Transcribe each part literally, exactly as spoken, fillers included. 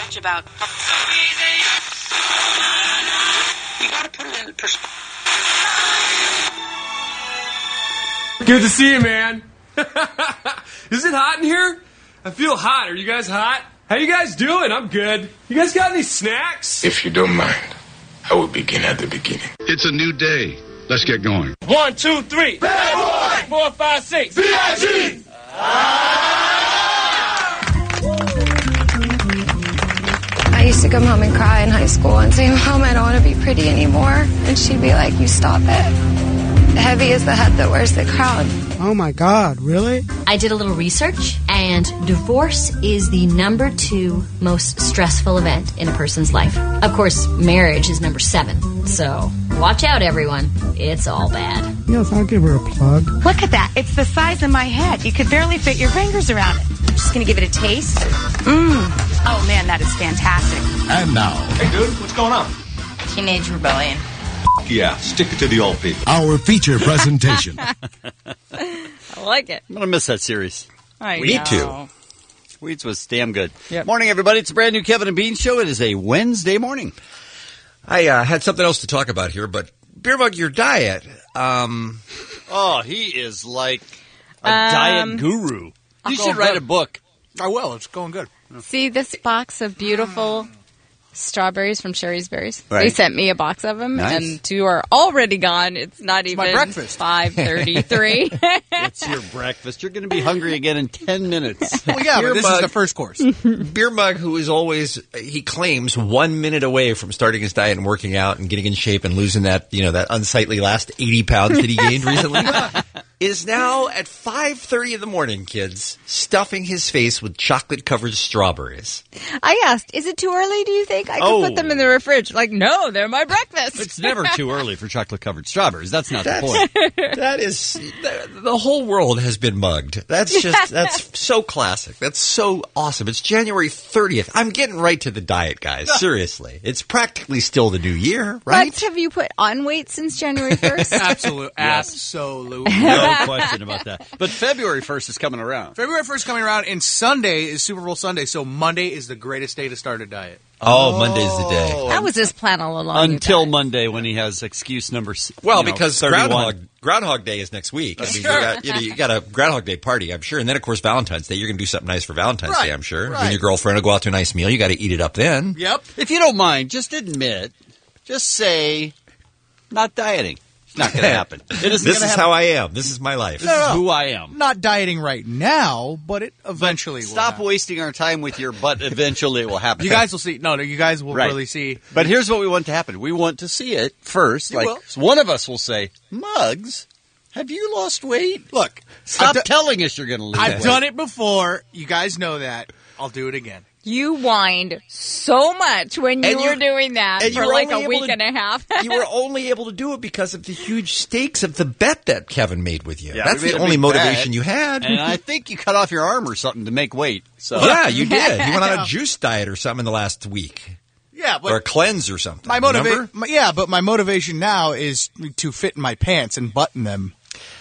much about. You gotta put it in perspective. Good to see you, man. Is it hot in here? I feel hot. Are you guys hot? How you guys doing? I'm good. You guys got any snacks? If you don't mind, I will begin at the beginning. It's a new day. Let's get going. One, two, three. Bad boy! Four, five, six. B I G! I used to come home and cry in high school and say, Mom, I don't want to be pretty anymore. And she'd be like, you stop it. Heavy is the head that wears the crown. Oh my God, really? I did a little research, and divorce is the number two most stressful event in a person's life. Of course, marriage is number seven. So watch out, everyone. It's all bad. Yes, I'll give her a plug. Look at that. It's the size of my head. You could barely fit your fingers around it. I'm just going to give it a taste. Mmm. Oh, man, that is fantastic. And now, hey, dude, what's going on? Teenage rebellion. Yeah, stick it to the old people. our feature presentation. I like it. I'm going to miss that series. I Me know. too. Weeds was damn good. Yep. Morning, everybody. It's a brand new Kevin and Bean show. It is a Wednesday morning. I uh, had something else to talk about here, but Beer Mug, your diet. Um, oh, he is like a Um, diet guru. You should write a book. I will. It's going good. See this box of beautiful strawberries from Sherry's Berries? Right. They sent me a box of them, Nice. and two are already gone. It's not It's even my breakfast. five thirty-three. It's your breakfast. You're going to be hungry again in ten minutes. Well, yeah, Beer but this Mug. is the first course. Beer Mug, who is always, he claims, one minute away from starting his diet and working out and getting in shape and losing that, you know, that unsightly last eighty pounds that he gained recently, is now at five thirty in the morning, kids, stuffing his face with chocolate-covered strawberries. I asked, is it too early, do you think? I could Oh. put them in the fridge. Like, no, they're my breakfast. It's never too early for chocolate-covered strawberries. That's not That's, the point. that is, the, the whole world has been mugged. That's just, that's so classic. That's so awesome. It's January thirtieth. I'm getting right to the diet, guys. Seriously. It's practically still the new year, right? But have you put on weight since January first? Absolutely. Yes. Absolutely. No question about that. But February first is coming around. February first coming around, and Sunday is Super Bowl Sunday, so Monday is the greatest day to start a diet. Oh, Monday's the day. That was his plan all along. Until you guys. Monday when he has excuse number s- Well, you know, because thirty-one. Groundhog Groundhog Day is next week. I mean, you got, you, know, you got a Groundhog Day party, I'm sure. And then, of course, Valentine's Day. You're going to do something nice for Valentine's Right, Day, I'm sure. right. You and your girlfriend will go out to a nice meal. You got to eat it up then. Yep. If you don't mind, just admit, just say, not dieting. It's not going to happen. It isn't This gonna is happen. how I am. This is my life. This is who I am. Not dieting right now, but it eventually will Stop happen. wasting our time with your but eventually it will happen. You guys will see. No, no, you guys will Right. really see. But here's what we want to happen. We want to see it first. You like will. one of us will say, Muggs, have you lost weight? Look, Stop I've do- telling us you're going to lose I've weight. done it before. You guys know that. I'll do it again. You whined so much when you And you- were doing that and you for were like only a able week to- and a half. You were only able to do it because of the huge stakes of the bet that Kevin made with you. Yeah, That's we made the a only big motivation bet. you had. And I think you cut off your arm or something to make weight. So Yeah, you did. You went on a juice diet or something in the last week. Yeah, but Or a cleanse or something. my Remember? motivation. Yeah, but my motivation now is to fit in my pants and button them.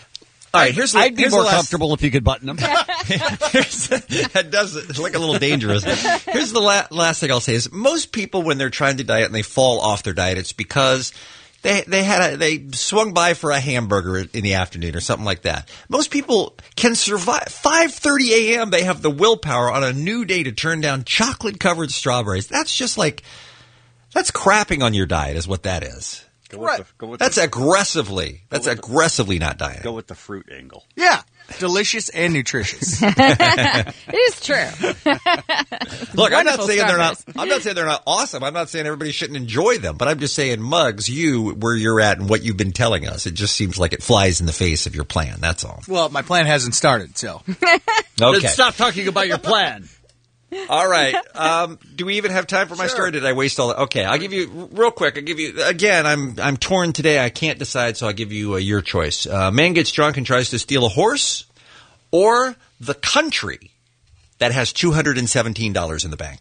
All right, here's the, I'd be here's more the last, comfortable if you could button them. Here's the- that does it's like a little dangerous. Here's the la- last thing I'll say is most people when they're trying to diet and they fall off their diet, it's because they they had a, they swung by for a hamburger in the afternoon or something like that. Most people can survive. five thirty a.m. they have the willpower on a new day to turn down chocolate covered strawberries. That's just like that's crapping on your diet, is what that is. Go with the, go with That's the, aggressively. That's with aggressively not dieting. go with the fruit angle. Yeah, delicious and nutritious. It is true. Look, I'm not Wonderful saying they're not. strawberries. I'm not saying they're not awesome. I'm not saying everybody shouldn't enjoy them. But I'm just saying, Muggs, you where you're at and what you've been telling us, it just seems like it flies in the face of your plan. That's all. Well, my plan hasn't started, so. Okay. Then stop talking about your plan. All right. Um, do we even have time for my story? Did I waste all that? Okay. I'll give you real quick. I'll give you again. I'm I'm torn today. I can't decide, so I'll give you uh, your choice. Uh, man gets drunk and tries to steal a horse, or the country that has two hundred and seventeen dollars in the bank.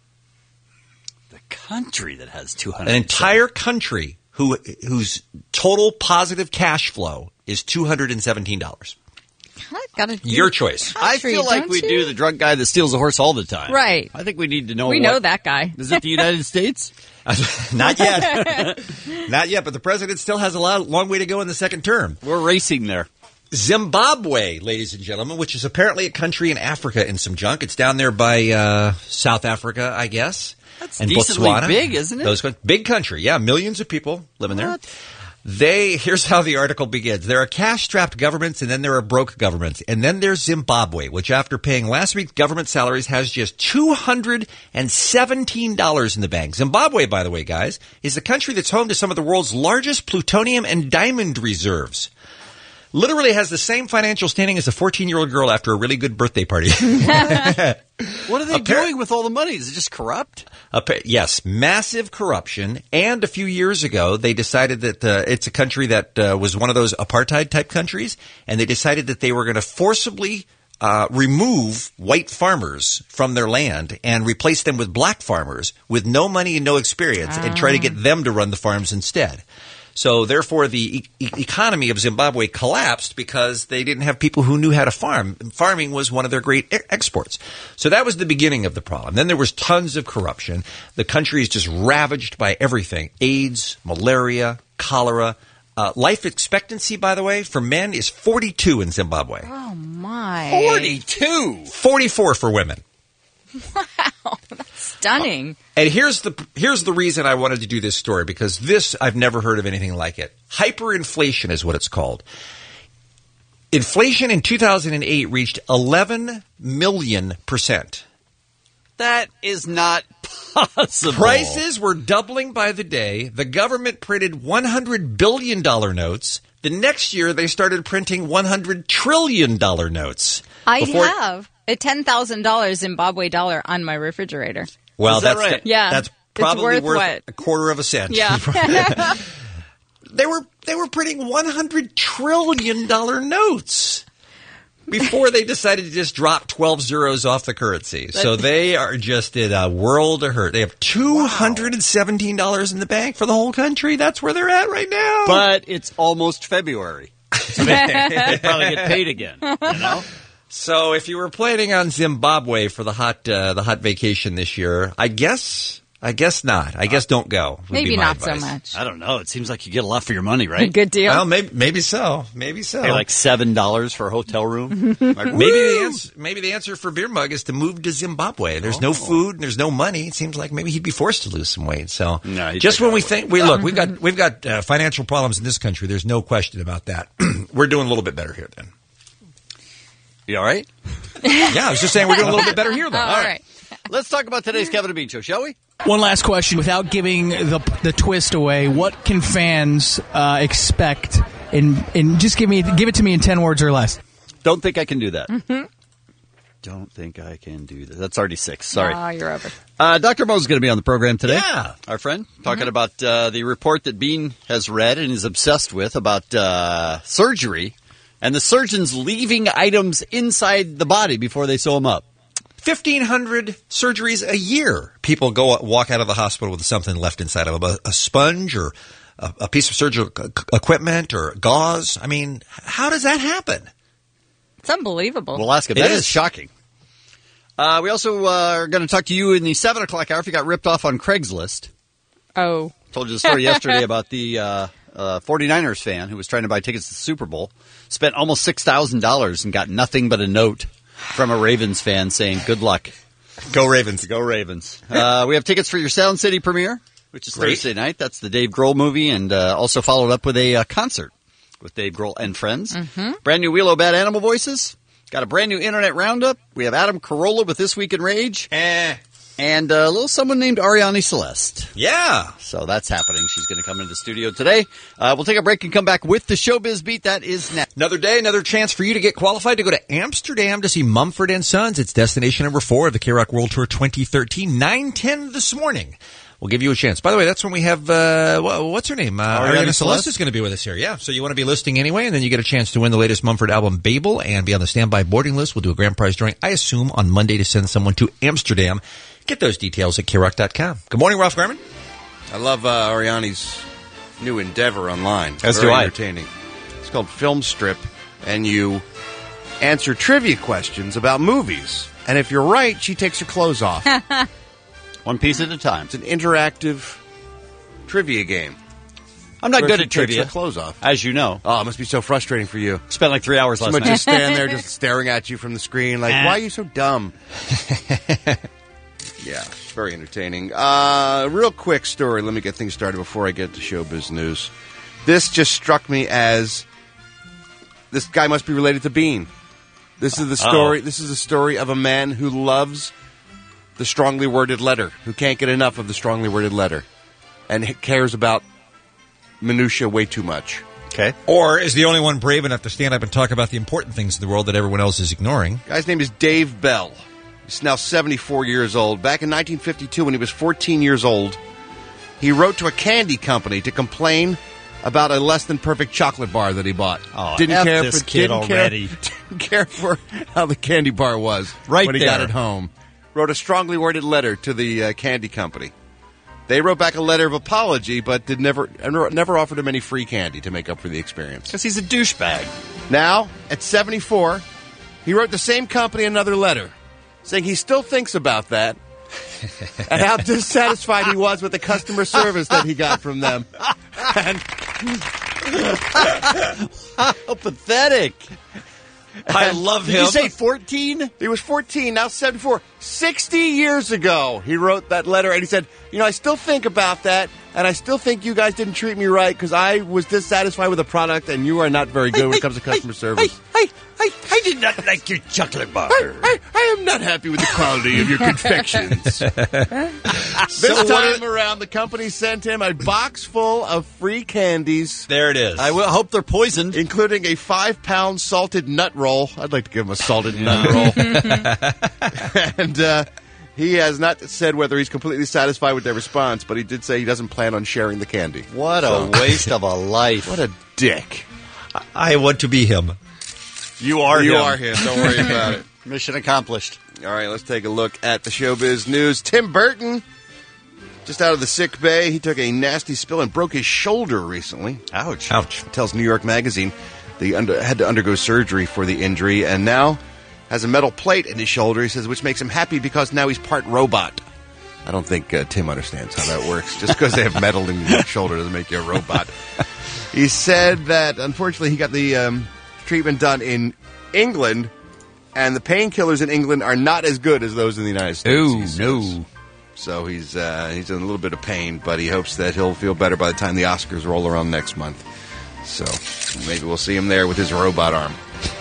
The country that has two hundred. An entire country who whose total positive cash flow is two hundred and seventeen dollars. Gotta do Your choice. I country, feel like don't we you? do the drunk guy that steals a horse all the time. Right. I think we need to know. We what- know that guy. Is it the United States? Not yet. Not yet, but the president still has a lot, long way to go in the second term. We're racing there. Zimbabwe, ladies and gentlemen, which is apparently a country in Africa in some junk. It's down there by uh, South Africa, I guess. That's and decently Botswana. big, isn't it? Those big country, yeah, millions of people living there. They here's how the article begins. There are cash-strapped governments, and then there are broke governments, and then there's Zimbabwe, which after paying last week's government salaries has just two hundred seventeen dollars in the bank. Zimbabwe, by the way, guys, is the country that's home to some of the world's largest plutonium and diamond reserves. Literally has the same financial standing as a fourteen-year-old girl after a really good birthday party. What are they doing with all the money? Is it just corrupt? Appa- yes, massive corruption. And a few years ago, they decided that uh, it's a country that uh, was one of those apartheid-type countries, and they decided that they were going to forcibly uh, remove white farmers from their land and replace them with black farmers with no money and no experience and try to get them to run the farms instead. So therefore, the e- e- economy of Zimbabwe collapsed because they didn't have people who knew how to farm. Farming was one of their great e- exports. So that was the beginning of the problem. Then there was tons of corruption. The country is just ravaged by everything. AIDS, malaria, cholera. Uh, life expectancy, by the way, for men is forty-two in Zimbabwe. Oh, my. forty-two forty-four for women. Wow, that's stunning. And here's the here's the reason I wanted to do this story, because this, I've never heard of anything like it. Hyperinflation is what it's called. Inflation in two thousand eight reached eleven million percent. That is not possible. Prices were doubling by the day. The government printed one hundred billion dollars notes. The next year, they started printing one hundred trillion dollars notes. I Before- have a ten thousand dollars Zimbabwe dollar on my refrigerator. Well, Is that that's right? Yeah. That's It's probably worth worth, what? a quarter of a cent. Yeah. They were they were printing one hundred trillion dollars notes before they decided to just drop twelve zeros off the currency. So they are just in a world of hurt. They have two hundred seventeen dollars in the bank for the whole country. That's where they're at right now. But it's almost February. So they, they probably get paid again. You know? So if you were planning on Zimbabwe for the hot uh, the hot vacation this year, I guess I guess not. I guess don't go. would Maybe be my not so advice. much. I don't know. It seems like you get a lot for your money, right? Good deal. Well, maybe maybe so. Maybe so. Pay like seven dollars for a hotel room. Like, Maybe the answer, maybe the answer for Beer Mug is to move to Zimbabwe. There's no food and there's no money. It seems like maybe he'd be forced to lose some weight. So No, he'd just take when that we away. think we look, we've got we've got uh, financial problems in this country. There's no question about that. We're doing a little bit better here then. You all right? Yeah, I was just saying we're doing a little bit better here though. Oh, all right. Let's talk about today's Kevin and Bean Show, shall we? One last question, without giving the the twist away. What can fans uh, expect? In in just give me give it to me in ten words or less. Don't think I can do that. Mm-hmm. Don't think I can do that. That's already six. Sorry. Oh, you're over. Uh, Doctor Mo's going to be on the program today. Yeah. Our friend, talking about uh, the report that Bean has read and is obsessed with about uh, surgery and the surgeons leaving items inside the body before they sew them up. fifteen hundred surgeries a year. People go walk out of the hospital with something left inside of them, a, a sponge or a, a piece of surgical c- equipment or gauze. I mean, how does that happen? It's unbelievable. Well, Alaska, It that is. is shocking. Uh, we also uh, are going to talk to you in the seven o'clock hour if you got ripped off on Craigslist. Oh. Told you the story yesterday about the uh, uh, 49ers fan who was trying to buy tickets to the Super Bowl, spent almost six thousand dollars and got nothing but a note from a Ravens fan saying, good luck. Go Ravens. Go Ravens. Uh, we have tickets for your Sound City premiere, which is Great. Thursday night. That's the Dave Grohl movie, and uh, also followed up with a uh, concert with Dave Grohl and friends. Mm-hmm. Brand new Wheelo Bad Animal Voices. Got a brand new Internet Roundup. We have Adam Carolla with This Week in Rage. Eh. And uh, a little someone named Ariane Celeste. Yeah. So that's happening. She's going to come into the studio today. Uh, we'll take a break and come back with the Showbiz Beat. That is next. Another day, another chance for you to get qualified to go to Amsterdam to see Mumford and Sons. It's destination number four of the K-Rock World Tour twenty thirteen, nine ten this morning. We'll give you a chance. By the way, that's when we have, uh, wha- what's her name? Uh, Ariana Ariana Celeste Celeste is going to be with us here. Yeah. So you want to be listening anyway, and then you get a chance to win the latest Mumford album, Babel, and be on the standby boarding list. We'll do a grand prize drawing, I assume, on Monday to send someone to Amsterdam. Get those details at K rock dot com. Good morning, Ralph Garman. I love uh, Ariane's new endeavor online. As Very do I. entertaining. It's called Film Strip, and you answer trivia questions about movies. And if you're right, she takes her clothes off. One piece at a time. It's an interactive trivia game. I'm not Where good she at takes trivia. her clothes off. As you know. Oh, it must be so frustrating for you. Spent like three hours last Someone night. just stand there just staring at you from the screen like, why are you so dumb? Yeah, very entertaining. Uh, real quick story. Let me get things started before I get to showbiz news. This just struck me as this guy must be related to Bean. This is the story. Uh-oh. This is the story of a man who loves the strongly worded letter, who can't get enough of the strongly worded letter, and cares about minutia way too much. Okay. Or is the only one brave enough to stand up and talk about the important things in the world that everyone else is ignoring. Guy's name is Dave Bell. He's now seventy-four years old. Back in nineteen fifty-two, when he was fourteen years old, he wrote to a candy company to complain about a less than perfect chocolate bar that he bought. Oh, didn't F care this for kid didn't already. Care, didn't care for how the candy bar was Right when he there. got it home. Wrote a strongly worded letter to the uh, candy company. They wrote back a letter of apology, but did never never offered him any free candy to make up for the experience. Because he's a douchebag. Now, at seventy-four, he wrote the same company another letter, saying he still thinks about that and how dissatisfied he was with the customer service that he got from them. And how pathetic. I love Did him. you say fourteen? He was fourteen, now seventy-four. sixty years ago, he wrote that letter, and he said, you know, I still think about that, and I still think you guys didn't treat me right because I was dissatisfied with the product, and you are not very good when it comes to customer service. I, I, I did not like your chocolate bar. I, I, I am not happy with the quality of your confections. This time around, the company sent him a box full of free candies. There it is. I will hope they're poisoned. Including a five-pound salted nut roll. I'd like to give him a salted nut roll. And uh, he has not said whether he's completely satisfied with their response, but he did say he doesn't plan on sharing the candy. What a waste of a life. What a dick. I want to be him. You are You him. are him. Don't worry about it. Mission accomplished. All right, let's take a look at the showbiz news. Tim Burton, just out of the sick bay, he took a nasty spill and broke his shoulder recently. Ouch. Ouch. Tells New York Magazine they under, had to undergo surgery for the injury and now has a metal plate in his shoulder, he says, which makes him happy because now he's part robot. I don't think uh, Tim understands how that works. Just because they have metal in your shoulder doesn't make you a robot. He said that, unfortunately, he got the um, treatment done in England, and the painkillers in England are not as good as those in the United States. Oh, he says. no. So he's uh, he's in a little bit of pain, but he hopes that he'll feel better by the time the Oscars roll around next month. So maybe we'll see him there with his robot arm.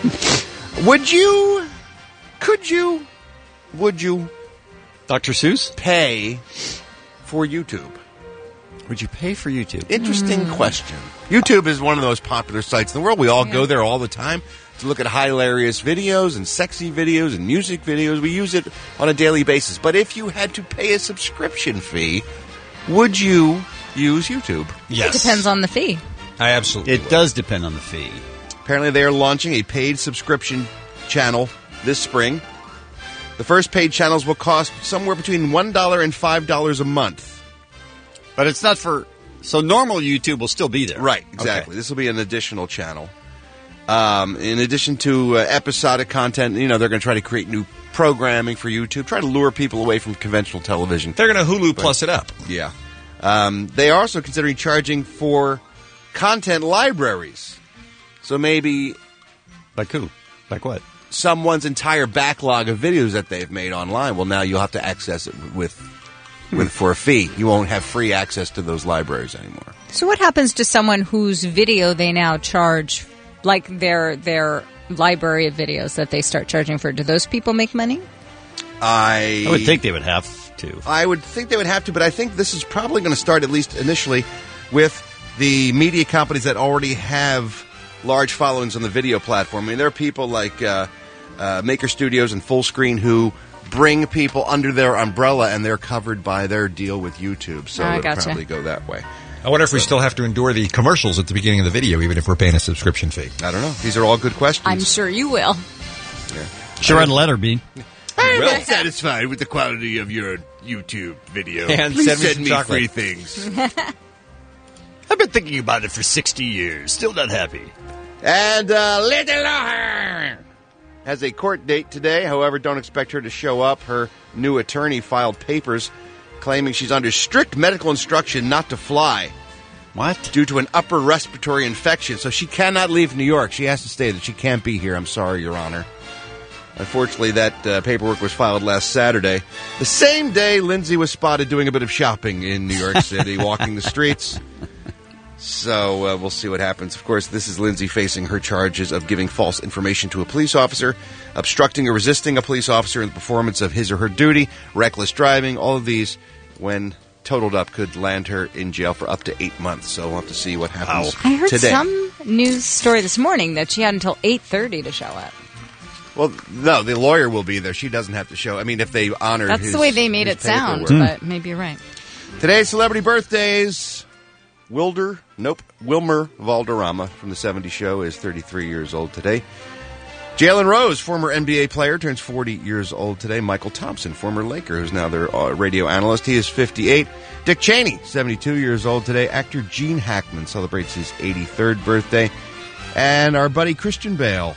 Would you, could you, would you Doctor Seuss? pay for YouTube? Would you pay for YouTube? Interesting question. YouTube is one of those popular sites in the world. We all go there all the time to look at hilarious videos and sexy videos and music videos. We use it on a daily basis. But if you had to pay a subscription fee, would you use YouTube? It depends on the fee. I absolutely It would. does depend on the fee. Apparently they are launching a paid subscription channel this spring. The first paid channels will cost somewhere between one dollar and five dollars a month. But it's not for... So normal YouTube will still be there. Right, exactly. This will be an additional channel. Um, in addition to uh, episodic content, you know, they're going to try to create new programming for YouTube, try to lure people away from conventional television. They're going to Hulu plus it up. Yeah. Um, they are also considering charging for content libraries. So maybe... Like who? Like what? Someone's entire backlog of videos that they've made online. Well, now you'll have to access it with... with for a fee. You won't have free access to those libraries anymore. So what happens to someone whose video they now charge, like their their library of videos that they start charging for? Do those people make money? I, I would think they would have to. I would think they would have to, but I think this is probably going to start, at least initially, with the media companies that already have large followings on the video platform. I mean, there are people like uh, uh, Maker Studios and Fullscreen who bring people under their umbrella, and they're covered by their deal with YouTube. So I it'll gotcha. probably go that way. I wonder if we still have to endure the commercials at the beginning of the video, even if we're paying a subscription fee. I don't know. These are all good questions. I'm sure you will. Sure, on Letterbean. I'm not satisfied with the quality of your YouTube video. And Please send me send some me chocolate. free things. I've been thinking about it for sixty years. Still not happy. And uh, Little O'Hare. has a court date today. However, don't expect her to show up. Her new attorney filed papers claiming she's under strict medical instruction not to fly. What? Due to an upper respiratory infection. So she cannot leave New York. She has to stay there. She can't be here. I'm sorry, Your Honor. Unfortunately, that uh, paperwork was filed last Saturday. The same day, Lindsay was spotted doing a bit of shopping in New York City, walking the streets. So uh, we'll see what happens. Of course, this is Lindsay facing her charges of giving false information to a police officer, obstructing or resisting a police officer in the performance of his or her duty, reckless driving. All of these, when totaled up, could land her in jail for up to eight months. So we'll have to see what happens I heard today. some news story this morning that she had until eight thirty to show up. Well, no, the lawyer will be there. She doesn't have to show. I mean, if they honor That's his, the way they made his it sound, paperwork. but maybe you're right. Today's celebrity birthdays. Wilder, nope, Wilmer Valderrama from the seventies show is thirty-three years old today. Jalen Rose, former N B A player, turns forty years old today. Michael Thompson, former Laker, who's now their uh, radio analyst, he is fifty-eight. Dick Cheney, seventy-two years old today. Actor Gene Hackman celebrates his eighty-third birthday. And our buddy Christian Bale,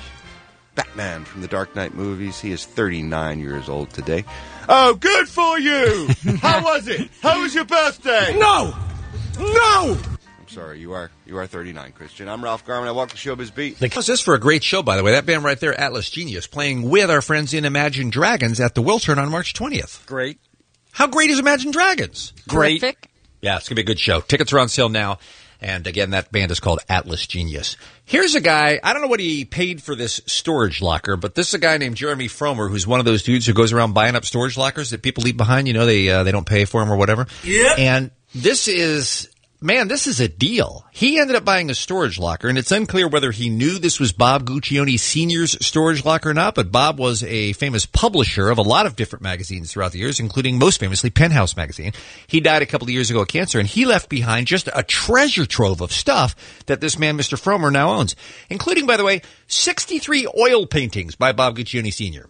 Batman from the Dark Knight movies, he is thirty-nine years old today. Oh, good for you! How was it? How was your birthday? No! No! I'm sorry, you are you are thirty-nine, Christian. I'm Ralph Garman. I walk the Showbiz Beat. How's this for a great show, by the way? That band right there, Atlas Genius, playing with our friends in Imagine Dragons at the Wiltern on March twentieth. Great. How great is Imagine Dragons? Great. Terrific. Yeah, it's going to be a good show. Tickets are on sale now. And again, that band is called Atlas Genius. Here's a guy, I don't know what he paid for this storage locker, but this is a guy named Jeremy Fromer, who's one of those dudes who goes around buying up storage lockers that people leave behind. You know, they uh, they don't pay for them or whatever. Yep. And this is... Man, this is a deal. He ended up buying a storage locker, and it's unclear whether he knew this was Bob Guccione Senior's storage locker or not, but Bob was a famous publisher of a lot of different magazines throughout the years, including most famously Penthouse magazine. He died a couple of years ago of cancer, and he left behind just a treasure trove of stuff that this man, Mister Fromer, now owns, including, by the way, sixty-three oil paintings by Bob Guccione Senior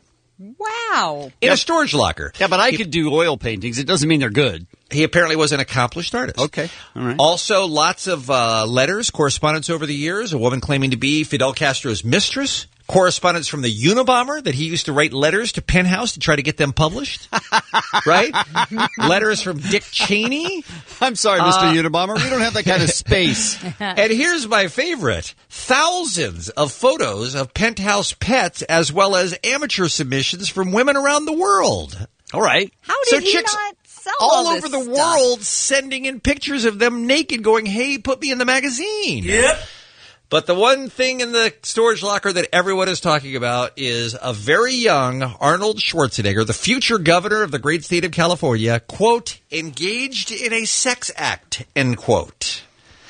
Wow. In a storage locker. Yeah, but I he, could do oil paintings. It doesn't mean they're good. He apparently was an accomplished artist. Okay. All right. Also, lots of uh, letters, correspondence over the years. A woman claiming to be Fidel Castro's mistress. Correspondence from the Unabomber that he used to write letters to Penthouse to try to get them published. Right? Letters from Dick Cheney. I'm sorry, Mister Uh, Unabomber. We don't have that kind of space. And here's my favorite. Thousands of photos of Penthouse pets as well as amateur submissions from women around the world. All right. How did So he chicks not sell all all over this the stuff? world sending in pictures of them naked going, hey, put me in the magazine. Yep. But the one thing in the storage locker that everyone is talking about is a very young Arnold Schwarzenegger, the future governor of the great state of California, quote, engaged in a sex act, end quote.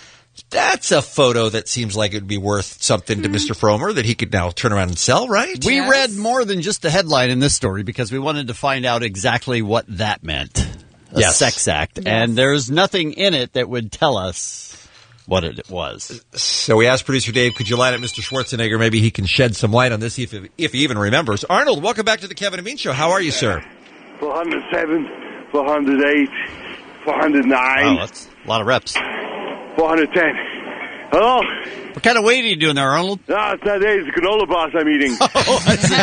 That's a photo that seems like it would be worth something to Mister Fromer that he could now turn around and sell, right? We Yes. read more than just the headline in this story because we wanted to find out exactly what that meant. A Yes. sex act. Yes. And there's nothing in it that would tell us what it was. So we asked producer Dave, could you line up Mister Schwarzenegger? Maybe he can shed some light on this if, if he even remembers. Arnold, welcome back to the Kevin and Bean Show. How are you, sir? four hundred seven, four hundred eight, four hundred nine. Wow, that's a lot of reps. four hundred ten. Hello? What kind of weight are you doing there, Arnold? Ah, it's that it's the granola bars I'm eating. Oh, I see.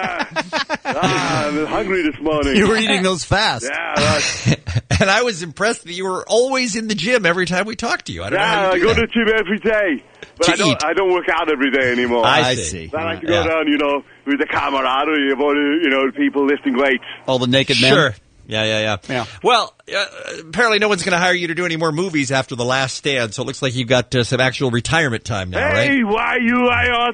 ah, ah, I'm hungry this morning. You were eating those fast. Yeah, right. And I was impressed that you were always in the gym every time we talked to you. I don't know yeah, how I you do go that. to the gym every day. But To I don't eat. I don't work out every day anymore. I see. I like to go Yeah. down, you know, with the camaraderie of all the, you know, people lifting weights. All the naked men? Sure. Yeah, yeah, yeah. Yeah. Well, uh, apparently no one's going to hire you to do any more movies after The Last Stand, so it looks like you've got uh, some actual retirement time now, Hey, right? why you I ought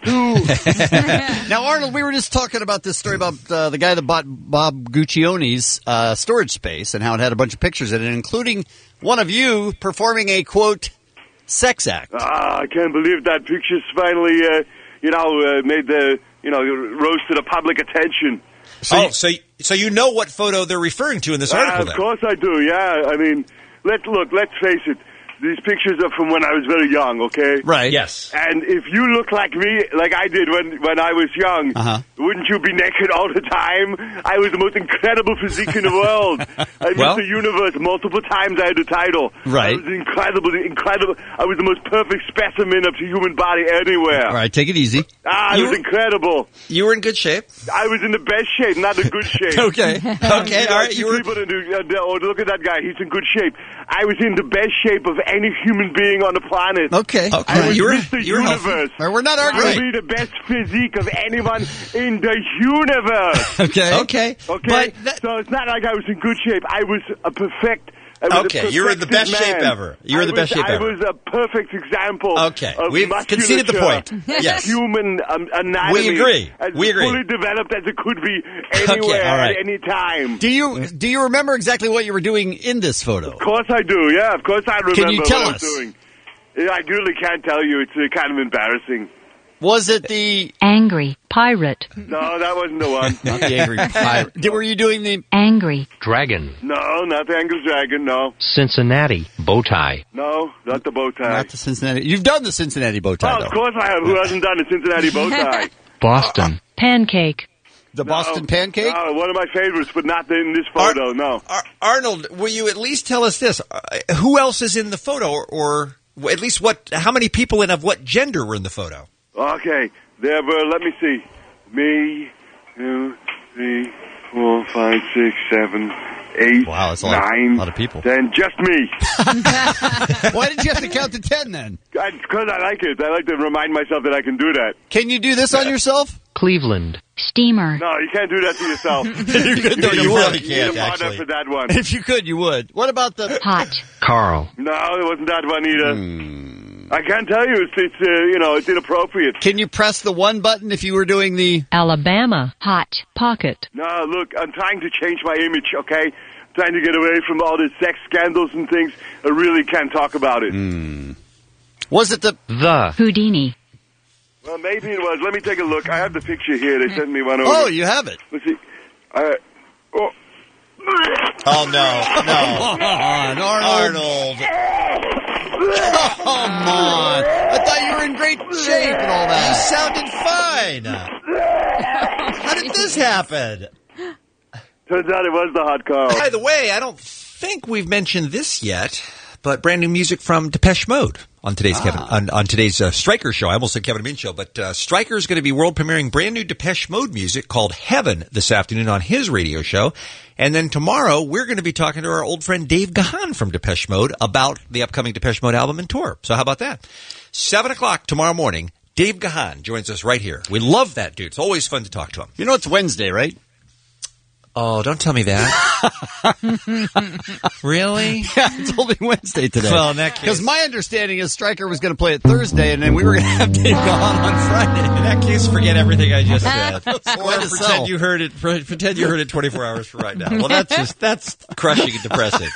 to? Now, Arnold, we were just talking about this story about uh, the guy that bought Bob Guccione's uh, storage space and how it had a bunch of pictures in it, including one of you performing a, quote, sex act. Ah, I can't believe that picture's finally, uh, you know, uh, made the, you know, rose to the public attention. So, Oh. you, so, you- so you know what photo they're referring to in this Ah, article, of then? course I do, yeah. I mean, let look, let's face it. these pictures are from when I was very young, okay? Right. Yes. And if you look like me, like I did when, when I was young, Uh-huh. wouldn't you be naked all the time? I was the most incredible physique in the world. I Well- Mister Universe multiple times. I had the title. Right. I was incredible, incredible. I was the most perfect specimen of the human body anywhere. All right, take it easy. Ah, it You- was incredible. You were in good shape. I was in the best shape, not the good shape. Okay. Okay, all right. You were. People to do, uh, oh, look at that guy. He's in good shape. I was in the best shape of any human being on the planet. Okay. Okay. I was You were- Mister you were healthy. Universe. All right, we're not I arguing. would be the best physique of anyone in the universe. Okay. Okay. Okay? But that, So it's not like I was in good shape. I was a perfect... I was Okay, a you were in the perfected best shape man. ever. You were in I the best was- shape ever. I was a perfect example Okay, of we've conceded the musculature, point. Yes. human um, anatomy. We agree. As We agree. fully developed as it could be anywhere all right. at any time. Do you do you remember exactly what you were doing in this photo? Of course I do, yeah. Of course I remember Can you tell what us? I was doing. Yeah, I really can't tell you. It's uh, kind of embarrassing. Was it the Angry pirate. No, that wasn't the one. not the angry pirate? Did, were you doing the Angry. Dragon. No, not the Angus Dragon, no. Cincinnati. Bow tie. No, not the bow tie. not the Cincinnati? You've done the Cincinnati bow tie, Oh, though. of course I have. Who hasn't done the Cincinnati bow tie? Boston. Pancake. The Boston No. pancake. No, one of my favorites, but not in this photo, no. Ar- Arnold, will you at least tell us this? Uh, who else is in the photo, or, or at least what? How many people and of what gender were in the photo? Okay, there were, let me see. Me, two, three, four, five, six, seven, eight, Wow, that's a lot, nine, a lot of people. ten, just me. Why did you have to count to ten then? Because I like it. I like to remind myself that I can do that. Can you do this on yourself? Cleveland. Steamer. No, you can't do that to yourself. you could, no, need you a would. partner- you need a partner for that one. If you could, you would. What about the Hot. Carl. No, it wasn't that one either. Hmm. I can't tell you. It's, it's uh, you know, it's inappropriate. Can you press the one button if you were doing the Alabama. Hot pocket. No, look, I'm trying to change my image, okay? Trying to get away from all the sex scandals and things. I really can't talk about it. Mm. Was it the The. Houdini. Well, maybe it was. Let me take a look. I have the picture here. They sent me one over. Oh, you have it. Let's see. Uh, oh. Oh no, no, Come on, Arnold. Arnold. Come on. I thought you were in great shape and all You that. sounded fine. How did this happen? Turns out it was the hot car. By the way, I don't think we've mentioned this yet, but brand new music from Depeche Mode on today's Kevin on, on today's uh, Stryker show. I almost said Kevin and Bean show, but uh, Stryker is going to be world premiering brand new Depeche Mode music called Heaven this afternoon on his radio show. And then tomorrow we're going to be talking to our old friend Dave Gahan from Depeche Mode about the upcoming Depeche Mode album and tour. So how about that? Seven o'clock tomorrow morning, Dave Gahan joins us right here. We love that dude. It's always fun to talk to him. You know it's Wednesday, right? Oh, don't tell me that. Really? Yeah, it's only Wednesday today. Well, in that case. Because my understanding is Stryker was going to play it Thursday, and then we were going to have Dave Gahan on Friday. In that case, forget everything I just said. Way or to sell. pretend you heard it. Pretend you heard it twenty-four hours from right now. Well, that's just that's crushing and depressing.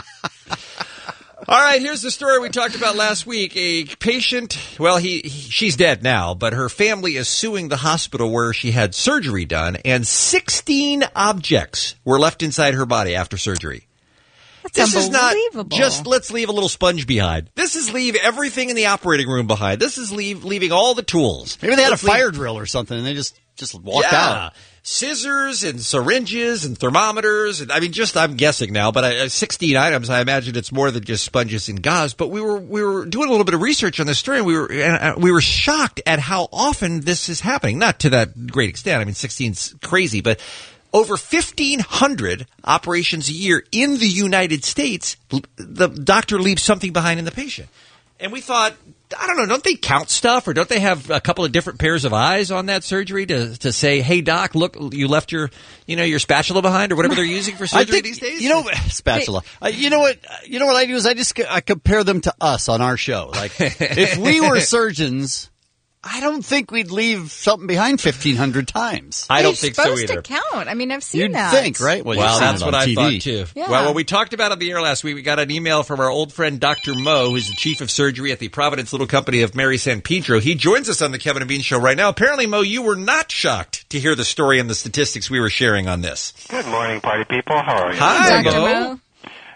All right, here's the story we talked about last week. A patient, well, he, he she's dead now, but her family is suing the hospital where she had surgery done, and sixteen objects were left inside her body after surgery. That's This is not unbelievable. just let's leave a little sponge behind. This is leave everything in the operating room behind. This is leave leaving all the tools. Maybe they had Let's a leave- fire drill or something, and they just, just walked yeah. out. Scissors and syringes and thermometers. And, I mean, just I'm guessing now, but I, sixteen items. I imagine it's more than just sponges and gauze. But we were we were doing a little bit of research on this story, and we were and we were shocked at how often this is happening. Not to that great extent. I mean, sixteen's crazy, but over fifteen hundred operations a year in the United States, the doctor leaves something behind in the patient. And we thought, I don't know, don't they count stuff, or don't they have a couple of different pairs of eyes on that surgery to to say, hey, doc, look, you left your, you know, your spatula behind, or whatever they're using for I surgery think, these days? You know, spatula. Uh, you know what? You know what I do is I just I compare them to us on our show. Like if we were surgeons, I don't think we'd leave something behind fifteen hundred times. I don't You're think so supposed either. to count. I mean, I've seen You'd that. think, right? Well, Well, you've seen that's it what on I T V. thought too. Yeah. Well, when we talked about it on the air last week, we got an email from our old friend Doctor Mo, who's the chief of surgery at the Providence Little Company of Mary San Pedro. He joins us on the Kevin and Bean Show right now. Apparently, Mo, you were not shocked to hear the story and the statistics we were sharing on this. Good morning, party people. How are you? Hi, Doctor Mo. Mo.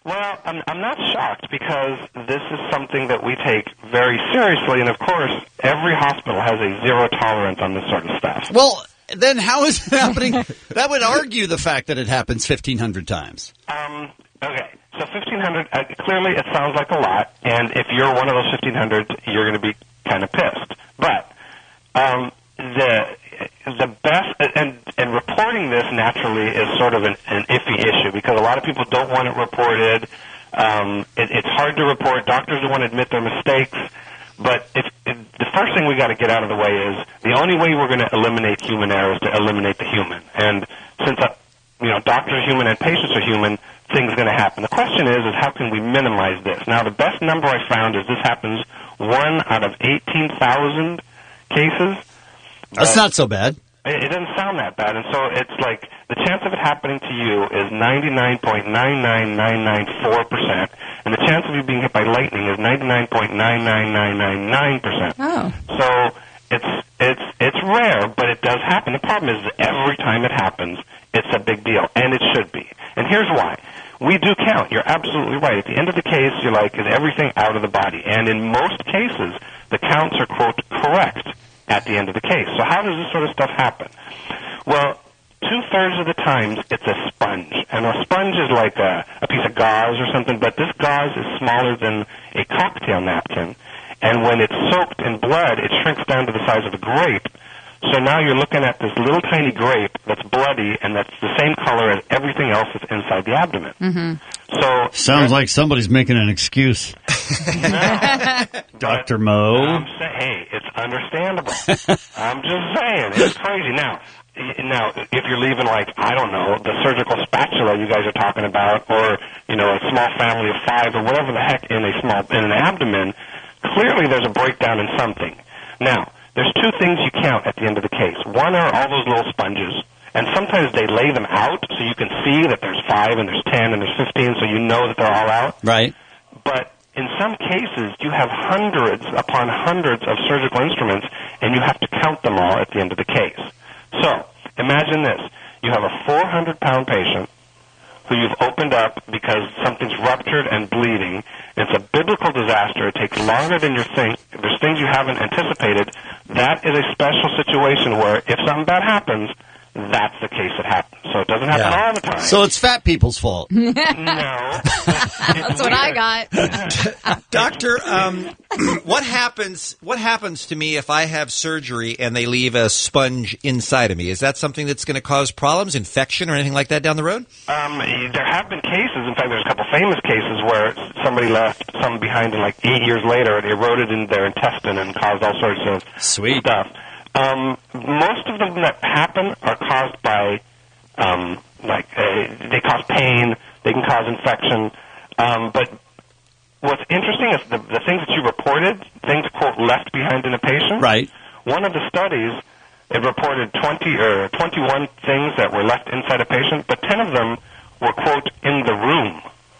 Well, I'm, I'm not shocked because this is something that we take very seriously, and of course, every hospital has a zero tolerance on this sort of stuff. Well, then how is it happening? That would argue the fact that it happens fifteen hundred times. Um, okay, so fifteen hundred, uh, clearly it sounds like a lot, and if you're one of those fifteen hundreds, you're going to be kind of pissed. But um, the the best, and, and reporting this naturally is sort of an, an iffy issue because a lot of people don't want it reported. Um, it, it's hard to report. Doctors don't want to admit their mistakes. But if, if the first thing we got to get out of the way is the only way we're going to eliminate human error is to eliminate the human. And since uh, you know doctors are human and patients are human, things are going to happen. The question is, is how can we minimize this? Now, the best number I found is this happens one out of eighteen thousand cases. That's not so bad. It, it doesn't sound that bad, and so it's like the chance of it happening to you is ninety-nine point nine nine nine nine four percent, and the chance of you being hit by lightning is ninety-nine point nine nine nine nine nine percent. Oh. So it's it's it's rare, but it does happen. The problem is that every time it happens, it's a big deal, and it should be. And here's why. We do count. You're absolutely right. At the end of the case, you're like, is everything out of the body? And in most cases, the counts are, quote, correct at the end of the case. So how does this sort of stuff happen? Well, two-thirds of the times, it's a sponge. And a sponge is like a, a piece of gauze or something, but this gauze is smaller than a cocktail napkin. And when it's soaked in blood, it shrinks down to the size of a grape. So now you're looking at this little tiny grape that's bloody, and that's the same color as everything else that's inside the abdomen. Mm-hmm. So Sounds like somebody's making an excuse. Doctor Mo. I'm saying, hey, it's understandable. I'm just saying, it's crazy. Now, y- now, if you're leaving, like, I don't know, the surgical spatula you guys are talking about, or, you know, a small family of five, or whatever the heck in a small, in an abdomen, clearly there's a breakdown in something. Now, there's two things you count at the end of the case. One are all those little sponges, and sometimes they lay them out so you can see that there's five and there's ten and there's fifteen, so you know that they're all out. Right. But in some cases, you have hundreds upon hundreds of surgical instruments, and you have to count them all at the end of the case. So, imagine this. You have a four hundred pound patient who you've opened up because something's ruptured and bleeding. It's a biblical disaster. It takes longer than you think. There's things you haven't anticipated. That is a special situation where if something bad happens, that's the case that happens. So it doesn't happen all the time. So it's fat people's fault. No. That's what I got. Doctor, um, what happens? What happens to me if I have surgery and they leave a sponge inside of me? Is that something that's going to cause problems, infection, or anything like that down the road? Um, there have been cases. In fact, there's a couple famous cases where somebody left something behind, and like eight years later, it eroded in their intestine and caused all sorts of Sweet. stuff. Um, most of them that happen are caused by, um, like, uh, they cause pain, they can cause infection, um, but what's interesting is the, the things that you reported, things, quote, left behind in a patient. Right. One of the studies, it reported twenty or twenty-one things that were left inside a patient, but ten of them were, quote, in the room.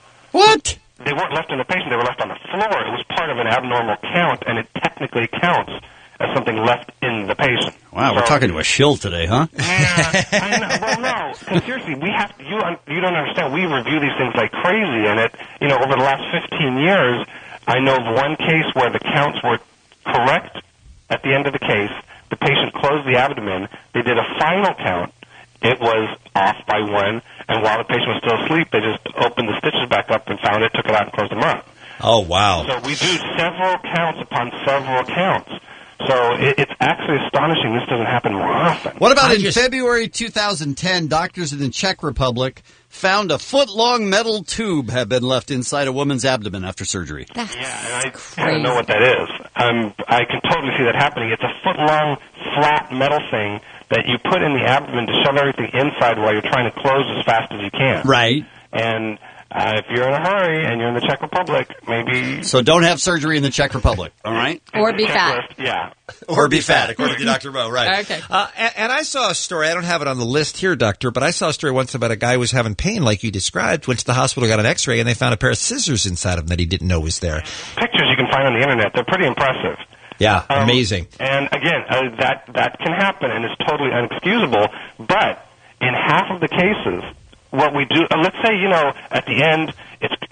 What? They weren't left in the patient, they were left on the floor. It was part of an abnormal count, and it technically counts as something left in the patient. Wow, we're So- talking to a shill today, huh? Yeah, I know. Well, no, 'cause seriously, we have you. un- You don't understand. We review these things like crazy, and it. You know, over the last fifteen years, I know of one case where the counts were correct at the end of the case. The patient closed the abdomen. They did a final count. It was off by one, and while the patient was still asleep, they just opened the stitches back up and found it, took it out, and closed them up. Oh, wow. So we do several counts upon several counts. So it, it's actually astonishing this doesn't happen more often. What about I in just- February two thousand ten, doctors in the Czech Republic found a foot-long metal tube had been left inside a woman's abdomen after surgery. Yeah, and I kind of know what that is. Um, I can totally see that happening. It's a foot-long, flat metal thing that you put in the abdomen to shove everything inside while you're trying to close as fast as you can. Right. And uh, if you're in a hurry and you're in the Czech Republic, maybe... So don't have surgery in the Czech Republic, all right? Or be fat. Yeah. Or be fat, according to Doctor Mo, right. Okay. Uh, and, and I saw a story, I don't have it on the list here, Doctor, but I saw a story once about a guy who was having pain like you described, went to the hospital, got an x-ray, and they found a pair of scissors inside of him that he didn't know was there. Pictures you can find on the internet, they're pretty impressive. Yeah, Um, amazing. And again, uh, that that can happen, and it's totally inexcusable. But in half of the cases, what we do, uh, let's say, you know, at the end, it's, it,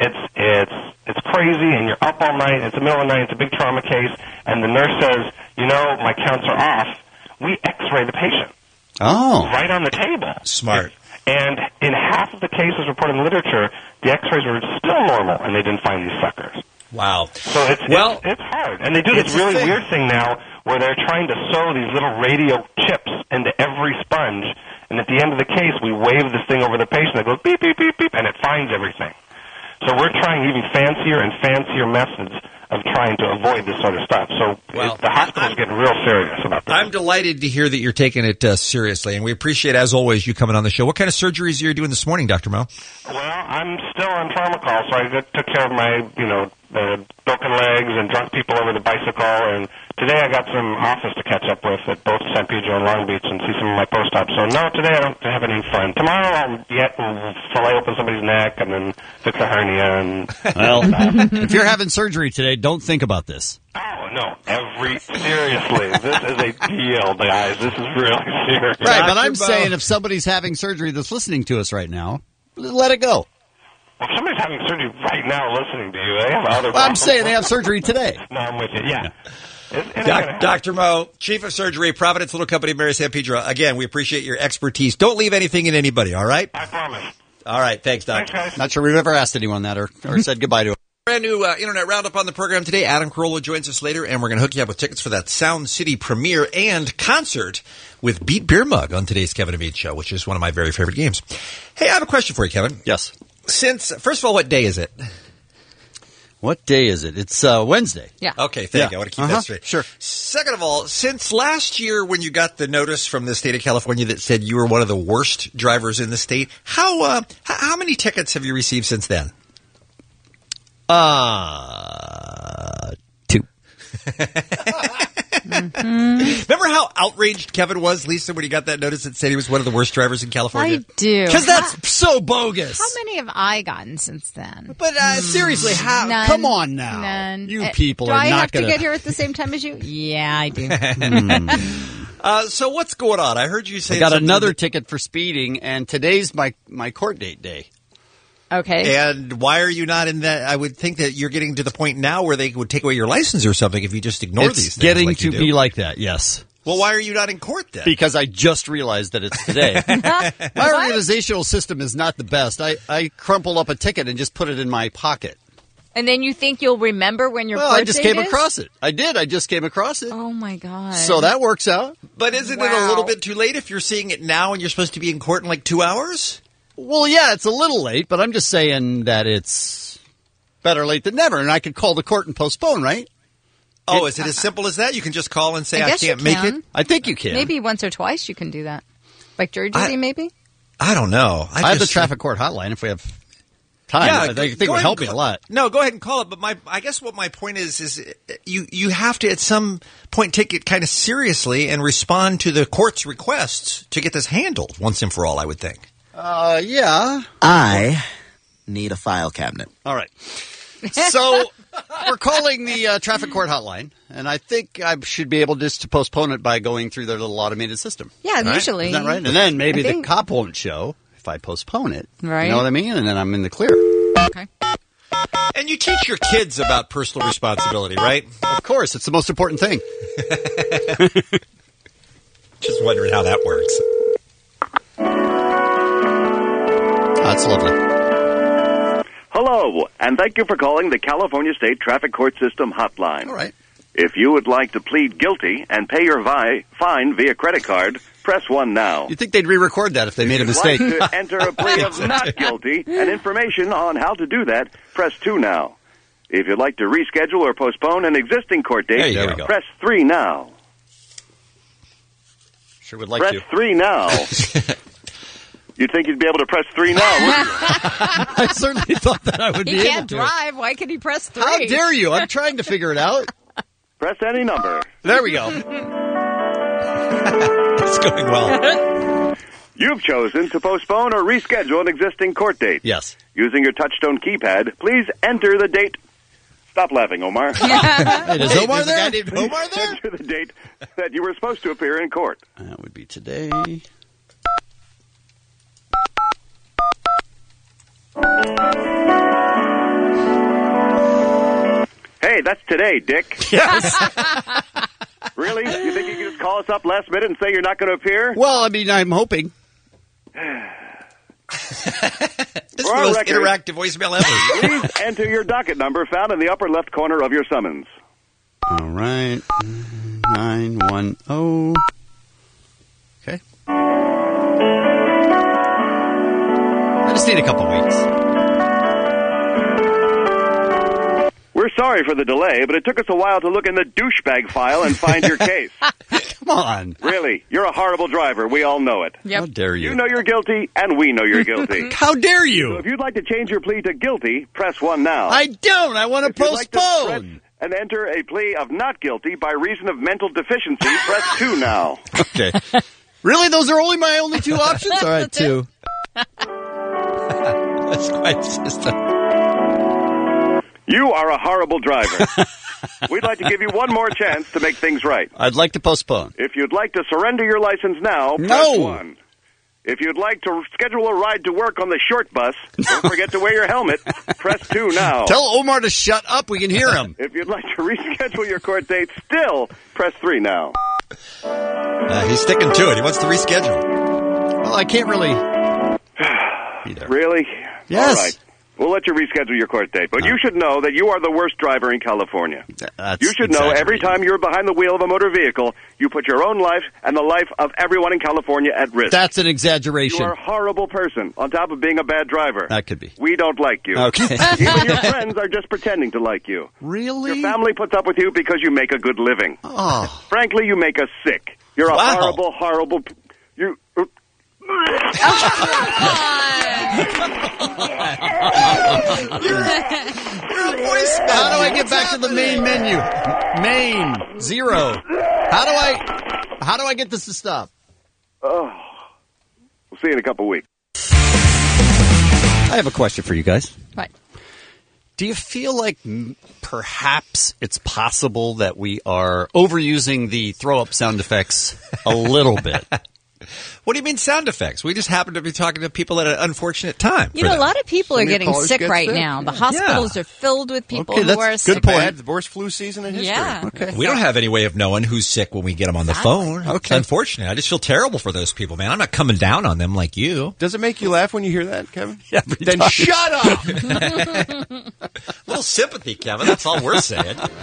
it's it's crazy, and you're up all night. It's the middle of the night. It's a big trauma case, and the nurse says, "You know, my counts are off." We X-ray the patient. Oh, right on the table. Smart. And in half of the cases reported in the literature, the X-rays were still normal, and they didn't find these suckers. Wow. So it's Well, it's, it's hard, and they do this it's a really thing. weird thing now where they're trying to sew these little radio chips into every sponge, and at the end of the case, we wave this thing over the patient that goes beep beep beep beep, and it finds everything. So we're trying even fancier and fancier methods of trying to avoid this sort of stuff. So Well, it, the hospital's getting real serious about this. I'm delighted to hear that you're taking it uh, seriously, and we appreciate, as always, you coming on the show. What kind of surgeries are you doing this morning, Doctor Mo? Well, I'm still on trauma call, so I got- took care of my, you know, uh, broken legs and drunk people over the bicycle, and today I got some office to catch up with at both San Pedro and Long Beach and see some of my post-ops. So no, today I don't have any fun. Tomorrow I'll get and fillet open somebody's neck and then fix a hernia. And Well, if you're having surgery today, don't think about this. oh no, every seriously, this is a deal, guys. This is really serious. Right, but I'm saying if somebody's having surgery that's listening to us right now, let it go. Well, if somebody's having surgery right now listening to you, they have other. Well, I'm saying they have surgery today. No, I'm with you. Yeah. It's, it's Doc, Doctor Mo, Chief of Surgery, Providence Little Company of Mary San Pedro. Again, we appreciate your expertise. Don't leave anything in anybody, all right? I promise. All right, thanks, Doctor. Not sure we've ever asked anyone that or, or said goodbye to him. Brand new uh, Internet Roundup on the program today. Adam Carolla joins us later, and we're going to hook you up with tickets for that Sound City premiere and concert with Beat Beer Mug on today's Kevin and Bean show, which is one of my very favorite games. Hey, I have a question for you, Kevin. Yes. Since, first of all, what day is it? What day is it? It's uh, Wednesday. Yeah. Okay, thank Yeah. you. I want to keep Uh-huh, that straight. sure. Second of all, since last year when you got the notice from the state of California that said you were one of the worst drivers in the state, how uh, how, how many tickets have you received since then? Uh, two. Remember how outraged Kevin was, Lisa, when he got that notice that said he was one of the worst drivers in California? I do. Because that's so bogus. How many have I gotten since then? But uh, seriously, how? None. Come on now. None. You Uh, people do are I not have going to get here at the same time as you? Yeah, I do. Uh, so what's going on? I heard you say I got something another that- ticket for speeding, and today's my, my court date day. Okay. And why are you not in that? I would think that you're getting to the point now where they would take away your license or something if you just ignore It's these things. getting like you to do. be like that, yes. Well, why are you not in court then? Because I just realized that it's today. My organizational system is not the best. I, I crumpled up a ticket and just put it in my pocket. And then you think you'll remember when your Well, court I just date came is? across it. I did. I just came across it. Oh my god! So that works out. But isn't it a Wow. little bit too late if you're seeing it now and you're supposed to be in court in like two hours? Well, yeah, it's a little late, but I'm just saying that it's better late than never, and I could call the court and postpone, right? Oh, is it as simple as that? You can just call and say, I I, guess you can't make can. it? I think you can. Maybe once or twice you can do that. Like jury I- duty, maybe? I don't know. I, have the just- traffic court hotline if we have time. Yeah, I think, I think go it would ahead help and me a call- lot. No, go ahead and call it. But my, I guess what my point is, is you, you have to at some point take it kind of seriously and respond to the court's requests to get this handled once and for all, I would think. Uh, yeah. I need a file cabinet. All right. So we're calling the uh, traffic court hotline, and I think I should be able just to postpone it by going through their little automated system. Yeah, Right? usually. Isn't that right? And then maybe I the think- cop won't show if I postpone it. Right. You know what I mean? And then I'm in the clear. Okay. And you teach your kids about personal responsibility, right? Of course. It's the most important thing. Just wondering how that works. That's lovely. Hello, and thank you for calling the California State Traffic Court System hotline. All right. If you would like to plead guilty and pay your vi- fine via credit card, press one now. You'd think they'd re-record that if they made a If mistake. you'd like to enter a plea of not guilty and information on how to do that, press two now. If you'd like to reschedule or postpone an existing court There date, you go. press three now. Sure would like press to. three now. You'd think you'd be able to press three now, wouldn't you? I certainly thought that I would He be able can't to. drive. Why can he press three? How dare you? I'm trying to figure it out. Press any number. There we go. It's going well. You've chosen to postpone or reschedule an existing court date. Yes. Using your touchtone keypad, please enter the date. Stop laughing, Omar. Hey, does Hey, Omar there's a guy there? named Omar there? Enter the date that you were supposed to appear in court. That would be today. Hey, that's today, Dick. Yes. Really? You think you can just call us up last minute and say you're not going to appear? Well, I mean, I'm hoping. This is the most record, interactive voicemail ever. Please enter your docket number found in the upper left corner of your summons. All right. nine one zero. Okay. I just need a couple weeks. We're sorry for the delay, but it took us a while to look in the douchebag file and find your case. Come on. Really, you're a horrible driver. We all know it. How dare you? You know you're guilty, and we know you're guilty. How dare you? So if you'd like to change your plea to guilty, press one now. I don't. I want to If you'd like to postpone. press and enter a plea of not guilty by reason of mental deficiency, press two now. Okay. Really? Those are only my only two options? All right, two. That's quite system. You are a horrible driver. We'd like to give you one more chance to make things right. I'd like to postpone. If you'd like to surrender your license now, press No. one. If you'd like to schedule a ride to work on the short bus, don't forget to wear your helmet. Press two now. Tell Omar to shut up. We can hear him. If you'd like to reschedule your court date, still press three now. Uh, he's sticking to it. He wants to reschedule. Well, I can't really. Really? Yes. All right. We'll let you reschedule your court date, but you should know that you are the worst driver in California. That's You should know every time you're behind the wheel of a motor vehicle, you put your own life and the life of everyone in California at risk. That's an exaggeration. You are a horrible person, on top of being a bad driver. That could be. We don't like you. Okay. Even your friends are just pretending to like you. Really? Your family puts up with you because you make a good living. Oh. Frankly, you make us sick. You're a Wow. horrible, horrible... p- You... How do I get back to the main menu? Main. Zero. How do I... How do I get this to stop? Oh. We'll see you in a couple weeks. I have a question for you guys. What? Do you feel like m- perhaps it's possible that we are overusing the throw-up sound effects a little bit? What do you mean sound effects? We just happen to be talking to people at an unfortunate time. You know, a lot of people are getting sick right sick. now. The hospitals Yeah. are filled with people Okay, who are that's sick. good point. Bad, the worst flu season in history. Yeah. Okay. We don't have any way of knowing who's sick when we get them on the phone. It's Okay. unfortunate. I just feel terrible for those people, man. I'm not coming down on them like you. Does it make you laugh when you hear that, Kevin? Yeah, Then shut up! A little sympathy, Kevin. That's all we're saying. Time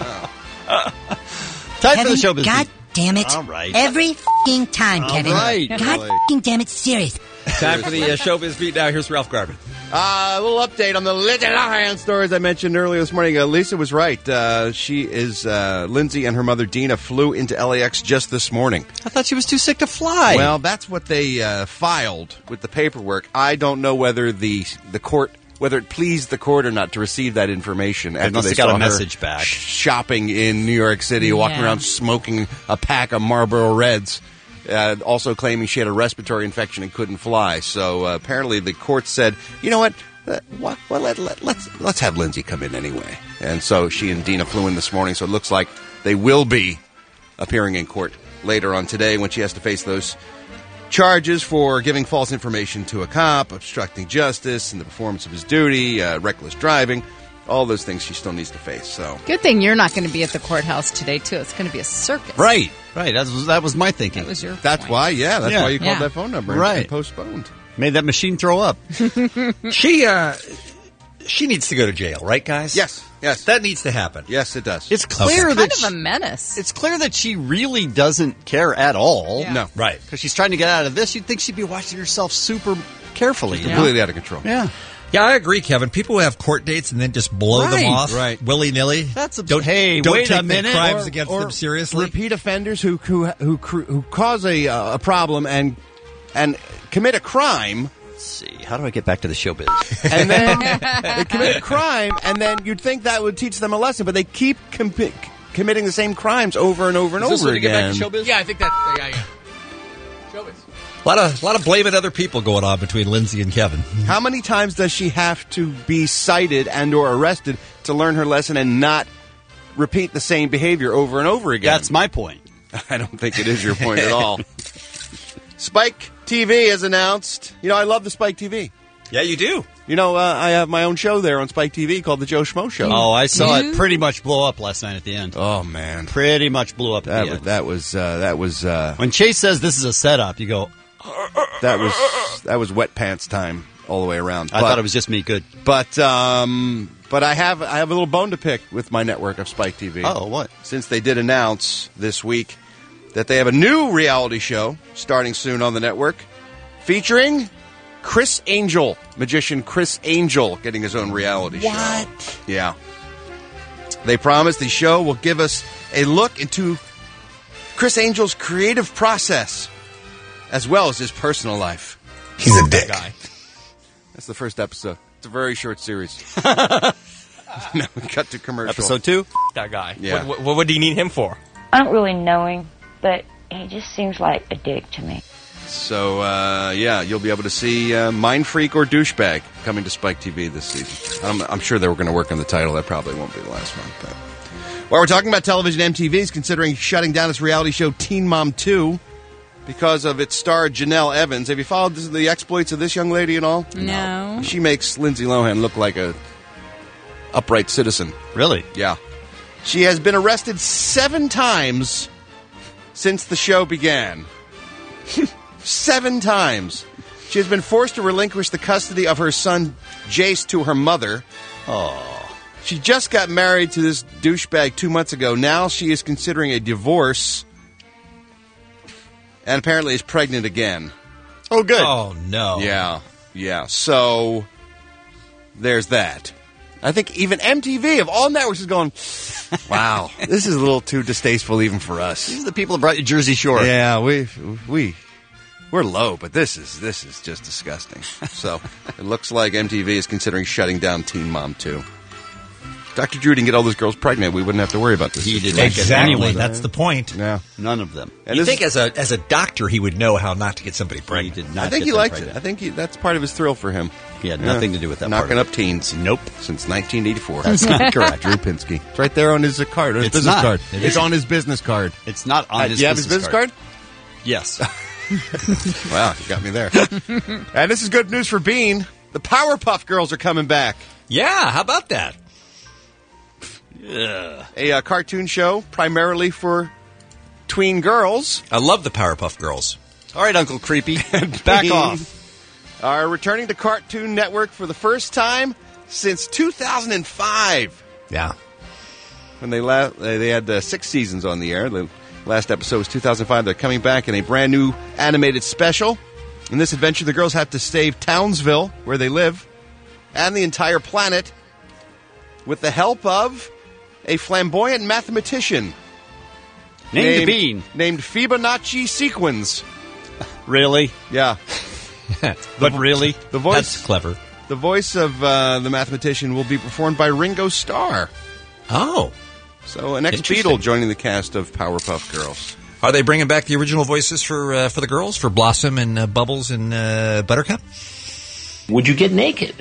for Kevin, the show business. God damn it. All right. Every f***ing time, All Kevin. right. God Boy. f***ing damn it, serious. Time for the uh, Showbiz Beat now. Here's Ralph Garman. Uh, a little update on the Lindsay Lohan stories I mentioned earlier this morning. Uh, Lisa was right. Uh, she is, uh, Lindsay and her mother Dina flew into L A X just this morning. I thought she was too sick to fly. Well, that's what they uh, filed with the paperwork. I don't know whether the the court, whether it pleased the court or not to receive that information. They After must they have got saw a her message back. sh- shopping in New York City, walking Yeah. around smoking a pack of Marlboro Reds. Uh, also claiming she had a respiratory infection and couldn't fly. So uh, apparently the court said, you know what? Uh, what well, let, let, let's let's have Lindsay come in anyway. And so she and Dina flew in this morning. So it looks like they will be appearing in court later on today when she has to face those charges for giving false information to a cop, obstructing justice in the performance of his duty, uh, reckless driving, all those things she still needs to face. So Good thing you're not going to be at the courthouse today, too. It's going to be a circus. Right, right. That was that was my thinking. That was your that's point. why, yeah, that's Yeah. why you called Yeah. that phone number and, Right. and postponed. Made that machine throw up. She, uh, she needs to go to jail, right, guys? Yes, yes, That needs to happen. yes, it does. It's clear Kind that of she, a menace. it's clear that she really doesn't care at all. Yeah. no, Right. Because she's trying to get out of this. You'd think she'd be watching herself super carefully. you know? completely out of control. Yeah. Yeah, I agree, Kevin. People who have court dates and then just blow Right, them off right. willy-nilly. That's a- don't, hey, don't wait take a minute. the crimes Or- against or them seriously. Repeat offenders who who who, who, who cause a uh, a problem and and commit a crime, Let's see. How do I get back to the showbiz? and then they commit a crime, and then you'd think that would teach them a lesson, but they keep com- committing the same crimes over and over and Is this over when you get again. back to showbiz? Yeah, I think that. Yeah, yeah. Showbiz. A lot of, lot of blaming other people going on between Lindsay and Kevin. How many times does she have to be cited and or arrested to learn her lesson and not repeat the same behavior over and over again? That's my point. I don't think it is your point at all. Spike T V has announced. You know, I love the Spike T V. Yeah, you do. You know, uh, I have my own show there on Spike T V called The Joe Schmo Show. Oh, I saw it pretty much blow up last night at the end. Oh, man. Pretty much blew up at That the was, end. that was, uh, that was, uh, When Chase says this is a setup, you go, that was, that was wet pants time all the way around. I thought it was just me. Good. But, um, but I have, I have a little bone to pick with my network of Spike T V. Oh, what? Since they did announce this week that they have a new reality show starting soon on the network featuring Chris Angel, magician Chris Angel, getting his own reality show. What? Yeah. They promise the show will give us a look into Chris Angel's creative process as well as his personal life. He's a dick. Guy. That's the first episode. It's a very short series. Now we cut to commercial. Episode two? That guy. Yeah. What, what, what do you need him for? I don't really know him, but he just seems like a dick to me. So, uh, yeah, you'll be able to see uh, Mind Freak or Douchebag coming to Spike T V this season. I'm, I'm sure they were going to work on the title. That probably won't be the last one. But while we're talking about television, M T V is considering shutting down its reality show Teen Mom two because of its star Janelle Evans. Have you followed this, the exploits of this young lady at all? No. She makes Lindsay Lohan look like a upright citizen. Really? Yeah. She has been arrested seven times since the show began. Seven times. She has been forced to relinquish the custody of her son, Jace, to her mother. Oh. She just got married to this douchebag two months ago. Now she is considering a divorce and apparently is pregnant again. Oh, good. Oh, no. Yeah. Yeah. So there's that. I think even M T V of all networks is going, wow, this is a little too distasteful even for us. These are the people that brought you Jersey Shore. Yeah, we we we're low, but this is this is just disgusting. So it looks like M T V is considering shutting down Teen Mom two. Doctor Drew didn't get all those girls pregnant. We wouldn't have to worry about this. He did situation. not get Exactly. anyone. That's the point. Yeah, None of them. and You this think as a as a doctor he would know how not to get somebody He pregnant. did not I think get he them liked pregnant. it. I think he, that's part of his thrill for him. He had Yeah. nothing to do with that Knocking part of up teens. Nope. Since nineteen eighty-four. That's not correct. Drew Pinsky. It's right there on his uh, card, on his It's business not. card. It It's isn't. on his business card. It's not on Uh, his do you have his business card? Yes. Wow, you got me there. And this is good news for Bean. The Powerpuff Girls are coming back. Yeah, how about that? Yeah. A uh, cartoon show primarily for tween girls. I love the Powerpuff Girls. All right, Uncle Creepy. Back Bean off. Are returning to Cartoon Network for the first time since two thousand five. Yeah. When they la- they had uh, six seasons on the air. The last episode was two thousand five. They're coming back in a brand new animated special. In this adventure, the girls have to save Townsville, where they live, and the entire planet with the help of a flamboyant mathematician Named Bean. named Fibonacci Sequence. Really? Yeah. But really? The voice, That's clever. The voice of uh, the mathematician will be performed by Ringo Starr. Oh. So an ex-Beatle Interesting. joining the cast of Powerpuff Girls. Are they bringing back the original voices for uh, for the girls, for Blossom and uh, Bubbles and uh, Buttercup? Would you get naked?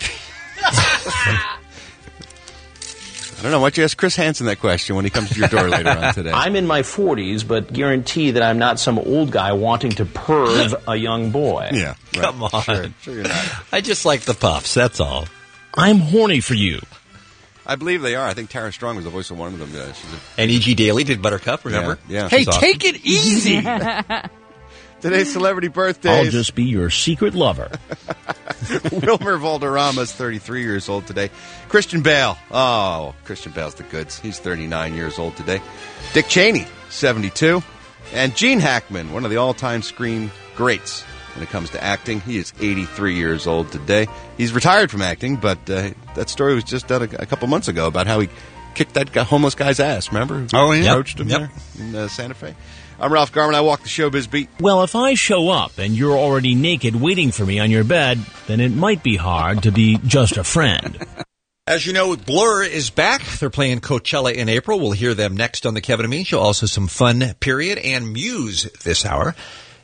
I don't know. Why don't you ask Chris Hansen that question when he comes to your door later on today? I'm in my forties, but guarantee that I'm not some old guy wanting to perv a young boy. Yeah. Right. Come on. Sure, sure you're not. I just like the puffs, that's all. I'm horny for you. I believe they are. I think Tara Strong was the voice of one of them. Uh, she's a, And E G. Daily did Buttercup, remember? Yeah. yeah. Hey, she's awesome. take it easy. Today's celebrity I'll birthdays. just be your secret lover. Wilmer Valderrama's thirty-three years old today. Christian Bale. Oh, Christian Bale's the goods. He's thirty-nine years old today. Dick Cheney, seventy-two. And Gene Hackman, one of the all-time screen greats when it comes to acting. He is eighty-three years old today. He's retired from acting, but uh, that story was just done a, a couple months ago about how he kicked that guy, homeless guy's ass, remember? Oh, yeah. Approached him Yep. there in uh, Santa Fe. I'm Ralph Garman. I walk the showbiz beat. Well, if I show up and you're already naked waiting for me on your bed, then it might be hard to be just a friend. As you know, Blur is back. They're playing Coachella in April. We'll hear them next on the Kevin and Bean Show. Also some fun, period, and Muse this hour.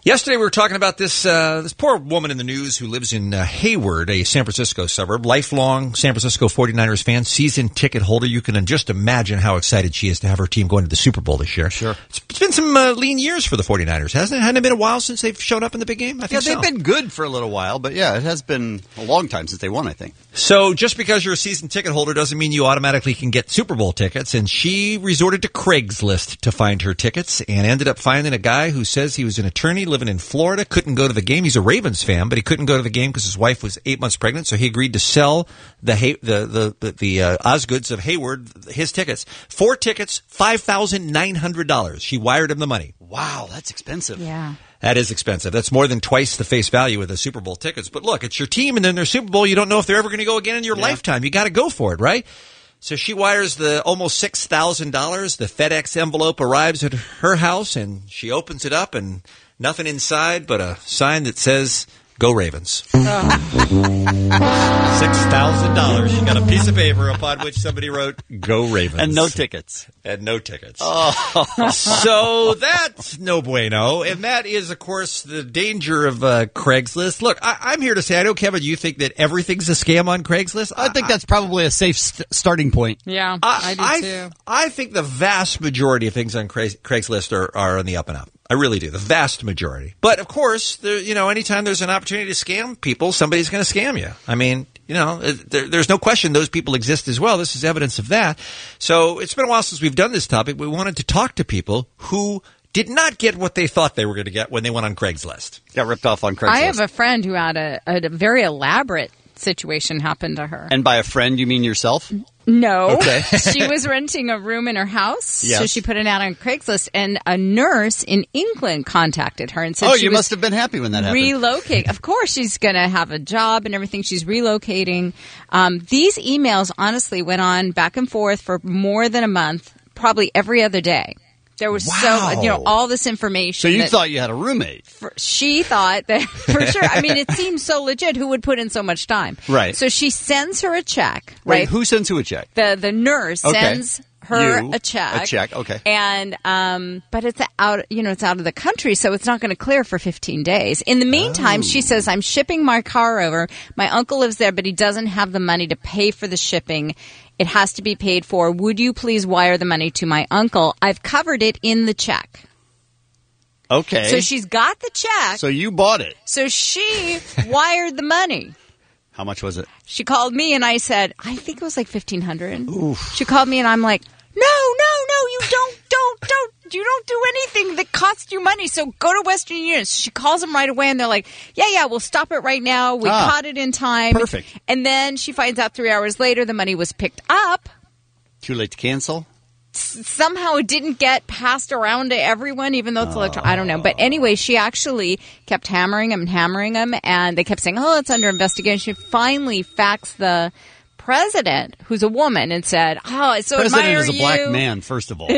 Yesterday we were talking about this uh, this poor woman in the news who lives in uh, Hayward, a San Francisco suburb, lifelong San Francisco forty-niners fan, season ticket holder. You can just imagine how excited she is to have her team going to the Super Bowl this year. Sure. It's, it's been some uh, lean years for the forty-niners, hasn't it? Hasn't it been a while since they've shown up in the big game? I think Yeah, they've so. been good for a little while, but yeah, it has been a long time since they won, I think. So just because you're a season ticket holder doesn't mean you automatically can get Super Bowl tickets. And she resorted to Craigslist to find her tickets and ended up finding a guy who says he was an attorney living in Florida, couldn't go to the game. He's a Ravens fan, but he couldn't go to the game because his wife was eight months pregnant. So he agreed to sell the Hay- the the the, the uh, Osgoods of Hayward his tickets. Four tickets, five thousand nine hundred dollars. She wired him the money. Wow, that's expensive. Yeah. That is expensive. That's more than twice the face value of the Super Bowl tickets. But look, it's your team, and then their Super Bowl. You don't know if they're ever going to go again in your Yeah. lifetime. You got to go for it, right? So she wires the almost six thousand dollars. The FedEx envelope arrives at her house, and she opens it up, and nothing inside but a sign that says, "Go Ravens." six thousand dollars. She got a piece of paper upon which somebody wrote, "Go Ravens." And no tickets. And no tickets. Oh. So that's no bueno. And that is, of course, the danger of uh, Craigslist. Look, I, I'm here to say, I know, Kevin, you think that everything's a scam on Craigslist. I think that's probably a safe st- starting point. Yeah, I, I do I, too. I think the vast majority of things on Craig, Craigslist are, are on the up and up. I really do. The vast majority. But, of course, there, you know, anytime there's an opportunity to scam people, somebody's going to scam you. I mean, you know, there, there's no question those people exist as well. This is evidence of that. So it's been a while since we've done this topic. We wanted to talk to people who did not get what they thought they were going to get when they went on Craigslist. Got ripped off on Craigslist. I have a friend who had a, a very elaborate situation happen to her. And by a friend, you mean yourself? No. Okay. She was renting a room in her house, Yes. so she put it out on Craigslist, and a nurse in England contacted her and said Oh, she you was must have been happy when that happened. relocate. Of course, she's going to have a job and everything. She's relocating. Um, these emails, honestly, went on back and forth for more than a month, probably every other day. There was Wow. so, you know, all this information. So you that- thought you had a roommate. for, she thought that for sure. I mean, it seems so legit. Who would put in so much time? Right. So she sends her a check. Wait, Right. who sends who a check? The the nurse Okay. sends her You, a check. a check, okay. And um, but it's out. You know, it's out of the country, so it's not going to clear for fifteen days. In the meantime, she says, "I'm shipping my car over. My uncle lives there, but he doesn't have the money to pay for the shipping. It has to be paid for. Would you please wire the money to my uncle? I've covered it in the check." Okay. So she's got the check. So you bought it. So she wired the money. How much was it? She called me and I said, I think it was like fifteen hundred. She called me and I'm like, no, no, no, you don't, don't, don't, you don't do anything that costs you money. So go to Western Union. So she calls them right away and they're like, yeah, yeah, we'll stop it right now. We Ah, caught it in time. perfect. And then she finds out three hours later the money was picked up. Too late to cancel? Somehow it didn't get passed around to everyone, even though it's electronic. I don't know. But anyway, she actually kept hammering them and hammering them, and they kept saying, oh, it's under investigation. She finally faxed the president, who's a woman, and said, oh, I so President admire is a you. black man, first of all.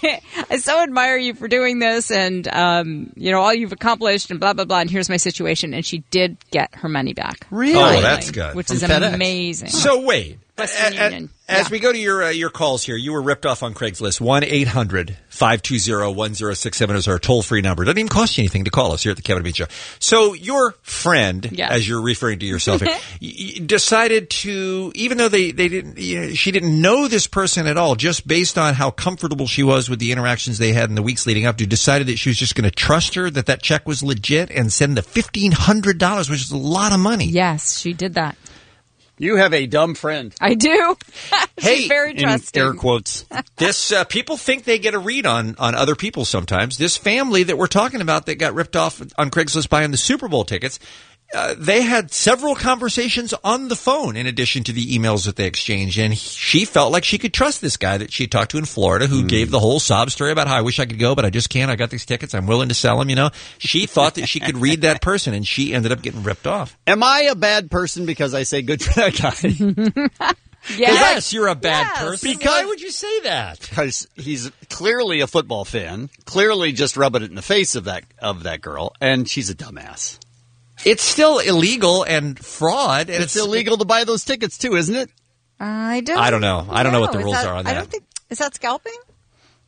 I so admire you for doing this, and, um, you know, all you've accomplished, and blah, blah, blah, and here's my situation. And she did get her money back. Really? Oh, that's good. Which From is FedEx. amazing. So wait. Western A- a- Union. As Yeah. we go to your uh, your calls here, you were ripped off on Craigslist. one eight hundred five two zero one zero six seven is our toll-free number. It doesn't even cost you anything to call us here at the Kevin and Bean Show. So your friend, Yes. as you're referring to yourself, y- y- decided to, even though they, they didn't, you know, she didn't know this person at all, just based on how comfortable she was with the interactions they had in the weeks leading up to, decided that she was just going to trust her, that that check was legit, and send the fifteen hundred dollars, which is a lot of money. Yes, she did that. You have a dumb friend. I do. Hey, She's very In trusting. air quotes. This uh, people think they get a read on on other people sometimes. This family that we're talking about that got ripped off on Craigslist buying the Super Bowl tickets, uh, they had several conversations on the phone in addition to the emails that they exchanged, and he- she felt like she could trust this guy that she talked to in Florida, who gave the whole sob story about how I wish I could go, but I just can't. I got these tickets. I'm willing to sell them. You know, she thought that she could read that person, and she ended up getting ripped off. Am I a bad person because I say good for that guy? Yes, you're a bad Yes. person. Because- Why would you say that? Because he's clearly a football fan, clearly just rubbing it in the face of that of that girl, and she's a dumbass. It's still illegal and fraud, and It's, illegal to buy those tickets too, isn't it? I don't. I don't know. I don't know what the Is rules that- are on I that. don't think is that scalping.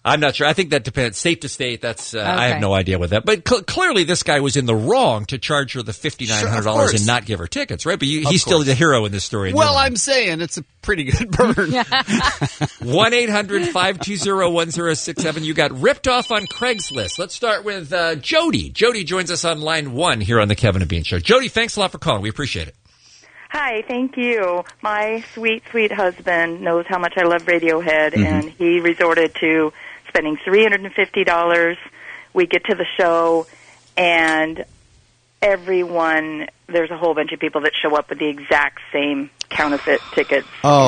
I'm not sure. I think that depends. Safe to state, that's uh, I have Okay. no idea what that. But cl- clearly, this guy was in the wrong to charge her the fifty-nine hundred dollars Sure, of and not give her tickets, right? But you, he's still the hero in this story. in your Well, mind. I'm saying it's a pretty good burn. one eight hundred five two zero one zero six seven. You got ripped off on Craigslist. Let's start with uh, Jody. Jody joins us on line one here on the Kevin and Bean Show. Jody, thanks a lot for calling. We appreciate it. Hi, thank you. My sweet, sweet husband knows how much I love Radiohead, Mm-hmm. and he resorted to spending three hundred fifty dollars. We get to the show, and everyone, there's a whole bunch of people that show up with the exact same counterfeit tickets.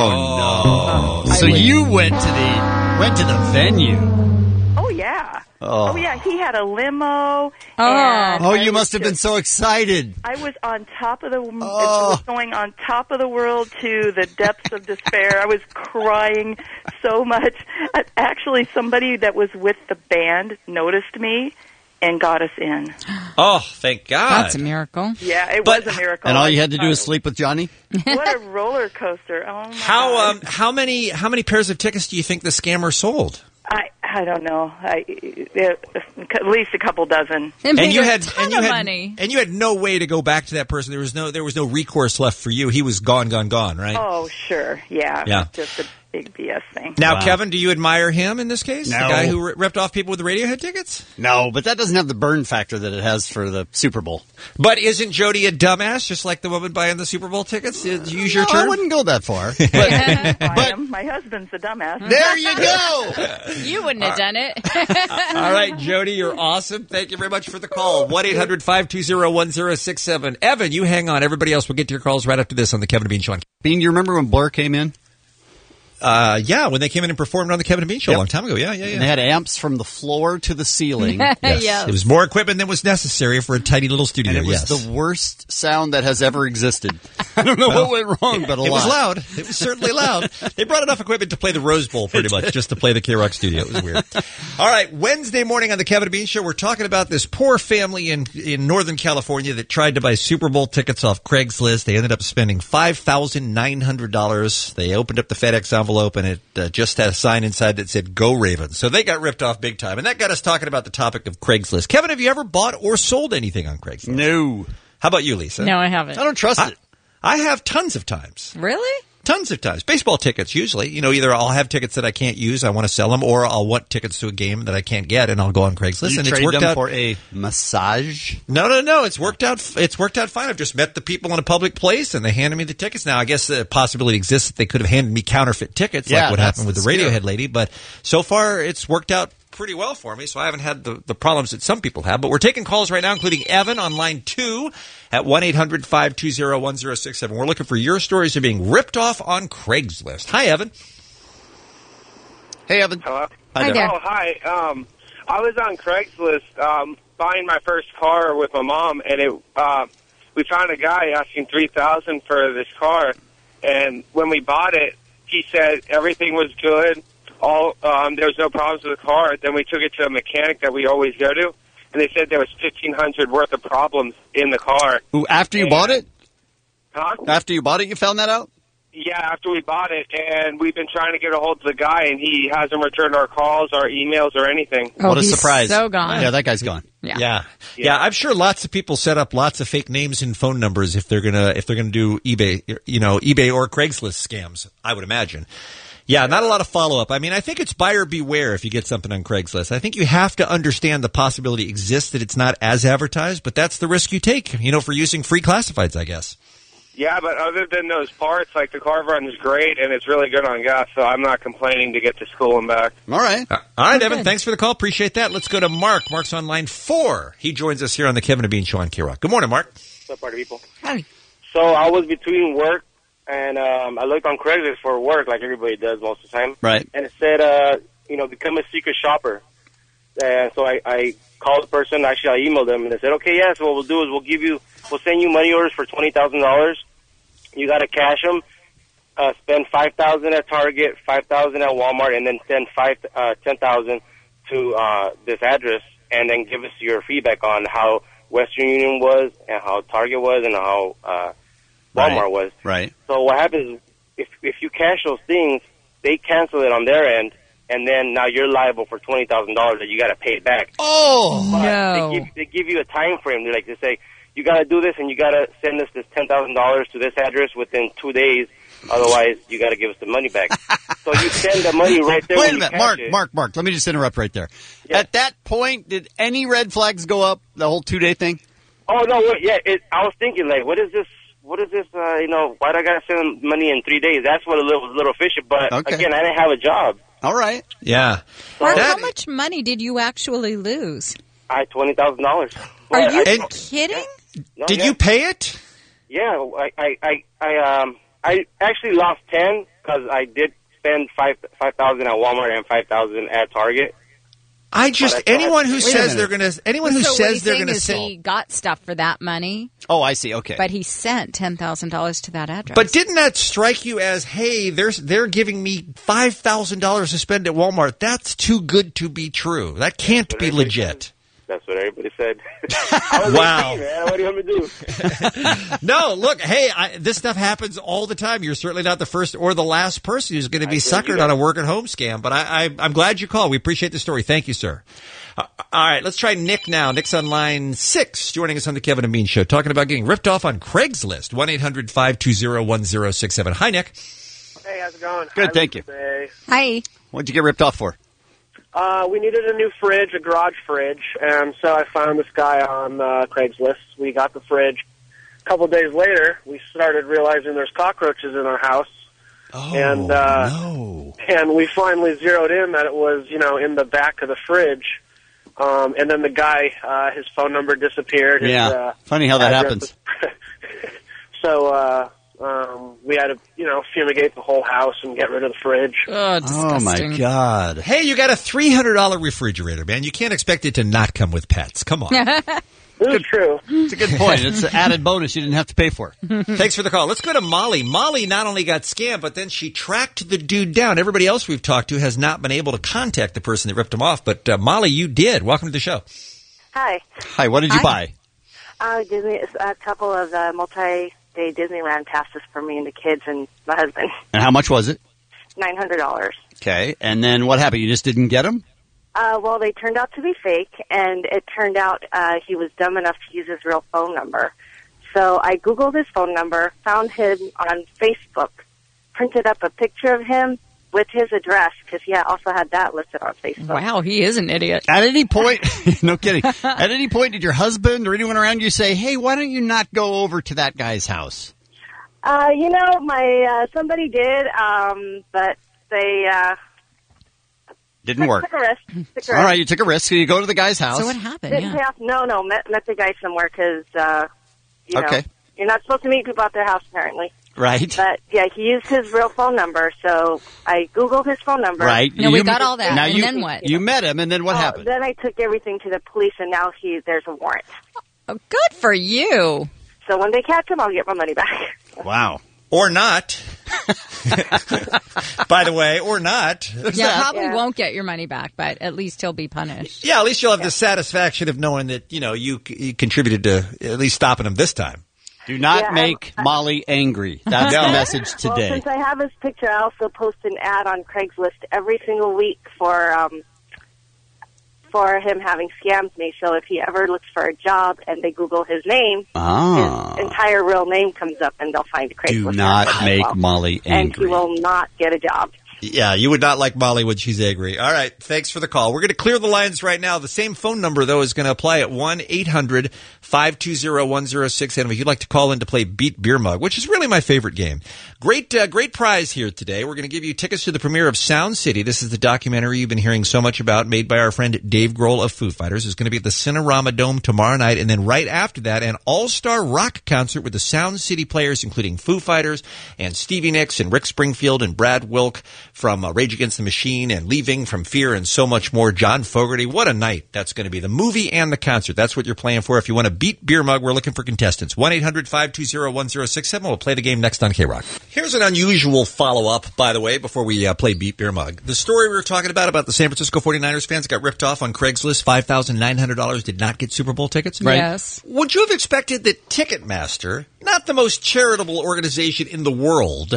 Oh, no! So you went to the went to the venue. Oh, yeah. Oh. Oh, yeah, he had a limo. Oh. and Oh, I you was must have been just- so excited. I was on top of the, it Oh. was going on top of the world to the depths of despair. I was crying so much. Uh, Actually, somebody that was with the band noticed me and got us in. Oh, thank God. That's a miracle. Yeah, it But- was a miracle. And all you had to do was sleep with Johnny? What a roller coaster. Oh, my How God. um how many how many pairs of tickets do you think the scammer sold? I, I don't know. I, it, at least a couple dozen. And, And you a had ton and you of had money. and you had no way to go back to that person. There was no there was no recourse left for you. He was gone, gone, gone. Right? Oh, sure. Yeah. Yeah. It's just a big B S thing. Now, Wow. Kevin, do you admire him in this case? No. The guy who r- ripped off people with the Radiohead tickets? No, but that doesn't have the burn factor that it has for the Super Bowl. But isn't Jody a dumbass, just like the woman buying the Super Bowl tickets? Did you use your No, term? I wouldn't go that far. I am. My husband's a dumbass. There you go. You wouldn't have done it. All right, Jody, you're awesome. Thank you very much for the call. one eight hundred five two zero one zero six seven. Evan, you hang on. Everybody else will get to your calls right after this on the Kevin and Bean Show. Bean, you remember when Blur came in? Uh, yeah, when they came in and performed on the Kevin and Bean Show Yep. a long time ago. Yeah, yeah, yeah. And they had amps from the floor to the ceiling. Yes. Yes. It was more equipment than was necessary for a tiny little studio. And it was yes. the worst sound that has ever existed. I don't know what went wrong, but a it lot. was loud. It was certainly loud. They brought enough equipment to play the Rose Bowl pretty much, just to play the K-Rock studio. It was weird. All right, Wednesday morning on the Kevin and Bean Show, we're talking about this poor family in, in Northern California that tried to buy Super Bowl tickets off Craigslist. They ended up spending five thousand nine hundred dollars. They opened up the FedEx envelope, and it uh, just had a sign inside that said, "Go Ravens." So they got ripped off big time. And that got us talking about the topic of Craigslist. Kevin, have you ever bought or sold anything on Craigslist? No. How about you, Lisa? No, I haven't. I don't trust I, it. I have tons of times. Really? Tons of times. Baseball tickets, usually. You know, either I'll have tickets that I can't use, I want to sell them, or I'll want tickets to a game that I can't get, and I'll go on Craigslist. You and trade it's worked them out for a massage? No, no, no. It's worked out. It's worked out fine. I've just met the people in a public place, and they handed me the tickets. Now, I guess the possibility exists that they could have handed me counterfeit tickets, Yeah, like what that's happened with the the scare. Radiohead lady. But so far, it's worked out pretty well for me, so I haven't had the, the problems that some people have. But we're taking calls right now, including Evan on line two at one eight hundred five two zero one zero six seven. We're looking for your stories of being ripped off on Craigslist. Hi, Evan. Hey, Evan. Hello. Hi there. Oh, hi. Um, I was on Craigslist um, buying my first car with my mom, and it uh, we found a guy asking three thousand for this car. And when we bought it, he said everything was good. All um, there was no problems with the car. Then we took it to a mechanic that we always go to, and they said there was fifteen hundred worth of problems in the car. Ooh, after you And- bought it? Huh? After you bought it, you found that out? Yeah, after we bought it, and we've been trying to get a hold of the guy, and he hasn't returned our calls, our emails, or anything. Oh, what a he's surprise. so gone. Yeah, that guy's gone. Yeah. Yeah. yeah, I'm sure lots of people set up lots of fake names and phone numbers if they're gonna if they're gonna do eBay, you know, eBay or Craigslist scams. I would imagine. Yeah, not a lot of follow up. I mean, I think it's buyer beware if you get something on Craigslist. I think you have to understand the possibility exists that it's not as advertised, but that's the risk you take, you know, for using free classifieds, I guess. Yeah, but other than those parts, like the car runs great, and it's really good on gas, so I'm not complaining to get to school and back. All right. All right, Evan, thanks for the call. Appreciate that. Let's go to Mark. Mark's on line four. He joins us here on the Kevin and Bean Show on K-Rock. Good morning, Mark. What's up, party people? Hi. So I was between work, and um, I looked on Craigslist for work, like everybody does most of the time. Right. And it said, uh, you know, become a secret shopper. And so I, I called the person. Actually, I emailed them, and they said, okay, yeah, so what we'll do is we'll give you, we'll send you money orders for twenty thousand dollars. You got to cash them, uh, spend five thousand dollars at Target, five thousand dollars at Walmart, and then send five, uh, ten thousand dollars to uh, this address, and then give us your feedback on how Western Union was, and how Target was, and how uh, Walmart Right. was. Right. So what happens is if if you cash those things, they cancel it on their end, and then now you're liable for twenty thousand dollars that you got to pay it back. Oh, but no. They give, they give you a time frame. They like they say, you got to do this, and you got to send us this ten thousand dollars to this address within two days. Otherwise, you got to give us the money back. So you send the money right there. Wait when a you minute, cash Mark, it. Mark, Mark. Let me just interrupt right there. Yeah. At that point, did any red flags go up? The whole two day thing? Oh no, wait, yeah. It, I was thinking like, what is this? What is this? Uh, you know, why do I got to send money in three days? That's what a little was a little fishy. But Okay. again, I didn't have a job. All right. Yeah. Mark, That- how much money did you actually lose? I had twenty thousand dollars. Are you And- kidding? No, Did yeah. you pay it? Yeah, I, I, I, I, um, I actually lost ten because I did spend five five thousand at Walmart and five thousand at Target. I just But I thought- anyone who Wait a says minute. they're going to anyone who so what says he's they're saying going to is sell. he got stuff for that money, Oh, I see. Okay. but he sent ten thousand dollars to that address. But didn't that strike you as, hey, there's they're giving me five thousand dollars to spend at Walmart? That's too good to be true. That can't be legit. That's what everybody said. I was Wow. eighteen, man. What do you want me to do? No, look, hey, I, this stuff happens all the time. You're certainly not the first or the last person who's going to be suckered on a work at home scam. But I, I, I'm glad you called. We appreciate the story. Thank you, sir. Uh, all right, let's try Nick now. Nick's on line six, joining us on the Kevin and Bean Show, talking about getting ripped off on Craigslist. one eight hundred five two zero one zero six seven. Hi, Nick. Hey, how's it going? Good, Hi, thank you. Hey. Hi. What'd you get ripped off for? Uh, we needed a new fridge, a garage fridge, and so I found this guy on uh, Craigslist. We got the fridge. A couple of days later, we started realizing there's cockroaches in our house. Oh, and, uh, no. And we finally zeroed in that it was, you know, in the back of the fridge. Um, and then the guy, uh, his phone number disappeared. His, Yeah. uh, Funny how that address happens. was- so, uh, um, we had to, you know, fumigate the whole house and get rid of the fridge. Oh, Oh, my God. Hey, you got a three hundred dollars refrigerator, man. You can't expect it to not come with pets. Come on. It's true. It's a good point. It's an added bonus you didn't have to pay for. Thanks for the call. Let's go to Molly. Molly not only got scammed, but then she tracked the dude down. Everybody else we've talked to has not been able to contact the person that ripped him off. But uh, Molly, you did. Welcome to the show. Hi. Hi, what did you buy? Uh, Disney, a couple of uh, multi-day Disneyland passes for me and the kids and my husband. And how much was it? nine hundred dollars. Okay. And then what happened? You just didn't get them? Uh, well, they turned out to be fake, and it turned out uh, he was dumb enough to use his real phone number. So I Googled his phone number, found him on Facebook, printed up a picture of him with his address, because he also had that listed on Facebook. Wow, he is an idiot. At any point, no kidding, at any point did your husband or anyone around you say, hey, why don't you not go over to that guy's house? Uh, you know, my uh, somebody did, um, but they... Uh, Didn't work. Took a risk. Took a risk. All right, you took a risk. So you go to the guy's house. Didn't pay off. No, no, met, met the guy somewhere because, uh, you know, Okay. you're not supposed to meet people at their house, apparently. Right. But, yeah, he used his real phone number, so I Googled his phone number. Right. No, we You- got all that. Now And you, then what? You met him, and then what Oh, happened? Then I took everything to the police, and now he there's a warrant. Oh, good for you. So when they catch him, I'll get my money back. Wow. Or not. By the way, or not. Yeah, probably won't get your money back, but at least he'll be punished. Yeah, at least you'll have the satisfaction of knowing that, you know, you, you contributed to at least stopping him this time. Do not Yeah, make I'm- Molly angry. That's No. the message Well, today. since I have his picture, I also post an ad on Craigslist every single week for um, for him having scammed me. So if he ever looks for a job and they Google his name, Ah. his entire real name comes up, and they'll find a Craigslist. Do ad not as make well. Molly And he angry. will not get a job. Yeah, you would not like Molly when she's angry. All right, thanks for the call. We're going to clear the lines right now. The same phone number, though, is going to apply at one eight hundred five two zero one zero six seven if you'd like to call in to play Beat Beer Mug, which is really my favorite game. Great uh, great prize here today. We're going to give you tickets to the premiere of Sound City. This is the documentary you've been hearing so much about, made by our friend Dave Grohl of Foo Fighters. It's going to be at the Cinerama Dome tomorrow night, and then right after that, an all-star rock concert with the Sound City players, including Foo Fighters and Stevie Nicks and Rick Springfield and Brad Wilk from uh, Rage Against the Machine and Leaving from Fear and so much more. John Fogerty. What a night that's going to be. The movie and the concert. That's what you're playing for. If you want to beat Beer Mug, we're looking for contestants. one eight hundred five two zero one zero six seven. We'll play the game next on K-Rock. Here's an unusual follow-up, by the way, before we uh, play Beat Beer Mug. The story we were talking about, about the San Francisco forty-niners fans got ripped off on Craigslist. five thousand nine hundred dollars did not get Super Bowl tickets. Right. Yes. Would you have expected that Ticketmaster, not the most charitable organization in the world,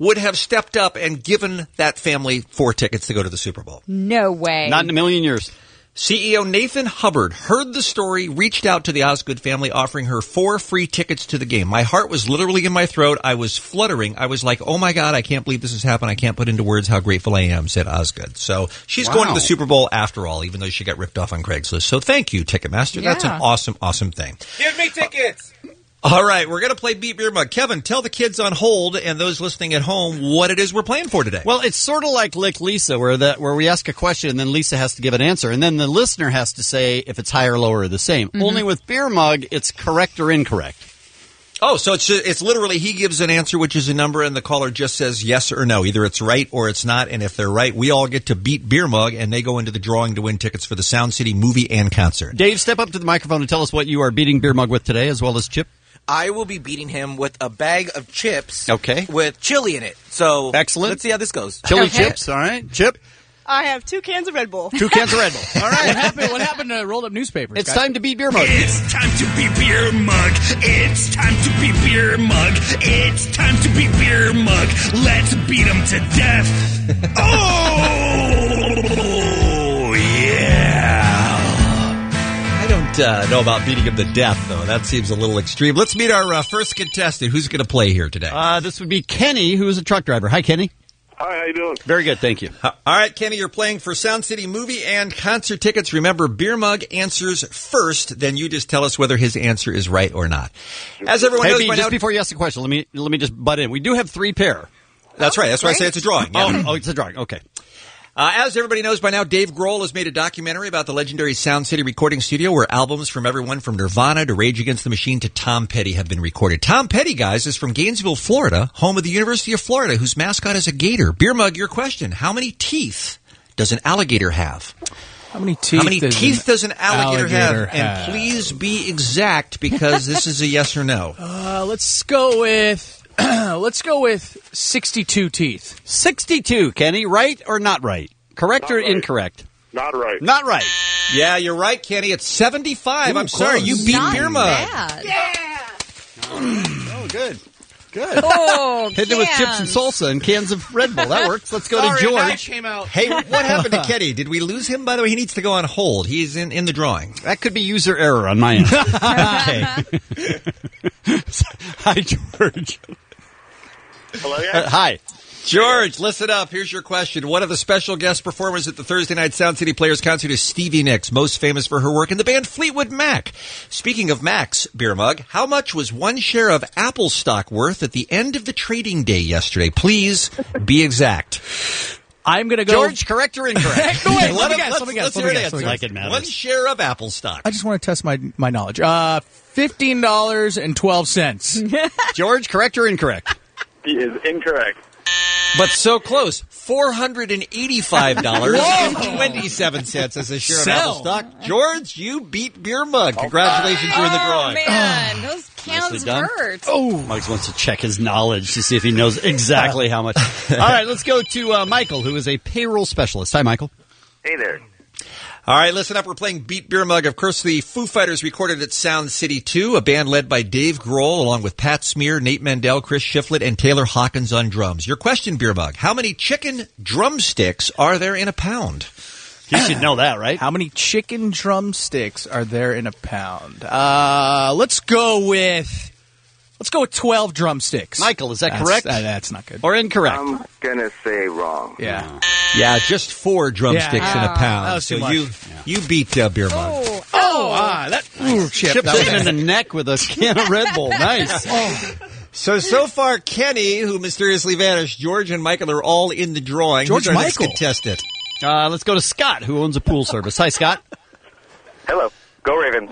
would have stepped up and given that family four tickets to go to the Super Bowl. No way. Not in a million years. C E O Nathan Hubbard heard the story, reached out to the Osgood family, offering her four free tickets to the game. My heart was literally in my throat. I was fluttering. I was like, oh, my God, I can't believe this has happened. I can't put into words how grateful I am, said Osgood. So she's Wow. going to the Super Bowl after all, even though she got ripped off on Craigslist. So thank you, Ticketmaster. That's an Yeah. awesome, awesome thing. Give me tickets. All right, we're going to play Beat Beer Mug. Kevin, tell the kids on hold and those listening at home what it is we're playing for today. Well, it's sort of like Lick Lisa, where that where we ask a question and then Lisa has to give an answer, and then the listener has to say if it's higher, lower, or the same. Mm-hmm. Only with Beer Mug, it's correct or incorrect. Oh, so it's it's literally he gives an answer, which is a number, and the caller just says yes or no. Either it's right or it's not, and if they're right, we all get to beat Beer Mug, and they go into the drawing to win tickets for the Sound City movie and concert. Dave, step up to the microphone and tell us what you are beating Beer Mug with today, as well as Chip. I will be beating him with a bag of chips. Okay. With chili in it. So excellent. Let's see how this goes. Chili Okay. chips, all right. Chip, I have two cans of Red Bull. two cans of Red Bull. All right. What happened? What happened to rolled up newspapers? It's guys? time to beat Beer Mug. It's time to be Beer Mug. It's time to be Beer Mug. It's time to be Beer Mug. Let's beat him to death. Oh, yeah. I don't uh, know about beating him to death, though. That seems a little extreme. Let's meet our uh, first contestant. Who's going to play here today? Uh, this would be Kenny, who is a truck driver. Hi, Kenny. Hi, how you doing? Very good, thank you. Uh, all right, Kenny, you're playing for Sound City movie and concert tickets. Remember, Beer Mug answers first, then you just tell us whether his answer is right or not. As everyone Hey, knows B, by just now, before you ask the question, let me let me just butt in. We do have three pair. That's right. That's why I say it's a drawing. Yeah. Oh, oh, it's a drawing. Okay. Uh, as everybody knows by now, Dave Grohl has made a documentary about the legendary Sound City recording studio where albums from everyone from Nirvana to Rage Against the Machine to Tom Petty have been recorded. Tom Petty, guys, is from Gainesville, Florida, home of the University of Florida, whose mascot is a gator. Beer Mug, your question. How many teeth does an alligator have? How many teeth? How many does teeth an does an alligator, alligator have? have? And please be exact because this is a yes or no. Uh, let's go with let's go with sixty-two teeth. sixty-two, Kenny. Right or not right? Correct Not or right. incorrect? Not right. Not right. Yeah, you're right, Kenny. It's seventy-five. Ooh, I'm sorry. close. You beat Not Beer Mug. bad. Oh, good. Good. Oh, Hitting it with chips and cans. salsa and cans of Red Bull. That works. Let's go Sorry, to a knife George. came out. Hey, what happened to Kenny? Did we lose him? By the way, he needs to go on hold. He's in, in the drawing. That could be user error on my end. Okay. Hi, George. Hello, Uh, hi. George, listen up. Here's your question. One of the special guest performers at the Thursday Night Sound City Players concert is Stevie Nicks, most famous for her work in the band Fleetwood Mac. Speaking of Mac's, Beer Mug, how much was one share of Apple stock worth at the end of the trading day yesterday? Please be exact. I'm going to go. George, correct or incorrect? No, wait, Let let me him- guess. let's- Let me guess. let's Let hear me an guess. let me answer. guess. Like it matters. One share of Apple stock. I just want to test my my knowledge. Uh, fifteen dollars and twelve cents. George, correct or incorrect? He is incorrect. But so close. four hundred eighty-five dollars and twenty-seven cents as a share of Sell. Apple stock. George, you beat Beer Mug. Congratulations, you're in the Oh, drawing. man. Those Nicely cans done. hurt. Oh, Mike wants to check his knowledge to see if he knows exactly how much. All right, let's go to uh, Michael, who is a payroll specialist. Hi, Michael. Hey there. All right, listen up. We're playing Beat Beer Mug. Of course, the Foo Fighters recorded at Sound City two, a band led by Dave Grohl, along with Pat Smear, Nate Mendel, Chris Shiflett, and Taylor Hawkins on drums. Your question, Beer Mug. How many chicken drumsticks are there in a pound? You should know that, right? How many chicken drumsticks are there in a pound? Uh, let's go with let's go with twelve drumsticks. Michael, is that That's- correct? uh, that's not good. Or incorrect? I'm gonna say wrong. Yeah. Yeah, just four drumsticks Yeah. in a pound. That was too so much. you you beat uh, Beer Mug. Oh, Oh, ah, that ooh, chip. Chips That was him in the neck with a can of Red Bull. Nice. So, so far, Kenny, who mysteriously vanished, George and Michael are all in the drawing. George Who's our next Michael. contestant? Uh, let's go to Scott, who owns a pool service. Hi, Scott. Hello. Go Ravens.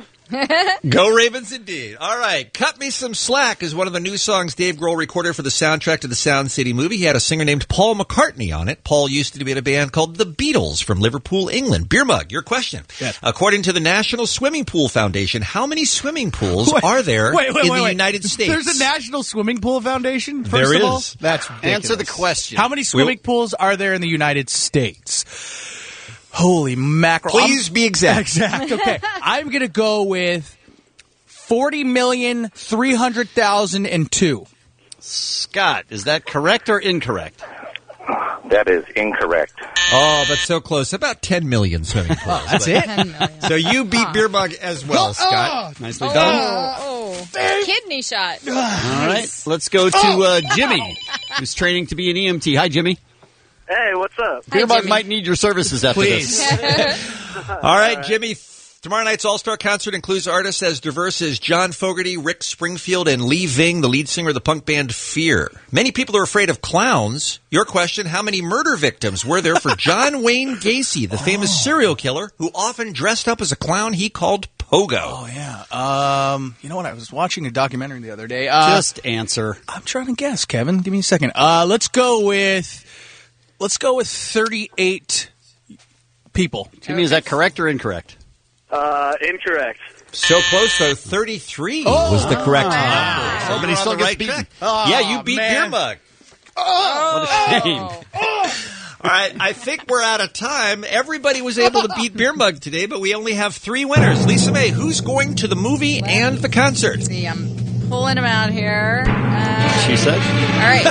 Go Ravens indeed. All right. Cut Me Some Slack is one of the new songs Dave Grohl recorded for the soundtrack to the Sound City movie. He had a singer named Paul McCartney on it. Paul used to be in a band called The Beatles from Liverpool, England. Beer Mug, your question. Yes. According to the National Swimming Pool Foundation, how many swimming pools Wait, are there wait, wait, in wait, the wait. United States? There's a National Swimming Pool Foundation. First There of all? is. That's ridiculous. Answer the question. How many swimming pools are there in the United States? Holy mackerel! Please I'm- be exact. Exact. Okay, I'm gonna go with forty million three hundred thousand and two. Scott, is that correct or incorrect? That is incorrect. Oh, but so close. About ten million swimming pools. That's But- it? ten million. So you beat Beer Mug as well, Scott. Nicely Oh, done. oh, oh. Kidney shot. All right, let's go to uh, Jimmy, who's training to be an E M T. Hi, Jimmy. Hey, what's up? Beer Mug might need your services after Please. this. All right, Jimmy. Tomorrow night's All-Star Concert includes artists as diverse as John Fogerty, Rick Springfield, and Lee Ving, the lead singer of the punk band Fear. Many people are afraid of clowns. Your question, how many murder victims were there for John Wayne Gacy, the famous Oh. serial killer who often dressed up as a clown he called Pogo? Oh, yeah. Um, you know what? I was watching a documentary the other day. Uh, Just answer. I'm trying to guess, Kevin. Give me a second. Uh, let's go with let's go with thirty-eight people. Jimmy, is that correct or incorrect? Uh, incorrect. So close, though. thirty-three was the correct number. So but he you're still on the gets right beaten. track. Oh, yeah, you beat man. Beer Mug. What a shame. All right, I think we're out of time. Everybody was able to beat Beer Mug today, but we only have three winners. Lisa May, who's going to the movie and the concert? See, I'm pulling him out here. Uh, She said. all right,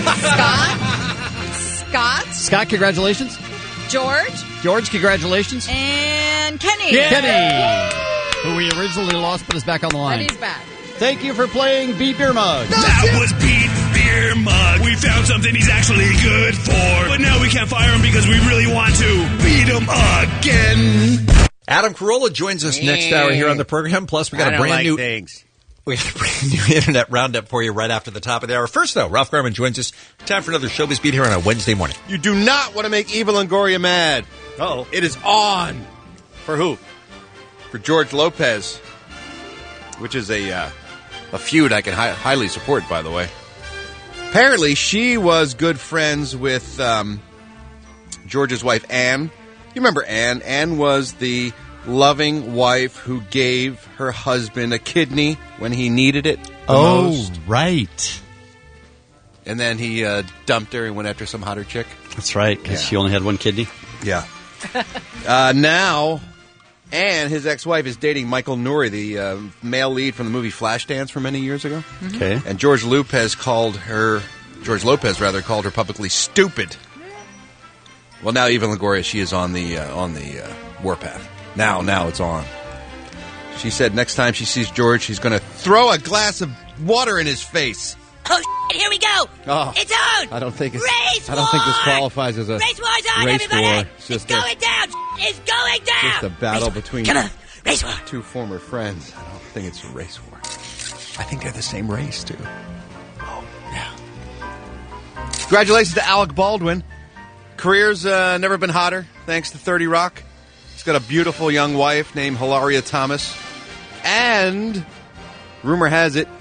Scott. Scott. Scott, congratulations. George. George, congratulations. And Kenny. Kenny, who we originally lost but is back on the But line. he's back. Thank you for playing Beat Beer Mug. That was Beat Beer Mug. We found something he's actually good for. But now we can't fire him because we really want to beat him again. Adam Carolla joins us next hour here on the program. Plus, we got I a don't brand like new things. we got a brand new internet roundup for you right after the top of the hour. First, though, Ralph Garman joins us. Time for another Showbiz Beat here on a Wednesday morning. You do not want to make Eva Longoria mad. Oh, It is on. For who? For George Lopez, which is a uh, a feud I can hi- highly support, by the way. Apparently, she was good friends with um, George's wife, Anne. You remember Anne? Anne was the loving wife who gave her husband a kidney when he needed it the Oh, most. right. And then he uh, dumped her and went after some hotter chick. That's right, because Yeah. she only had one kidney. Yeah. uh, now, Anne, his ex-wife, is dating Michael Nouri, the uh, male lead from the movie Flashdance from many years ago. Okay. And George Lopez called her, George Lopez rather, called her publicly stupid. Well, now Eva Longoria, she is on the uh, on the uh, warpath. Now, now it's on. She said next time she sees George, she's going to throw a glass of water in his face. Oh, shit, here we go. Oh. It's on. I don't think it's. Race I don't think this war! qualifies as a Race war's on, race everybody. war. It's just it's a- going down. It's going down. Just a battle between Come on. Race war. two former friends. I don't think it's a race war. I think they're the same race, too. Oh, yeah. Congratulations to Alec Baldwin. Career's uh, never been hotter, thanks to thirty Rock. He's got a beautiful young wife named Hilaria Thomas. And rumor has it,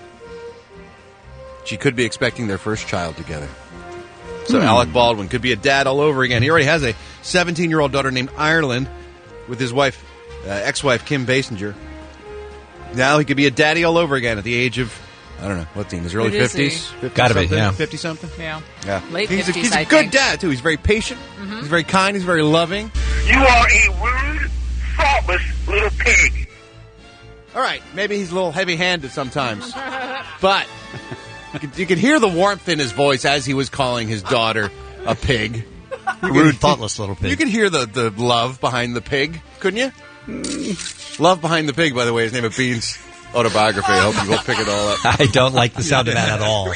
she could be expecting their first child together. So Hmm. Alec Baldwin could be a dad all over again. He already has a seventeen-year-old daughter named Ireland with his wife, uh, ex-wife Kim Basinger. Now he could be a daddy all over again at the age of, I don't know, what's he in his early What is he? fifties? Gotta be, yeah. fifty-something? Yeah. Yeah. Late he's a, fifties, he's a I good think. dad, too. He's very patient. Mhm. He's very kind. He's very loving. You are a rude, thoughtless little pig. All right, maybe he's a little heavy-handed sometimes. But you could, you could hear the warmth in his voice as he was calling his daughter a pig. You Rude, could- thoughtless little pig. You could hear the, the love behind the pig, couldn't you? Love Behind the Pig, by the way, is the name of Bean's autobiography. I hope you will pick it all up. I don't like the sound of that at all.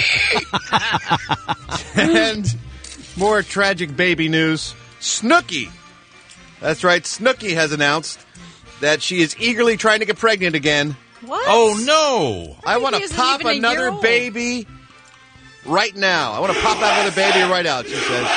And more tragic baby news. Snooki. That's right, Snooki has announced that she is eagerly trying to get pregnant again. What? Oh, no. I want he to isn't pop even a year another old. baby right now. I want to pop out with a baby right out, she says.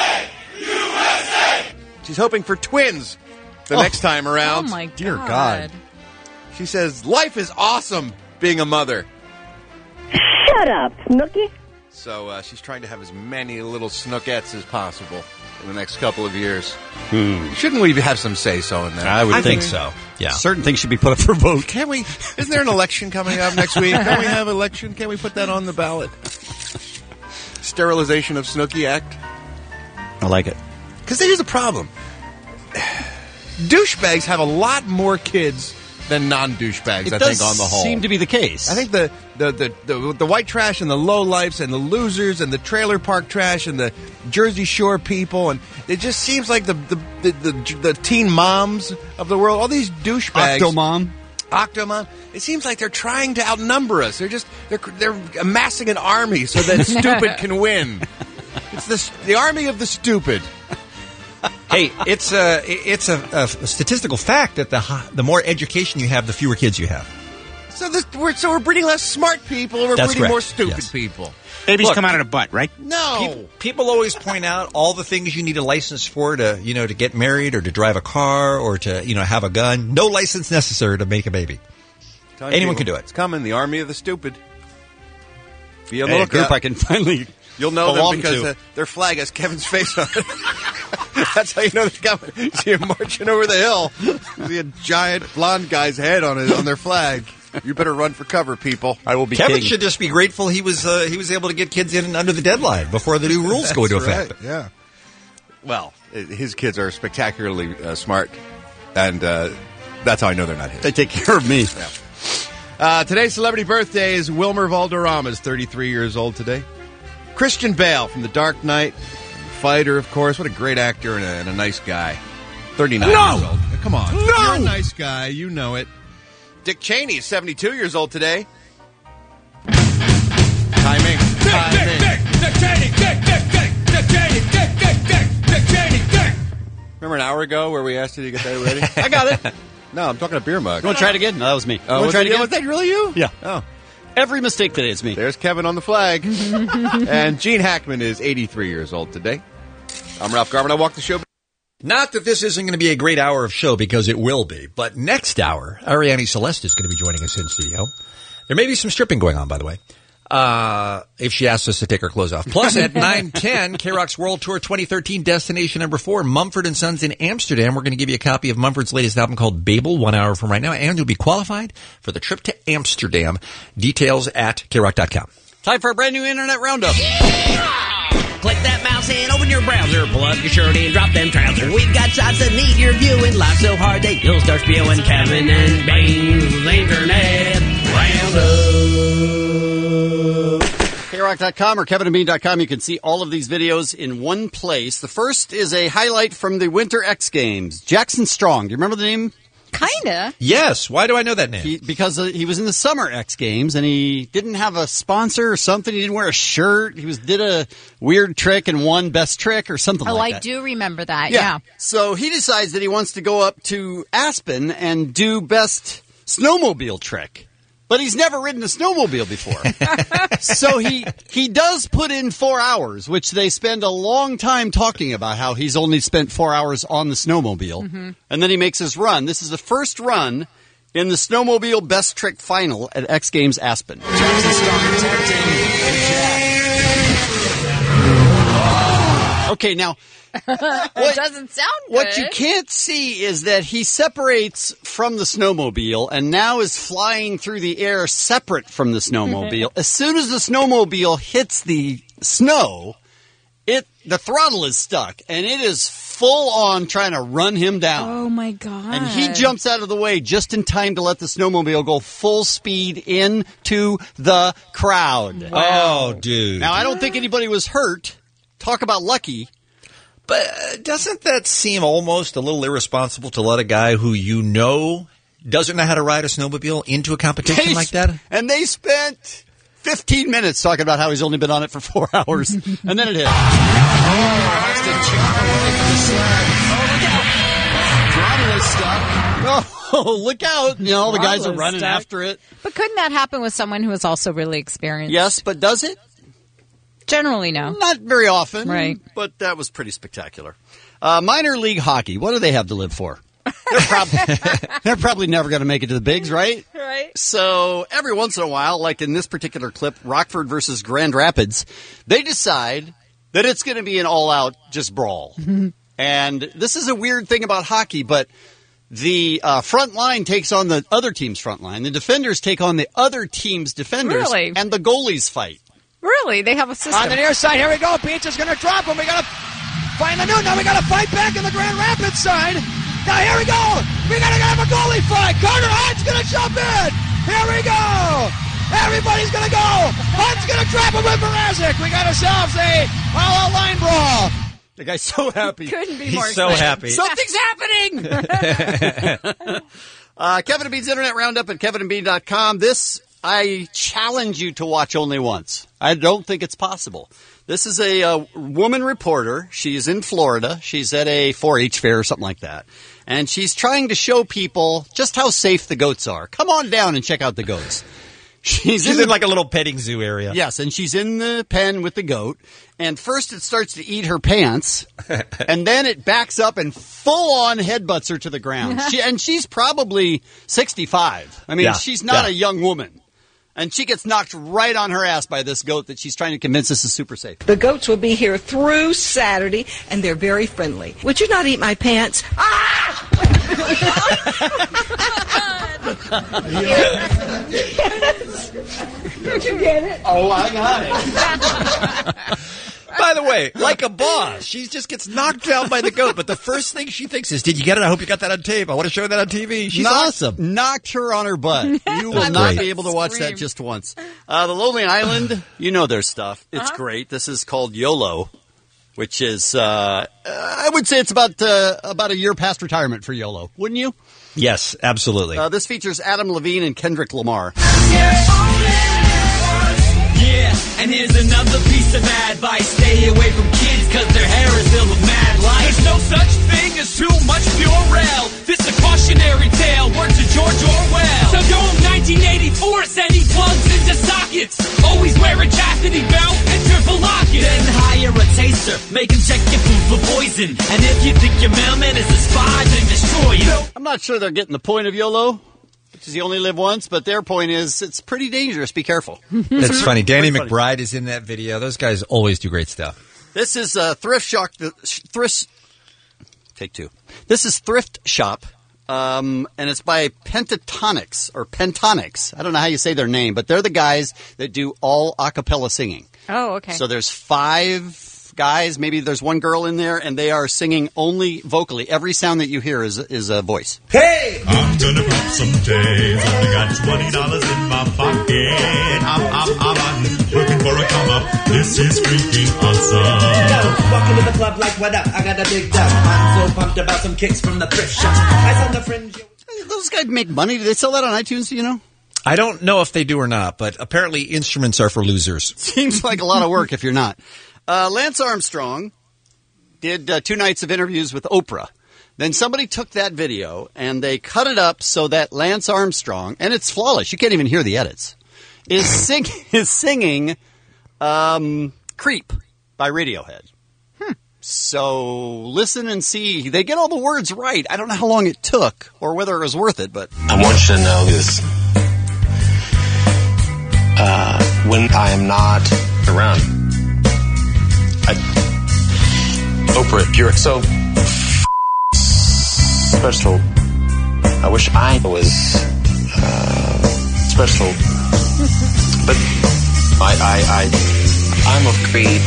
She's hoping for twins the Oh. next time Oh around. my god. Dear God. She says, life is awesome being a mother. Shut up, Snooki. So uh, she's trying to have as many little snookettes as possible in the next couple of years. Hmm. Shouldn't we have some say-so in that? I would I think think so. Yeah. Certain things should be put up for vote. Can we? Isn't there an election coming up next week? Can we have election? Can we put that on the ballot? Sterilization of Snooki Act? I like it. Because here's the problem. Douchebags have a lot more kids than non-douchebags, It I does think, on the whole. seem to be the case. I think the, the, the, the, the white trash and the lowlifes and the losers and the trailer park trash and the Jersey Shore people, and it just seems like the the, the, the, the teen moms of the world, all these douchebags. Octomom. Octomom. It seems like they're trying to outnumber us. They're just they're they're amassing an army so that stupid can win. It's the the army of the stupid. Hey, it's a it's a, a statistical fact that the hi- the more education you have, the fewer kids you have. So this, we're so we're breeding less smart people. We're That's breeding correct. more stupid Yes. people. Babies Look, come out of the butt, right? No. People, people always point out all the things you need a license for to, you know, to get married or to drive a car or to, you know, have a gun. No license necessary to make a baby. Telling Anyone people, can do it. It's coming. The army of the stupid. Be on Hey, the a group lookout. I can finally You'll know them belong because to. uh, their flag has Kevin's face on it. That's how you know they're coming. You see him marching over the hill. You see a giant blonde guy's head on it on their flag. You better run for cover, people. I will be Kevin king. should just be grateful he was uh, he was able to get kids in under the deadline before the new rules go into That's effect. right, Yeah. Well, i- his kids are spectacularly uh, smart, and uh, that's how I know they're not his. They take care of me. Yeah. Uh, today's celebrity birthday is Wilmer Valderrama, is thirty-three years old today. Christian Bale from The Dark Knight, fighter, of course. What a great actor and a, and a nice guy. thirty-nine No! years old. Come on. No! You're a nice guy. You know it. Dick Cheney is seventy-two years old today. Timing. Timing. Remember an hour ago where we asked you to get that ready? I got it. No, I'm talking a beer mug. You want to try it again? No, that was me. Oh, you want was, to try it it- again? was that really you? Yeah. Oh. Every mistake today is me. There's Kevin on the flag. And Gene Hackman is eighty-three years old today. I'm Ralph Garman. I walk the show. Not that this isn't going to be a great hour of show, because it will be. But next hour, Ariane Celeste is going to be joining us in studio. There may be some stripping going on, by the way, uh, if she asks us to take her clothes off. Plus, at nine ten, K-Rock's World Tour twenty thirteen, Destination Number four, Mumford and Sons in Amsterdam. We're going to give you a copy of Mumford's latest album called Babel, one hour from right now, and you'll be qualified for the trip to Amsterdam. Details at K rock dot com. Time for a brand new Internet Roundup. Click that mouse and open your browser. Pull up your shirt and drop them trousers. We've got shots that need your viewing. Live so hard that you'll start spewing. Kevin and Bane's Internet Roundup. K rock dot com or Kevin and Bean dot com. You can see all of these videos in one place. The first is a highlight from the Winter X Games. Jackson Strong. Do you remember the name? Kinda. Yes. Why do I know that name? He, because uh, he was in the Summer X Games and he didn't have a sponsor or something. He didn't wear a shirt. He was did a weird trick and won best trick or something Oh, like I that. do remember that. Yeah. So he decides that he wants to go up to Aspen and do best snowmobile trick. But he's never ridden a snowmobile before. So he he does put in four hours, which they spend a long time talking about how he's only spent four hours on the snowmobile. Mm-hmm. And then he makes his run. This is the first run in the snowmobile best trick final at X Games Aspen. Jackson Strong attempting Okay, now it doesn't sound good. what you can't see is that he separates from the snowmobile and now is flying through the air separate from the snowmobile. As soon as the snowmobile hits the snow, it the throttle is stuck and it is full on trying to run him down. Oh my god. And he jumps out of the way just in time to let the snowmobile go full speed into the crowd. Oh, dude. Now, I don't think anybody was hurt. Talk about lucky. But uh, doesn't that seem almost a little irresponsible to let a guy who you know doesn't know how to ride a snowmobile into a competition They like that? And they spent fifteen minutes talking about how he's only been on it for four hours. And then it hit. Oh, look out. You know, all the guys are Throttle is running stuck. after it. But couldn't that happen with someone who is also really experienced? Yes, but does it? Generally, no. Not very often. Right. But that was pretty spectacular. Uh, minor league hockey. What do they have to live for? They're, prob- they're probably never going to make it to the bigs, right? Right. So every once in a while, like in this particular clip, Rockford versus Grand Rapids, they decide that it's going to be an all-out just brawl. And this is a weird thing about hockey, but the uh, front line takes on the other team's front line. The defenders take on the other team's defenders. Really? And the goalies fight. Really? They have a system. On the near side, here we go. Beach is going to drop him. We got to find the new. Now we got to fight back on the Grand Rapids side. Now here we go. We're going to have a goalie fight. Carter Hunt's going to jump in. Here we go. Everybody's going to go. Hunt's going to trap him with Mrazek. We got ourselves a all-out line brawl. The guy's so happy. Couldn't be He's more so excited. happy. Something's happening. uh, Kevin and Bean's Internet Roundup at kevin and bean dot com. This, I challenge you to watch only once. I don't think it's possible. This is a uh, woman reporter. She's in Florida. She's at a four H fair or something like that. And she's trying to show people just how safe the goats are. Come on down and check out the goats. She's, She's in, in like a little petting zoo area. Yes, and she's in the pen with the goat. And first it starts to eat her pants, and then it backs up and full-on headbutts her to the ground. She, and she's probably sixty-five. I mean, Yeah, she's not yeah. a young woman. And she gets knocked right on her ass by this goat that she's trying to convince us is super safe. The goats will be here through Saturday, and they're very friendly. Would you not eat my pants? Ah! Did you get it? Oh, I got it. By the way, like a boss, she just gets knocked down by the goat, but the first thing she thinks is, did you get it? I hope you got that on tape. I want to show that on T V. She's knocked, awesome. Knocked her on her butt. You will That's not great. be able to watch Scream. that just once. Uh, the Lonely Island, you know their stuff. It's Uh-huh. great. This is called YOLO, which is, uh, I would say it's about uh, about a year past retirement for YOLO, wouldn't you? Yes, absolutely. Uh, this features Adam Levine and Kendrick Lamar. Yeah, and here's another piece of advice. Stay away from kids, cause their hair is filled with mad light. There's no such thing as too much Purell. This a cautionary tale, word to George Orwell. So don't nineteen eighty-four send any plugs into sockets. Always wear a chastity belt and triple lock it. Then hire a taster, make him check your food for poison. And if you think your mailman is a spy, then destroy you. I'm not sure they're getting the point of YOLO, which is you only live once, but their point is it's pretty dangerous. Be careful. That's funny. Danny Pretty funny. McBride is in that video. Those guys always do great stuff. This is uh, Thrift Shop. Thrift. Take two. This is Thrift Shop, um, and it's by Pentatonics or Pentonics. I don't know how you say their name, but they're the guys that do all a cappella singing. Oh, okay. So there's five guys, maybe there's one girl in there, and they are singing only vocally. Every sound that you hear is is a voice. Hey! I'm gonna pop some J's. Only got twenty dollars in my pocket. I'm, I'm, I'm, I'm looking for a come up. This is freaking awesome. Yo, walking to the club like, what up? I got a big dump. I'm so pumped about some kicks from the thrift shop. Eyes on the fringe. Those guys make money. Do they sell that on iTunes, do you know? I don't know if they do or not, but apparently instruments are for losers. Seems like a lot of work if you're not. Uh, Lance Armstrong did uh, two nights of interviews with Oprah. Then somebody took that video and they cut it up so that Lance Armstrong, and it's flawless, you can't even hear the edits, is, sing- is singing um, Creep by Radiohead. Hmm. So listen and see. They get all the words right. I don't know how long it took or whether it was worth it, but... I want you to know this. Uh, when I am not around, I, Oprah, you're so special. I wish I was uh, special, but I, I, I, I'm a creep.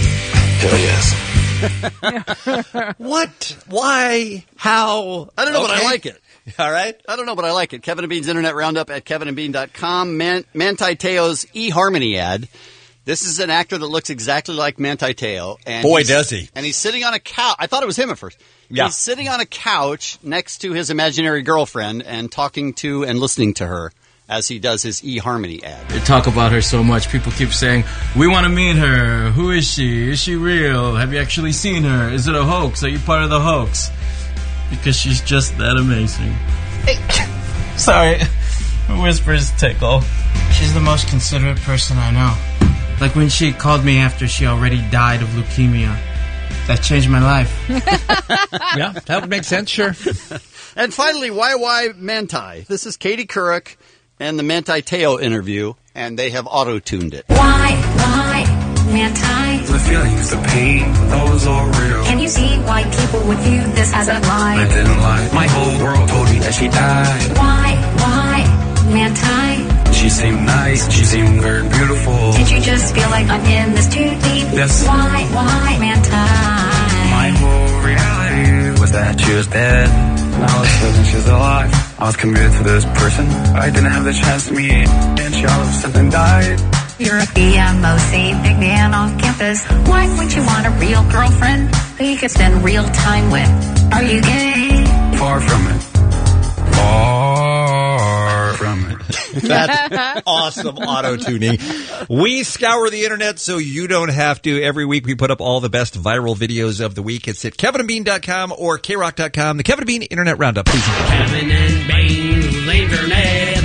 Hell yes. What? Why? How? I don't know, but I Okay. like it. All right. I don't know, but I like it. Kevin and Bean's Internet Roundup at kevin and bean dot com. Man- Manti Te'o's eHarmony ad. This is an actor that looks exactly like Manti Te'o. And Boy, he's- does he. And he's sitting on a couch. I thought it was him at first. Yeah. He's sitting on a couch next to his imaginary girlfriend and talking to and listening to her as he does his eHarmony ad. They talk about her so much. People keep saying, we want to meet her. Who is she? Is she real? Have you actually seen her? Is it a hoax? Are you part of the hoax? Because she's just that amazing. Sorry. My whispers tickle. She's the most considerate person I know. Like when she called me after she already died of leukemia. That changed my life. Yeah, that would make sense, sure. And finally, Y Y Manti. This is Katie Couric and the Manti Te'o interview, and they have auto-tuned it. Why, why, Manti? The feelings, the pain, those are real. Can you see why people would view this as a I lie? didn't lie. My whole world told me that she died. Why, why, Manti? She seemed nice. She seemed very beautiful. Did you just feel like I'm in this too deep? Yes. Why, why, Manti? My whole reality was that she was dead. Now all of a sudden she's alive. I was committed to this person. I didn't have the chance to meet, and she all of a sudden died. You're a B M O C, big man on campus. Why would you want a real girlfriend who you could spend real time with? Are you gay? Far from it. Far from it. That's awesome auto-tuning. We scour the internet so you don't have to. Every week we put up all the best viral videos of the week. It's at kevin and bean dot com or k rock dot com. The Kevin and Bean Internet Roundup. Please. Kevin and Bean's Internet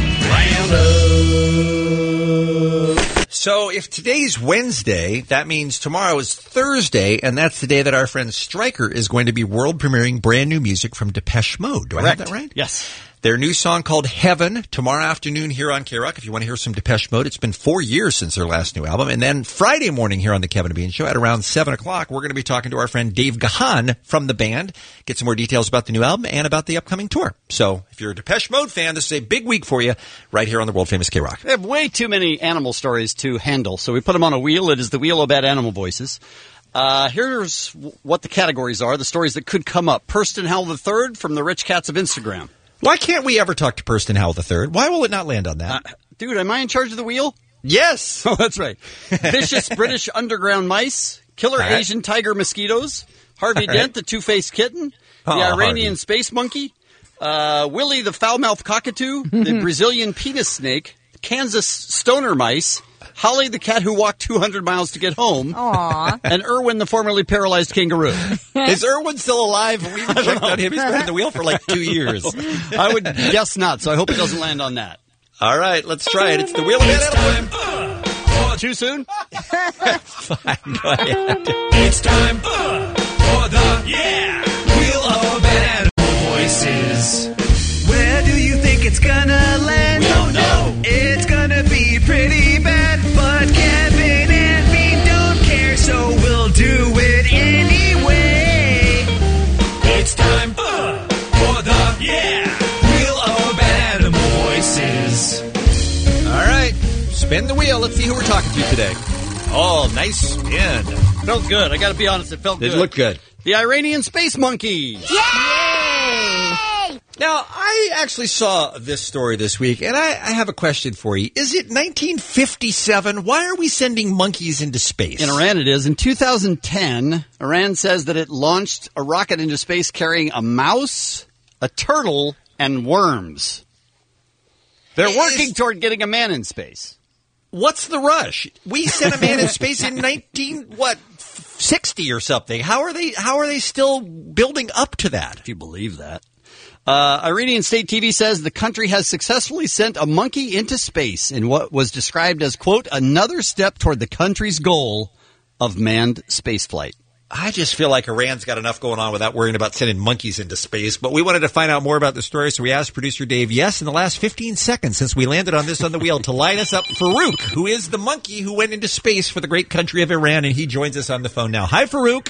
Roundup. So if today's Wednesday, that means tomorrow is Thursday, and that's the day that our friend Stryker is going to be world premiering brand new music from Depeche Mode. Do I have that right? Yes. Their new song called Heaven, tomorrow afternoon here on K-Rock. If you want to hear some Depeche Mode, it's been four years since their last new album. And then Friday morning here on the Kevin and Bean Show at around seven o'clock, we're going to be talking to our friend Dave Gahan from the band, get some more details about the new album and about the upcoming tour. So if you're a Depeche Mode fan, this is a big week for you right here on the world-famous K-Rock. They have way too many animal stories to handle, so we put them on a wheel. It is the Wheel of Bad Animal Voices. Uh, here's what the categories are, the stories that could come up. Purston Howell the third from the Rich Cats of Instagram. Why can't we ever talk to Purston Howell the third? Why will it not land on that? Uh, dude, am I in charge of the wheel? Yes. Oh, that's right. Vicious British underground mice, killer All right. Asian tiger mosquitoes, Harvey All Dent, right. the two-faced kitten, Oh, the Iranian Harvey. space monkey, uh, Willie the foul-mouthed cockatoo, the Brazilian penis snake, Kansas stoner mice, Holly the cat who walked two hundred miles to get home, Aw. and Irwin the formerly paralyzed kangaroo. Is Irwin still alive? We haven't checked on him. He's been in the wheel for like two years. I would guess not, so I hope it doesn't land on that. All right, let's try it. It's the Wheel of Bad Animal. Oh, too soon? Fine, go ahead. It's time uh, for the, yeah, Wheel of Bad Animal Voices. Where do you think it's gonna land? We don't know. It's gonna be pretty bad, but Kevin and Bean don't care, so we'll do it anyway. It's time uh, for the, yeah, Wheel of Bad Animal Voices. All right, spin the wheel. Let's see who we're talking to today. Oh, nice spin. Felt good. I got to be honest, it felt It good. looked good. The Iranian space monkey. Now, I actually saw this story this week, and I, I have a question for you. Is it nineteen fifty-seven? Why are we sending monkeys into space? In Iran it is. In two thousand ten, Iran says that it launched a rocket into space carrying a mouse, a turtle, and worms. They're Is- working toward getting a man in space. What's the rush? We sent a man in space in nineteen what sixty or something. How are they? How are they still building up to that? If you believe that. Uh, Iranian state T V says the country has successfully sent a monkey into space in what was described as, quote, another step toward the country's goal of manned spaceflight. I just feel like Iran's got enough going on without worrying about sending monkeys into space. But we wanted to find out more about the story, so we asked producer Dave, yes, in the last fifteen seconds since we landed on this on the wheel, to line us up Farouk, who is the monkey who went into space for the great country of Iran, and he joins us on the phone now. Hi, Farouk.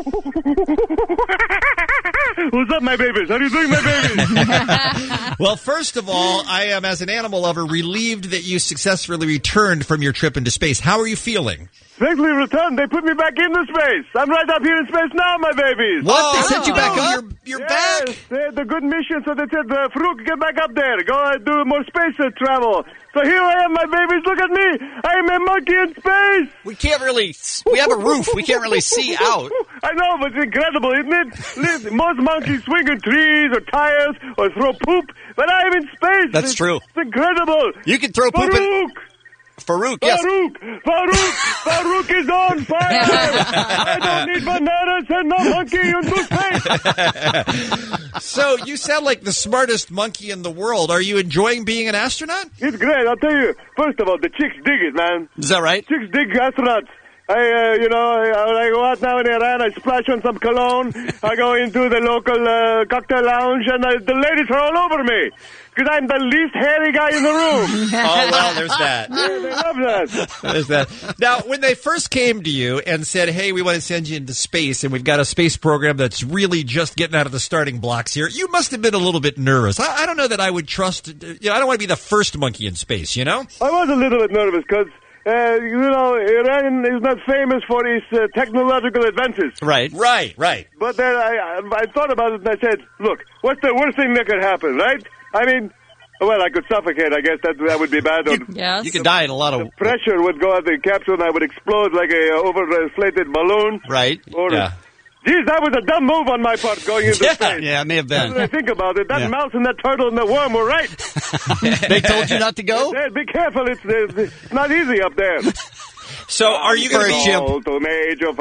What's up, my babies? How are you doing, my babies? Well, first of all, I am, as an animal lover, relieved that you successfully returned from your trip into space. How are you feeling? Safely returned. They put me back into space. I'm right up here in space now, my babies. What? They sent you back up? You're, you're yes, back? They had the good mission, so they said, uh, Farouk, get back up there. Go and do more space uh, travel. So here I am, my babies. Look at me. I'm a monkey in space. We can't really, we have a roof. We can't really see out. I know, but it's incredible, isn't it? Listen, most monkeys swing on trees or tires or throw poop, but I'm in space. That's it's, true. It's incredible. You can throw poop Farouk. in... Farouk, yes. Farouk! Farouk! Farouk is on fire! I don't need bananas and no monkey into space! So, you sound like the smartest monkey in the world. Are you enjoying being an astronaut? It's great, I'll tell you. First of all, the chicks dig it, man. Is that right? Chicks dig astronauts. I, uh, you know, I, I go out now in Iran, I splash on some cologne, I go into the local uh, cocktail lounge, and uh, the ladies are all over me. Because I'm the least hairy guy in the room. Oh, well, there's that. Yeah, they love that. There's that. Now, when they first came to you and said, hey, we want to send you into space, and we've got a space program that's really just getting out of the starting blocks here, you must have been a little bit nervous. I, I don't know that I would trust, you know, I don't want to be the first monkey in space, you know? I was a little bit nervous because uh, you know, Iran is not famous for its uh, technological advances. Right. Right, right. But then I, I I thought about it and I said, look, what's the worst thing that could happen, right? I mean, well, I could suffocate. I guess that that would be bad. Or Yes. You could die in a lot of... pressure would go out the capsule and I would explode like a uh, overinflated balloon. Right. Or, Yeah. Geez, that was a dumb move on my part going into Yeah, space. yeah, it may have been. When I think about it, that Yeah. mouse and that turtle and the worm were right. They told you not to go? They said, be careful, it's, it's not easy up there. So are you going to be to Major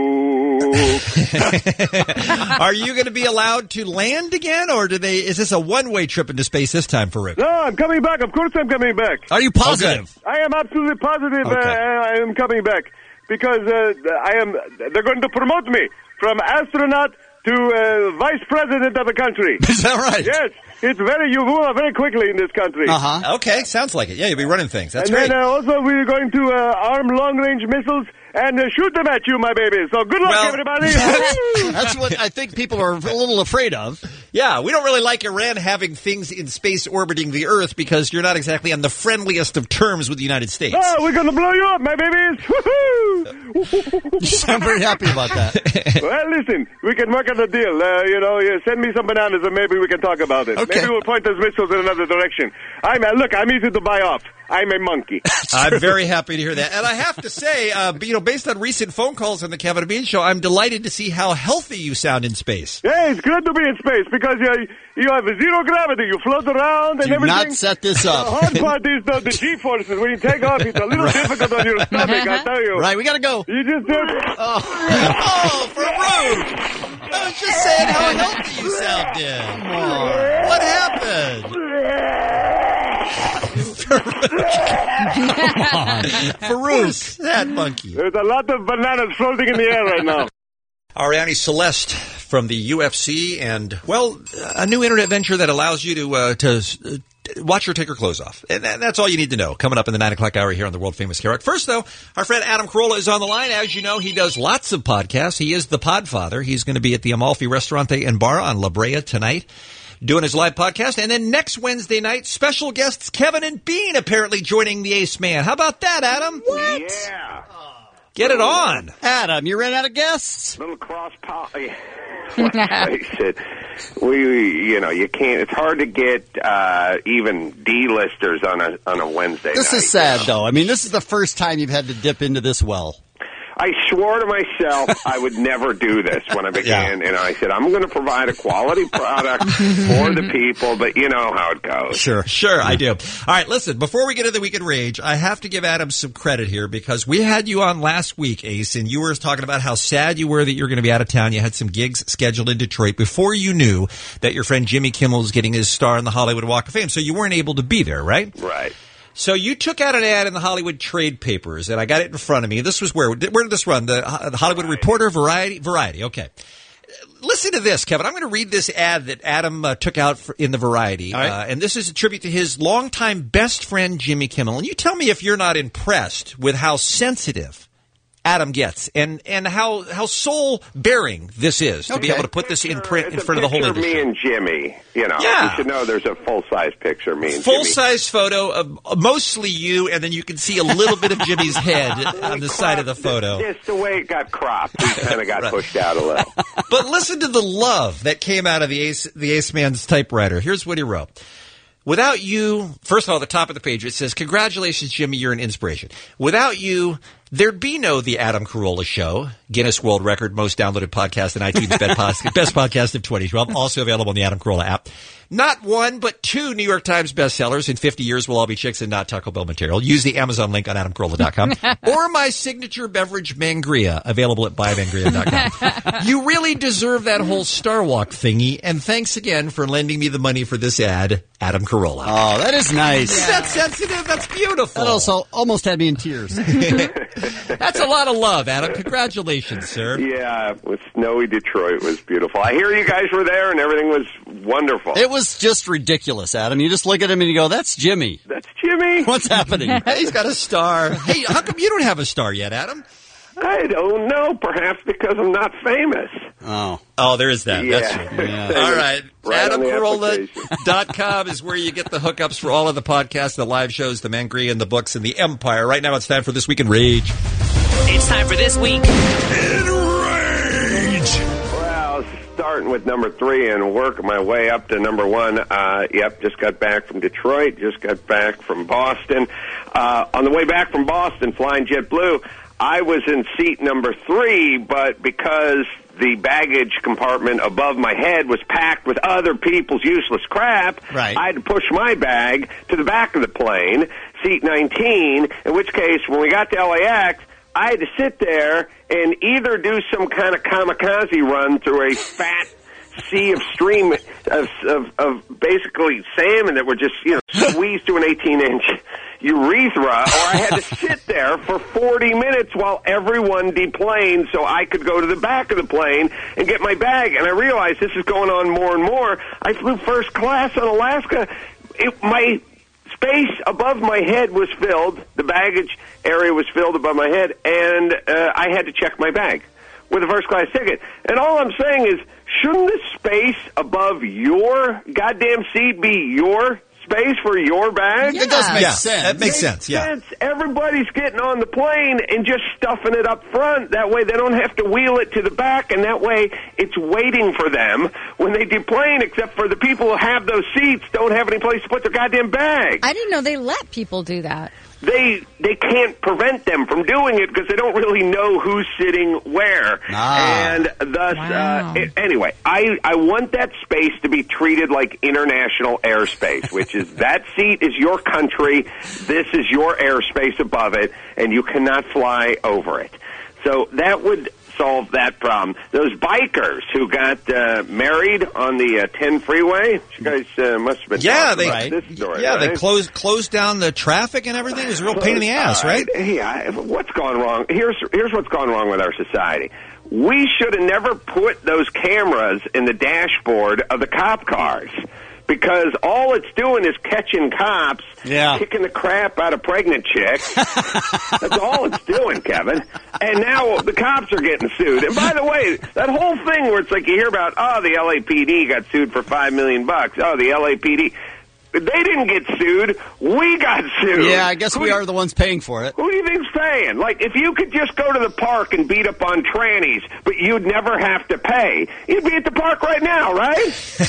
Farouk. Are you going to be allowed to land again, or do they? Is this a one-way trip into space this time, Farouk? No, I'm coming back. Of course I'm coming back. Are you positive? I am absolutely positive Okay. uh, I am coming back because uh, I am. They're going to promote me from astronaut to uh, vice president of the country. Is that right? Yes. It's very, you move very quickly in this country. Uh-huh. Okay, sounds like it. Yeah, you'll be running things. That's and great. then uh, also we're going to uh, arm long-range missiles and uh, shoot them at you, my baby. So good luck, Well, everybody. That's what I think people are a little afraid of. Yeah, we don't really like Iran having things in space orbiting the Earth because you're not exactly on the friendliest of terms with the United States. Oh, we're going to blow you up, my babies. Woohoo! You sound very happy about that. Well, listen, we can work on the deal. Uh, you know, yeah, send me some bananas and maybe we can talk about it. Okay. Maybe we'll point those missiles in another direction. I'm uh, look, I'm easy to buy off. I'm a monkey. I'm very happy to hear that. And I have to say, uh, you know, based on recent phone calls on the Kevin and Bean Show, I'm delighted to see how healthy you sound in space. Yeah, it's good to be in space because you you have zero gravity. You float around and Do everything. not set this The up. hard part is the, the G-forces. When you take off, it's a little difficult on your stomach, I tell you. Right, we got to go. You just do it. Oh, Oh, Farouk! I was just saying how healthy you sounded. What happened? Farouk, that monkey. There's a lot of bananas floating in the air right now. Ariane Celeste from the U F C and, well, a new internet venture that allows you to uh, to uh, watch her take her clothes off. And that- that's all you need to know. Coming up in the nine o'clock hour here on the world-famous K R O C. First, though, our friend Adam Carolla is on the line. As you know, he does lots of podcasts. He is the Podfather. He's going to be at the Amalfi Restaurante and Bar on La Brea tonight, doing his live podcast. And then next Wednesday night, special guests Kevin and Bean apparently joining the Ace Man. How about that, Adam? What? Yeah. Get it on. Adam, you ran out of guests. Little cross poly. Let's face it. We, you know, you can't. It's hard to get uh, even D-listers on a on a Wednesday. This night, is sad, you know? though. I mean, this is the first time you've had to dip into this well. I swore to myself I would never do this when I began, and I said, I'm going to provide a quality product for the people, but you know how it goes. Sure, sure, I do. All right, listen, before we get into the Weekend Rage, I have to give Adam some credit here because we had you on last week, Ace, and you were talking about how sad you were that you were going to be out of town. You had some gigs scheduled in Detroit before you knew that your friend Jimmy Kimmel was getting his star on the Hollywood Walk of Fame, so you weren't able to be there, right? Right. So you took out an ad in the Hollywood Trade Papers, and I got it in front of me. This was where? Where did this run? The, the Hollywood Reporter, Variety? Variety, okay. Listen to this, Kevin. I'm going to read this ad that Adam uh, took out for, in the Variety, All right. uh, and this is a tribute to his longtime best friend, Jimmy Kimmel. And you tell me if you're not impressed with how sensitive Adam gets, and, and how how soul bearing this is to be Okay. able to put this in print in It's a front of the whole picture of industry. me and Jimmy. You know, Yeah. you should know there's a full-size picture of me and Full Jimmy. size photo of uh, mostly you, and then you can see a little bit of Jimmy's head on the side of the photo. It's the way it got cropped. He kind of got Right. pushed out a little. But listen to the love that came out of the Ace, the Ace Man's typewriter. Here's what he wrote. Without you, first of all, at the top of the page, it says, congratulations, Jimmy, you're an inspiration. Without you, there'd be no The Adam Carolla Show, Guinness World Record, most downloaded podcast in iTunes, best podcast, best podcast of twenty twelve, also available on the Adam Carolla app. Not one, but two New York Times bestsellers. In fifty years, we'll all be chicks and not Taco Bell material. Use the Amazon link on adam carolla dot com. Or my signature beverage, Mangria, available at buy mangria dot com. You really deserve that whole Star Walk thingy, and thanks again for lending me the money for this ad, Adam Carolla. Oh, that is nice. Isn't that sensitive? That's beautiful. That also almost had me in tears. That's a lot of love, Adam. Congratulations, sir. Yeah, with snowy Detroit was beautiful. I hear you guys were there and everything was wonderful. It was just ridiculous, Adam. You just look at him and you go, that's Jimmy. That's Jimmy. What's happening? Hey, he's got a star. Hey, how come you don't have a star yet, Adam? I don't know. Perhaps because I'm not famous. Oh. Oh, there is that. Yeah. That's true. Yeah. All right. Right on Adam the Carolla dot com is where you get the hookups for all of the podcasts, the live shows, the Mangria, and the books, and the Empire. Right now it's time for This Week in Rage. It's time for This Week in Rage. Well, starting with number three and working my way up to number one. Uh, yep, just got back from Detroit, just got back from Boston. Uh, on the way back from Boston, flying JetBlue, I was in seat number three, but because the baggage compartment above my head was packed with other people's useless crap, right. I had to push my bag to the back of the plane, seat nineteen, in which case, when we got to L A X, I had to sit there and either do some kind of kamikaze run through a fat sea of stream of, of, of basically salmon that were just, you know, squeezed to an eighteen-inch urethra, or I had to sit there for forty minutes while everyone deplaned so I could go to the back of the plane and get my bag. And I realized this is going on more and more. I flew first class on Alaska. It, my space above my head was filled. The baggage area was filled above my head, and uh, I had to check my bag with a first class ticket. And all I'm saying is, shouldn't the space above your goddamn seat be your space for your bag? It does make Yeah, sense. that makes sense, yeah. sense. Everybody's getting on the plane and just stuffing it up front. That way they don't have to wheel it to the back, and that way it's waiting for them when they deplane, except for the people who have those seats don't have any place to put their goddamn bag. I didn't know they let people do that. They they can't prevent them from doing it because they don't really know who's sitting where. Ah. And thus, Wow. uh, it, anyway, I, I want that space to be treated like international airspace, which is that seat is your country, this is your airspace above it, and you cannot fly over it. So that would solve that problem. Those bikers who got uh, married on the uh, ten freeway, you guys uh, must have been Yeah, talking they about this story, yeah right? they closed closed down the traffic and everything. It was a real pain in the ass, All right? Hey, I, what's gone wrong? Here's here's what's gone wrong with our society. We should have never put those cameras in the dashboard of the cop cars, because all it's doing is catching cops Yeah. kicking the crap out of pregnant chicks. That's all it's doing, Kevin. And now the cops are getting sued. And by the way, that whole thing where it's like you hear about, oh, the L A P D got sued for five million bucks. Oh, the L A P D. They didn't get sued. We got sued. Yeah, I guess Who we do- are the ones paying for it. Who do you think's paying? Like, if you could just go to the park and beat up on trannies, but you'd never have to pay, you'd be at the park right now, right?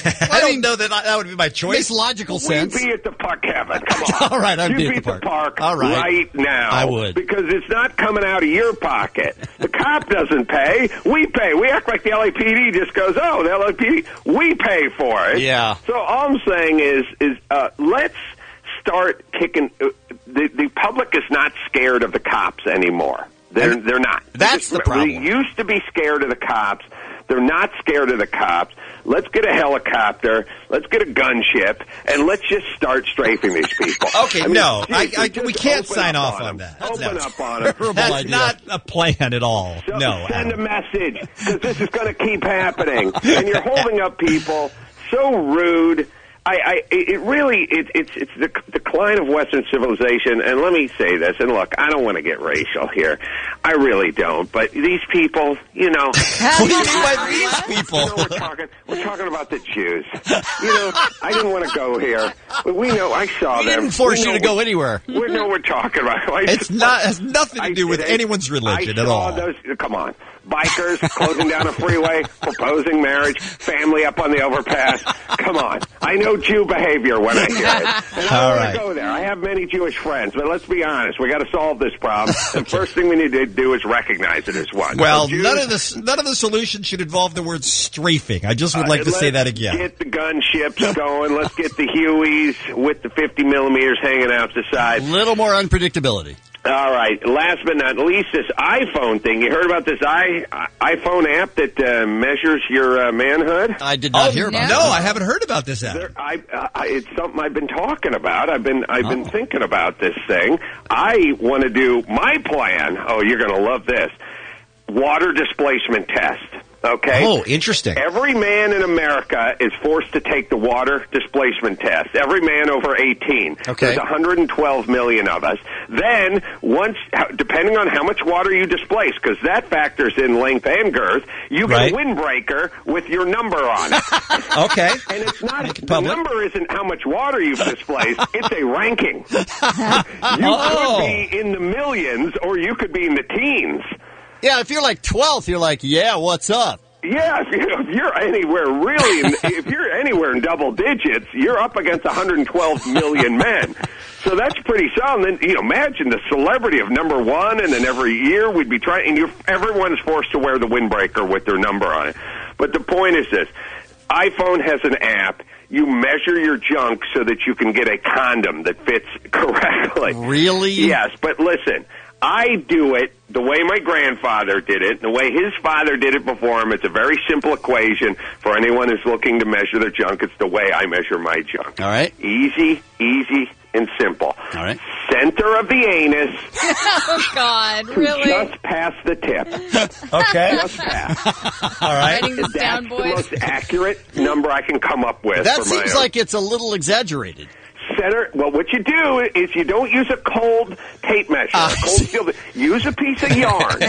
I don't know that I, that would be my choice. Makes logical sense. We'd be at the park, Kevin. Come on. All right, I'd You'd be at be the at park. the park All right. right now. I would. Because it's not coming out of your pocket. The cop doesn't pay. We pay. We act like the L A P D just goes, oh, the L A P D, we pay for it. Yeah. So all I'm saying is, is uh, let's start kicking. Uh, the the public is not scared of the cops anymore. They're And they're not. that's the problem. We used to be scared of the cops. They're not scared of the cops. Let's get a helicopter. Let's get a gunship, and let's just start strafing these people. Okay, I mean, no, I, seriously, I, just we can't open sign up off on on them. that. Open That's up on them. That's idea. not a plan at all. So No, send Adam. a message, because this is going to keep happening, and you're holding up people so rude. I, I, it really, it, it's it's the decline of Western civilization. And let me say this, and look, I don't want to get racial here. I really don't. But these people, you know. What do you mean by these people? You know, we're talking, we're talking about the Jews. You know, I didn't want to go here, but we know, I saw We them. didn't force We you know to go what- anywhere. We know what we're talking about. I It's not has nothing to I- do with they- anyone's religion I at saw all. Those, come on. Bikers closing down a freeway, proposing marriage, family up on the overpass. Come on. I know Jew behavior when I hear it. And I All don't right. want to go there. I have many Jewish friends, but let's be honest. We got to solve this problem. The first thing we need to do is recognize it as one. Well, So Jews, none of the none of the solutions should involve the word strafing. I just would like uh, to say let's that again. Get the gunships going. Let's get the Hueys with the fifty millimeters hanging out the side. Little more unpredictability. All right. Last but not least, this iPhone thing. You heard about this i iPhone app that uh, measures your uh, manhood? I did not Oh, hear about no, that. I haven't heard about this app. There, I, I, it's something I've been talking about. I've been I've been Oh. thinking about this thing. I want to do my plan. Oh, you're going to love this. Water displacement test. Okay. Oh, interesting. Every man in America is forced to take the water displacement test. Every man over eighteen. Okay. There's one hundred twelve million of us. Then, once, depending on how much water you displace, because that factors in length and girth, you get Right. a windbreaker with your number on it. Okay. And it's not, Make it the public. number isn't how much water you've displaced, it's a ranking. You Oh. could be in the millions, or you could be in the teens. Yeah, if you're like twelfth, you're like, yeah, what's up? Yeah, if you're, if you're anywhere really, in, if you're anywhere in double digits, you're up against one hundred twelve million men. So that's pretty solid. Then, you know, imagine the celebrity of number one, and then every year we'd be trying, and you're, everyone is forced to wear the windbreaker with their number on it. But the point is this: iPhone has an app. You measure your junk so that you can get a condom that fits correctly. Really? Yes, but listen. I do it the way my grandfather did it, the way his father did it before him. It's a very simple equation for anyone who's looking to measure their junk. It's the way I measure my junk. All right. Easy, easy, and simple. All right. Center of the anus, Oh, God, really? just past the tip. Okay. Just past. All right. Writing this That's down, the boys. most accurate number I can come up with. That for my seems own. like it's a little exaggerated. Center. Well, what you do is you don't use a cold tape measure. Ah, a cold steel. Use a piece of yarn.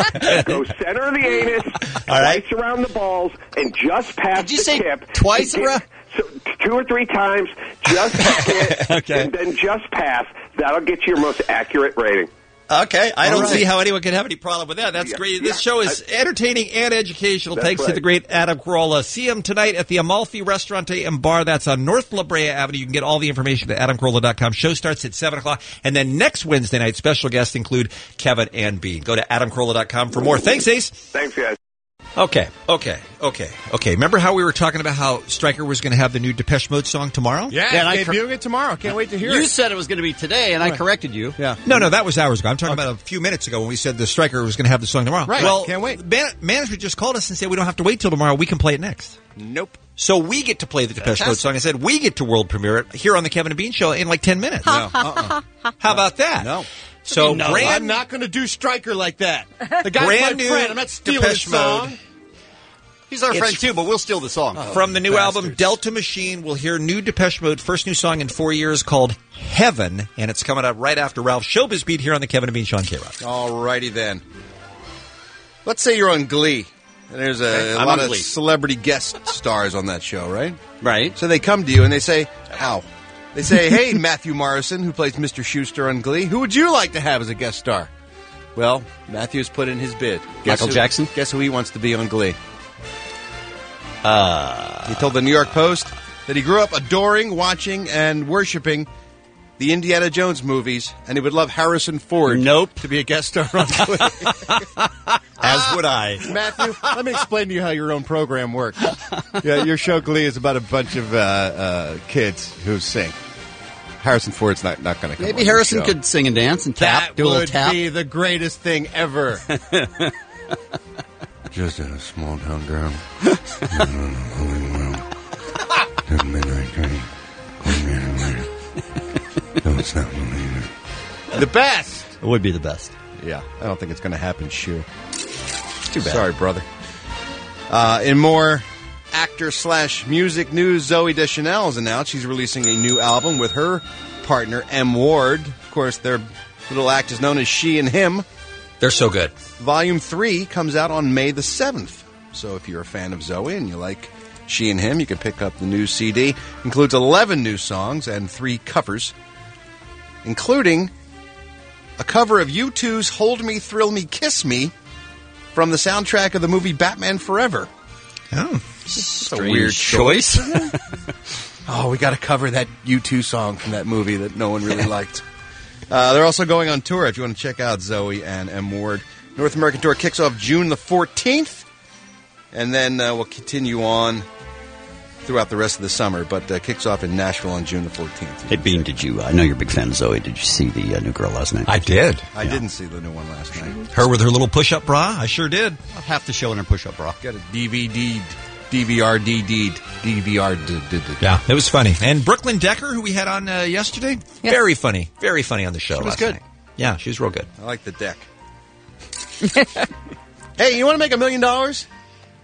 Go center of the anus, All right. twice around the balls, and just past Did you the say tip. twice And get- around? So, two or three times, just hit, Okay. and then just pass. That'll get you your most accurate rating. Okay, I don't All right. see how anyone can have any problem with that. That's Yeah, great. This yeah. show is entertaining and educational. That's Thanks to right. the great Adam Carolla. See him tonight at the Amalfi Restaurante and Bar. That's on North La Brea Avenue. You can get all the information at adam carolla dot com. Show starts at seven o'clock. And then next Wednesday night, special guests include Kevin and Bean. Go to adam carolla dot com for more. Thanks, Ace. Thanks, guys. Okay, okay, okay, okay. Remember how we were talking about how Stryker was going to have the new Depeche Mode song tomorrow? Yeah, Yeah, and I it's debuting it tomorrow. Can't wait to hear You it. said it was going to be today, and I corrected you. Yeah. No, no, that was hours ago. I'm talking about a few minutes ago when we said the Stryker was going to have the song tomorrow. Right, Well, can't wait. Man- management just called us and said we don't have to wait till tomorrow. We can play it next. Nope. So we get to play the Depeche Mode Fantastic. song. I said we get to world premiere it here on the Kevin and Bean Show in like ten minutes. No. Uh-uh. How about that? No. So No, brand, I'm not going to do Stryker like that. The guy's brand my new friend. I'm not stealing Depeche his song. Mode. He's our It's- friend, too, but we'll steal the song. From the new bastards. album Delta Machine, we'll hear new Depeche Mode, first new song in four years called Heaven, and it's coming up right after Ralph's Showbiz Beat here on the Kevin and Bean Show on K-Rock. All righty then. Let's say you're on Glee. And there's a, Okay, a I'm lot on of Glee. celebrity guest stars on that show, right? Right. So they come to you and they say, ow. They say, hey, Matthew Morrison, who plays Mister Schuster on Glee, who would you like to have as a guest star? Well, Matthew's put in his bid. Guess Michael who- Jackson? Guess who he wants to be on Glee? Uh, he told the New York Post that he grew up adoring, watching, and worshiping the Indiana Jones movies, and he would love Harrison Ford Nope. to be a guest star on Glee. As would I. Matthew, let me explain to you how your own program works. Yeah, your show Glee is about a bunch of uh, uh, kids who sing. Harrison Ford's not, not going to come Maybe on Harrison the show. could sing and dance and tap, That do a little would tap. be the greatest thing ever. Just a small town girl. The best. It would be the best. Yeah, I don't think it's going to happen, Shu. Too bad. Sorry, brother. Uh, in more actor slash music news, Zoe Deschanel has announced she's releasing a new album with her partner, M. Ward. Of course, their little act is known as She and Him. They're so good. Volume three comes out on May the seventh. So if you're a fan of Zoe and you like She and Him, you can pick up the new C D. Includes eleven new songs and three covers, including a cover of U two's Hold Me, Thrill Me, Kiss Me from the soundtrack of the movie Batman Forever. Oh, That's a weird choice. Oh, we got to cover that U two song from that movie that no one really liked. Uh, they're also going on tour if you want to check out Zoe and M. Ward. North American tour kicks off June the fourteenth, and then uh, we'll continue on throughout the rest of the summer, but uh, kicks off in Nashville on June the fourteenth. Hey, Bean, did you, I know you're a big fan of Zoe. Did you see the uh, new girl last night? I did. I didn't see the new one last night. Her with her little push-up bra? I sure did. Half the show in her push-up bra. Got a D V D, D V R D D, D V R D D. Yeah, it was funny. And Brooklyn Decker, who we had on uh, yesterday, Yeah. very funny. Very funny on the show She was last good. night. Yeah, she was real good. I like the deck. Hey, you want to make a million dollars?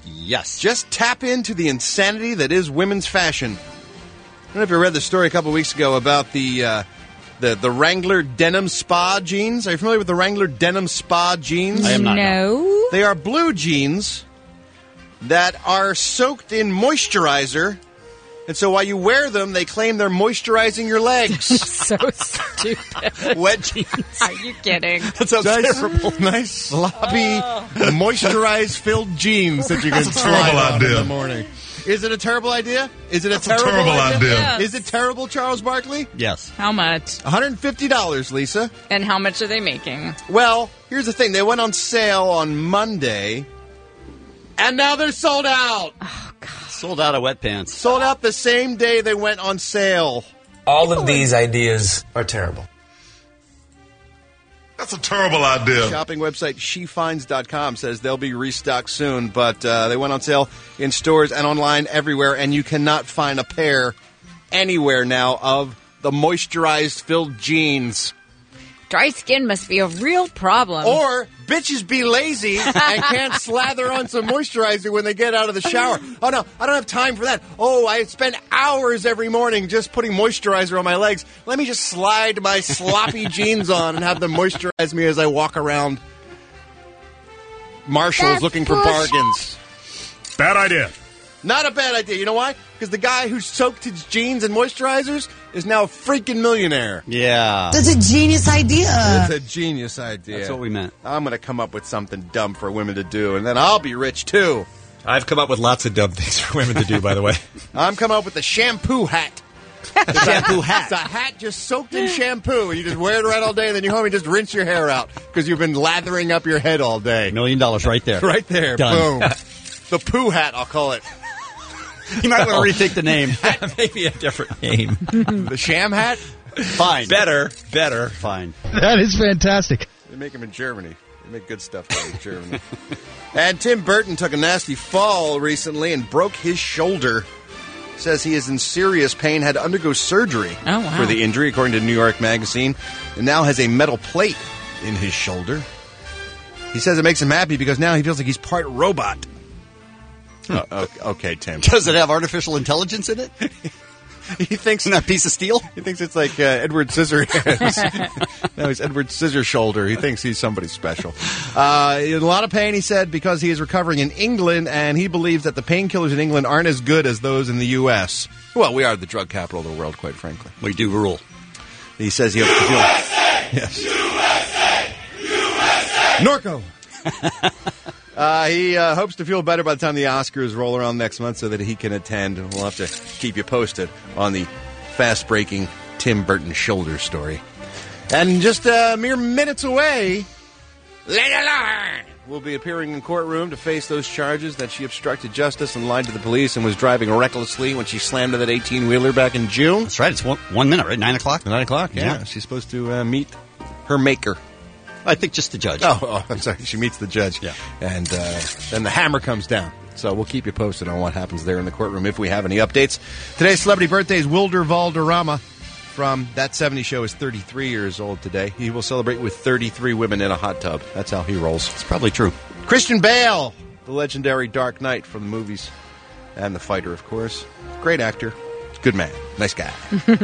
Yes. Just tap into the insanity that is women's fashion. I don't know if you read the story a couple weeks ago about the uh, the the Wrangler denim spa jeans. Are you familiar with the Wrangler denim spa jeans? I am not. No. They are blue jeans that are soaked in moisturizer. And so while you wear them, they claim they're moisturizing your legs. So stupid. Wet jeans. Are you kidding? That sounds nice, terrible. Nice, sloppy, Oh. moisturized-filled jeans that you can That's a slide terrible on in idea. the morning. Is it a terrible idea? Is it a That's a terrible, terrible idea? idea. Yes. Is it terrible, Charles Barkley? Yes. How much? one hundred fifty dollars, Lisa. And how much are they making? Well, here's the thing. They went on sale on Monday, and now they're sold out. Sold out of wet pants. Sold out the same day they went on sale. All of these ideas are terrible. That's a terrible idea. Shopping website she finds dot com says they'll be restocked soon, but uh, they went on sale in stores and online everywhere, and you cannot find a pair anywhere now of the moisturized-filled jeans. Dry skin must be a real problem. Or bitches be lazy and can't slather on some moisturizer when they get out of the shower. Oh, no, I don't have time for that. Oh, I spend hours every morning just putting moisturizer on my legs. Let me just slide my sloppy jeans on and have them moisturize me as I walk around Marshall's That's looking for bullshit. bargains. Bad idea. Not a bad idea. You know why? Because the guy who soaked his jeans in moisturizers is now a freaking millionaire. Yeah. That's a genius idea. It's a genius idea. That's what we meant. I'm going to come up with something dumb for women to do, and then I'll be rich, too. I've come up with lots of dumb things for women to do, by the way. I'm coming up with the shampoo hat. The shampoo hat. It's a hat just soaked in shampoo, and you just wear it around all day, and then you home and just rinse your hair out because you've been lathering up your head all day. Million dollars right there. Right there. Done. Boom. The poo hat, I'll call it. You might want to rethink the name. Maybe a different name. The sham hat? Fine. Better. Better. Fine. That is fantastic. They make them in Germany. They make good stuff out in Germany. And Tim Burton took a nasty fall recently and broke his shoulder. Says he is in serious pain, had to undergo surgery Oh, wow. for the injury, according to New York Magazine, and now has a metal plate in his shoulder. He says it makes him happy because now he feels like he's part robot. Oh, okay, okay, Tim. Does it have artificial intelligence in it? He thinks that piece of steel. He thinks it's like uh, Edward Scissorhands. No, he's Edward Scissor Shoulder. He thinks he's somebody special. Uh, in a lot of pain, he said, because he is recovering in England, and he believes that the painkillers in England aren't as good as those in the U S. Well, we are the drug capital of the world, quite frankly. We do rule. He says he hopes to feel. Yes. Norco. Uh, he uh, hopes to feel better by the time the Oscars roll around next month so that he can attend. We'll have to keep you posted on the fast-breaking Tim Burton shoulder story. And just uh, mere minutes away, Lena Lorne will be appearing in courtroom to face those charges that she obstructed justice and lied to the police and was driving recklessly when she slammed into that eighteen-wheeler back in June. That's right. It's one, one minute, right? Nine o'clock? Nine o'clock, yeah. Yeah. She's supposed to uh, meet her maker. I think just the judge. Oh, oh, I'm sorry. She meets the judge. Yeah. And uh, then the hammer comes down. So we'll keep you posted on what happens there in the courtroom if we have any updates. Today's celebrity birthday is Wilder Valderrama from That seventies Show is thirty-three years old today. He will celebrate with thirty-three women in a hot tub. That's how he rolls. It's probably true. Christian Bale, the legendary Dark Knight from the movies and The Fighter, of course. Great actor. Good man. Nice guy.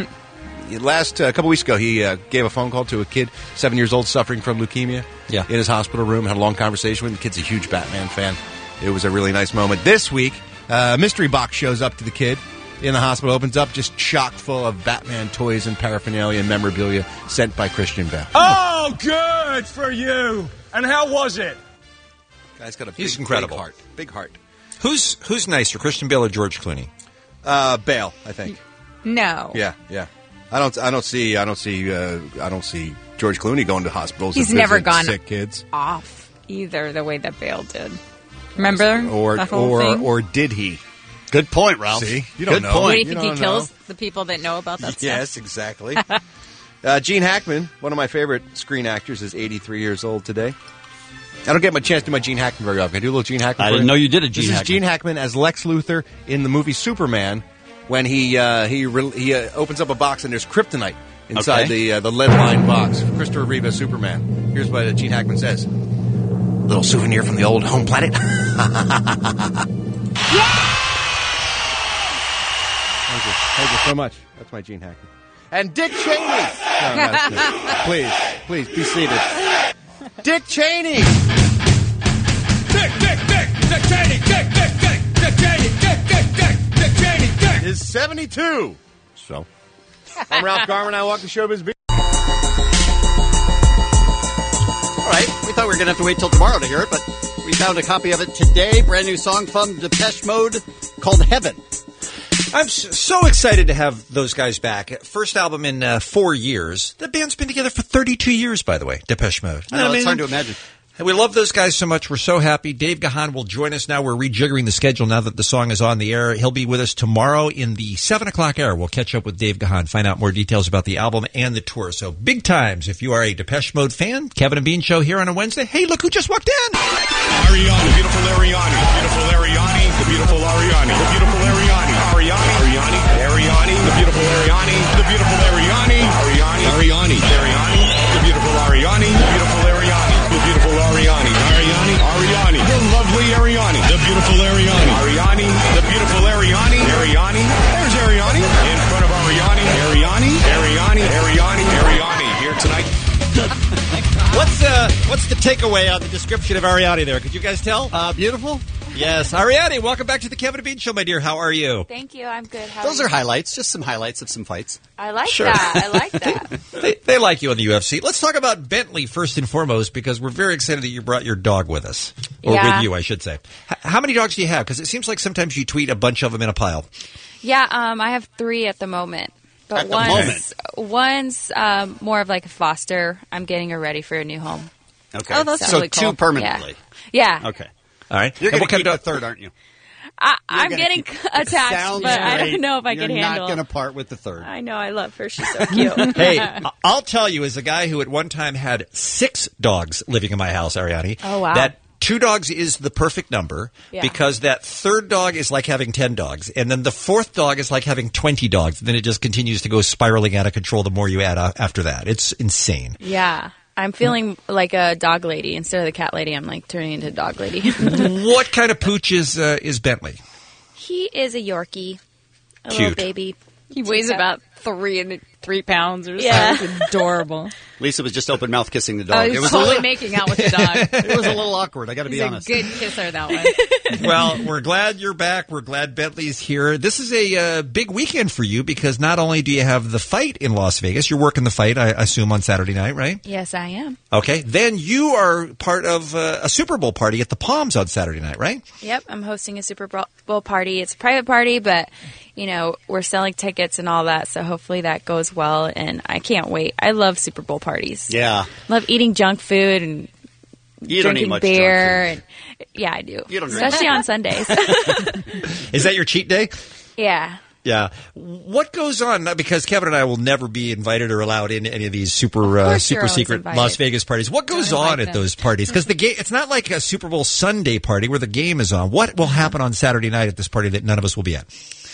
Last uh, couple weeks ago, he uh, gave a phone call to a kid, seven years old, suffering from leukemia. Yeah. In his hospital room, had a long conversation with him. The kid's a huge Batman fan. It was a really nice moment. This week, uh, a mystery box shows up to the kid in the hospital, opens up, just chock full of Batman toys and paraphernalia and memorabilia sent by Christian Bale. Oh, good for you. And how was it? Guy's got a big, He's incredible. big heart. Big heart. Who's who's nicer, Christian Bale or George Clooney? Uh, Bale, I think. No. Yeah, yeah. I don't. I don't see. I don't see. Uh, I don't see George Clooney going to hospitals. He's and never visiting gone sick kids. off either the way that Bale did. Remember Or that whole or thing? or did he? Good point, Ralph. See, you don't Good know. point. What do you You think he don't kills know. the people that know about that stuff? Yes, exactly. uh, Gene Hackman, one of my favorite screen actors, is eighty-three years old today. I don't get my chance to do my Gene Hackman very often. Can I do a little Gene Hackman? I for didn't know you did a Gene This Hackman. is Gene Hackman as Lex Luthor in the movie Superman when he uh, he re- he uh, opens up a box and there's kryptonite inside Okay. the uh, the lead-lined box. Christopher Reeve as Superman. Here's what uh, Gene Hackman says. Little souvenir from the old home planet. Thank you. Thank you so much. That's my Gene Hackman. And Dick Cheney. No, no, it's good. Please, please, be seated. Dick Cheney. Dick, Dick, Dick, Dick Cheney, Dick, Dick, Dick, Dick Cheney, Dick, Dick, Dick, Dick Cheney, Dick. Is seventy-two. So, I'm Ralph Garman. I walk the showbiz beat. All right, we thought we were going to have to wait till tomorrow to hear it, but we found a copy of it today. Brand new song from Depeche Mode called Heaven. I'm so excited to have those guys back. First album in uh, four years. The band's been together for thirty-two years, by the way, Depeche Mode. I know, it's hard to imagine. We love those guys so much. We're so happy. Dave Gahan will join us now. We're rejiggering the schedule now that the song is on the air. He'll be with us tomorrow in the seven o'clock hour. We'll catch up with Dave Gahan, find out more details about the album and the tour. So big times if you are a Depeche Mode fan. Kevin and Bean Show here on a Wednesday. Hey, look who just walked in. Ariani, beautiful Ariani, beautiful Ariani, the beautiful Ariani, the beautiful Ariani, Ariani, Ariani, Ariani, the beautiful Ariani, the beautiful Ariani, Ariani, Ariani, Ariani, the beautiful Ariani, the beautiful Ariani, the beautiful Ariani, Ariani, Ariani, the lovely Ariani, the beautiful Ariani, Ariani, the beautiful Ariani, Ariani, there's Ariani, in front of Ariani, Ariani, Ariani, Ariani, Ariani, here tonight. What's uh, what's the takeaway on the description of Ariani there? Could you guys tell? Uh, beautiful? Yes. Ariani, welcome back to the Kevin and Bean Show, my dear. How are you? Thank you. I'm good. How Those are are you? highlights, just some highlights of some fights. I like Sure. that. I like that. They, they like you on the U F C. Let's talk about Bentley first and foremost because we're very excited that you brought your dog with us. Or Yeah. with you, I should say. H- how many dogs do you have? Because it seems like sometimes you tweet a bunch of them in a pile. Yeah, um, I have three at the moment. But At the one's, one's um, more of like a foster. I'm getting her ready for a new home. Okay. Oh, that's so really two cool. permanently. Yeah. yeah. Okay. All right. You're And going what to kind keep of the third, aren't you? I, I'm gonna getting keep- attached, Sounds but I great. don't know if I You're can not handle. going to part with the third. I know. I love her. She's so cute. Hey, I- I'll tell you, as a guy who at one time had six dogs living in my house, Ariani, Oh, wow. that two dogs is the perfect number Yeah. because that third dog is like having ten dogs, and then the fourth dog is like having twenty dogs. Then it just continues to go spiraling out of control the more you add uh, after that. It's insane. Yeah. I'm feeling like a dog lady. Instead of the cat lady, I'm like turning into a dog lady. What kind of pooch is, uh, is Bentley? He is a Yorkie. A Cute. little baby. He weighs about three and three pounds or Yeah. something. It's adorable. Lisa was just open mouth kissing the Oh, dog. he's it was totally a little, making out with the dog. it was a little awkward. I got to be He's honest. a good kisser that way. Well, we're glad you're back. We're glad Bentley's here. This is a uh, big weekend for you because not only do you have the fight in Las Vegas, you're working the fight, I assume, on Saturday night, right? Yes, I am. Okay. Then you are part of uh, a Super Bowl party at the Palms on Saturday night, right? Yep, I'm hosting a Super Bowl party. It's a private party, but, you know, we're selling tickets and all that, so hopefully that goes well, and I can't wait. I love Super Bowl parties. Yeah. Love eating junk food and You don't drinking eat much beer. junk And, yeah, I do. You don't drink. Especially on Sundays. Is that your cheat day? Yeah. Yeah. What goes on? Because Kevin and I will never be invited or allowed in any of these super uh, course you're super always secret invited. Las Vegas parties. What goes Don't on invite at them. those parties? Because the game, it's not like a Super Bowl Sunday party where the game is on. What will happen on Saturday night at this party that none of us will be at?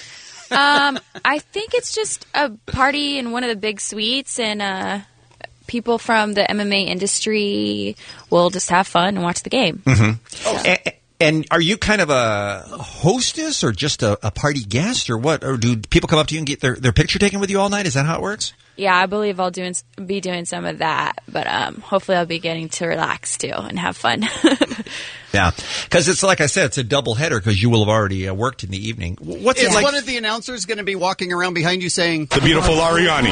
um, I think it's just a party in one of the big suites, and uh, people from the M M A industry will just have fun and watch the game. Mm-hmm. And, and are you kind of a hostess or just a, a party guest or what? Or do people come up to you and get their, their picture taken with you all night? Is that how it works? Yeah, I believe I'll doing be doing some of that, but um, hopefully I'll be getting to relax too and have fun. Yeah, because it's like I said, it's a double header because you will have already uh, worked in the evening. What's Is it like? one of the announcers going to be walking around behind you saying, The beautiful Ariani.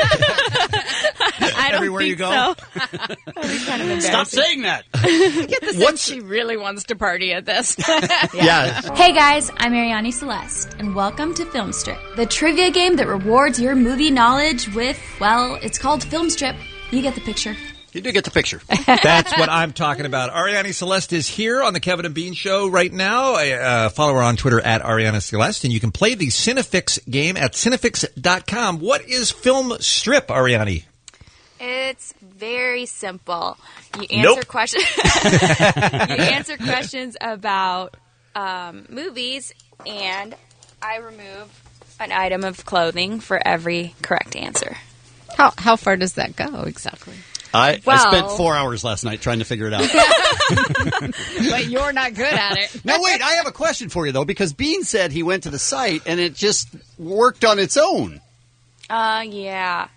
I don't Everywhere think you go? so. That'd be kind of embarrassing. Stop saying that. Get the sense she really wants to party at this. Yeah. Hey guys, I'm Ariani Celeste, and welcome to Film Strip, the trivia game that rewards your movie knowledge with, well, it's called Film Strip. You get the picture. You do get the picture. That's what I'm talking about. Ariani Celeste is here on the Kevin and Bean Show right now. Uh, follow her on Twitter at Ariana Celeste, and you can play the Cinefix game at cinefix dot com. What is Film Strip, Ariani? It's very simple. You answer Nope. questions. You answer questions about um, movies, and I remove an item of clothing for every correct answer. How how far does that go exactly? I, Well- I spent four hours last night trying to figure it out. But you're not good at it. Now, wait, I have a question for you, though, because Bean said he went to the site and it just worked on its own. Uh, yeah.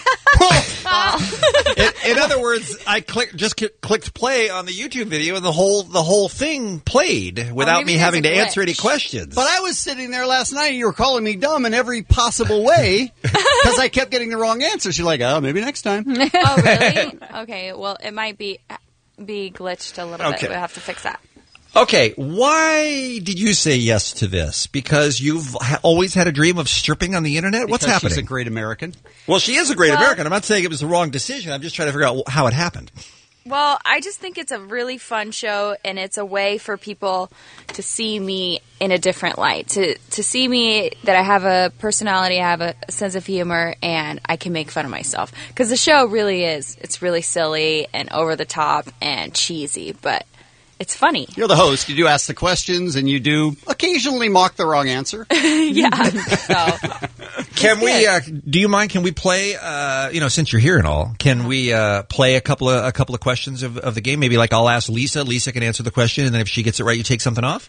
in, in other words, I clicked just cl- clicked play on the YouTube video, and the whole the whole thing played without maybe me there's having a to answer glitch. any questions. But I was sitting there last night and you were calling me dumb in every possible way because I kept getting the wrong answers. You're like, oh, maybe next time. Oh, really? Okay. Well, it might be be glitched a little Okay. bit. We'll have to fix that. Okay, why did you say yes to this? Because you've ha- always had a dream of stripping on the internet? What's Because happening? she's a great American. Well, she is a great Well- American. I'm not saying it was the wrong decision. I'm just trying to figure out how it happened. Well, I just think it's a really fun show, and it's a way for people to see me in a different light, to to see me that I have a personality, I have a sense of humor, and I can make fun of myself. Because the show really is, it's really silly and over the top and cheesy, but it's funny. You're the host. You do ask the questions and you do occasionally mock the wrong answer. Yeah. So, Can we? Uh, do you mind? Can we play? Uh, you know, since you're here and all, can we uh, play a couple of a couple of questions of, of the game? Maybe like I'll ask Lisa. Lisa can answer the question, and then if she gets it right, you take something off.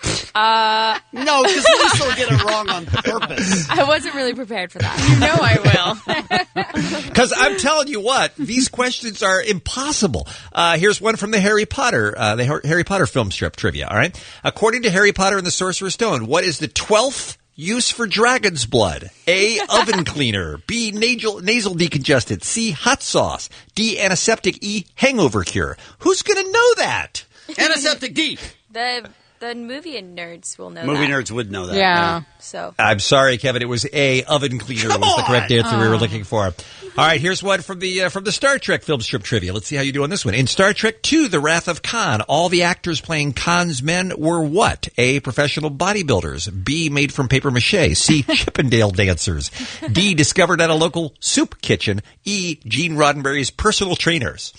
uh, no, because Lisa will get it wrong on purpose. I wasn't really prepared for that. You know I will. Because I'm telling you what, these questions are impossible. Uh, here's one from the Harry Potter, uh, the Har- Harry Potter film strip trivia. All right, according to Harry Potter and the Sorcerer's Stone, what is the twelfth use for dragon's blood? A, oven cleaner. B, nasal, nasal decongestant. C, hot sauce. D, antiseptic. E, hangover cure. Who's going to know that? Antiseptic D. The the movie nerds will know Movie that. nerds would know that. Yeah. So I'm sorry, Kevin. It was A, oven cleaner was the correct answer we were looking for. All right, here's one from the uh, from the Star Trek film strip trivia. Let's see how you do on this one. In Star Trek two, The Wrath of Khan, all the actors playing Khan's men were what? A, professional bodybuilders. B, made from paper mache. C, Chippendale dancers. D, discovered at a local soup kitchen. E, Gene Roddenberry's personal trainers.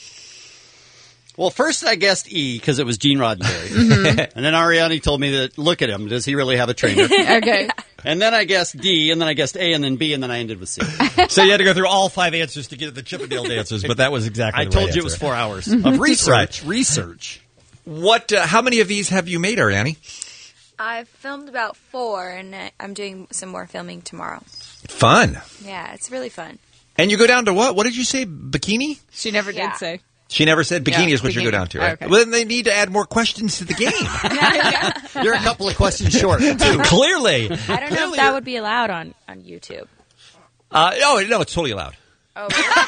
Well, first I guessed E because it was Gene Roddenberry. Mhm. And then Ariane told me that, look at him. Does he really have a trainer? Okay. And then I guessed D, and then I guessed A, and then B, and then I ended with C. So you had to go through all five answers to get the Chippendale dancers, but that was exactly I the told right you it was answer. four hours of research. Right. Research. What? Uh, how many of these have you made, Ariane? I've filmed about four, and I- I'm doing some more filming tomorrow. Fun. Yeah, it's really fun. And you go down to what? What did you say? Bikini? She never Yeah. did say. She never said bikini Yeah, is what you bikini. go down to, right? Okay. Well, then they need to add more questions to the game. You're a couple of questions short, too. Clearly. I don't know if that would be allowed on, on YouTube. Uh, oh, no, it's totally allowed. Oh,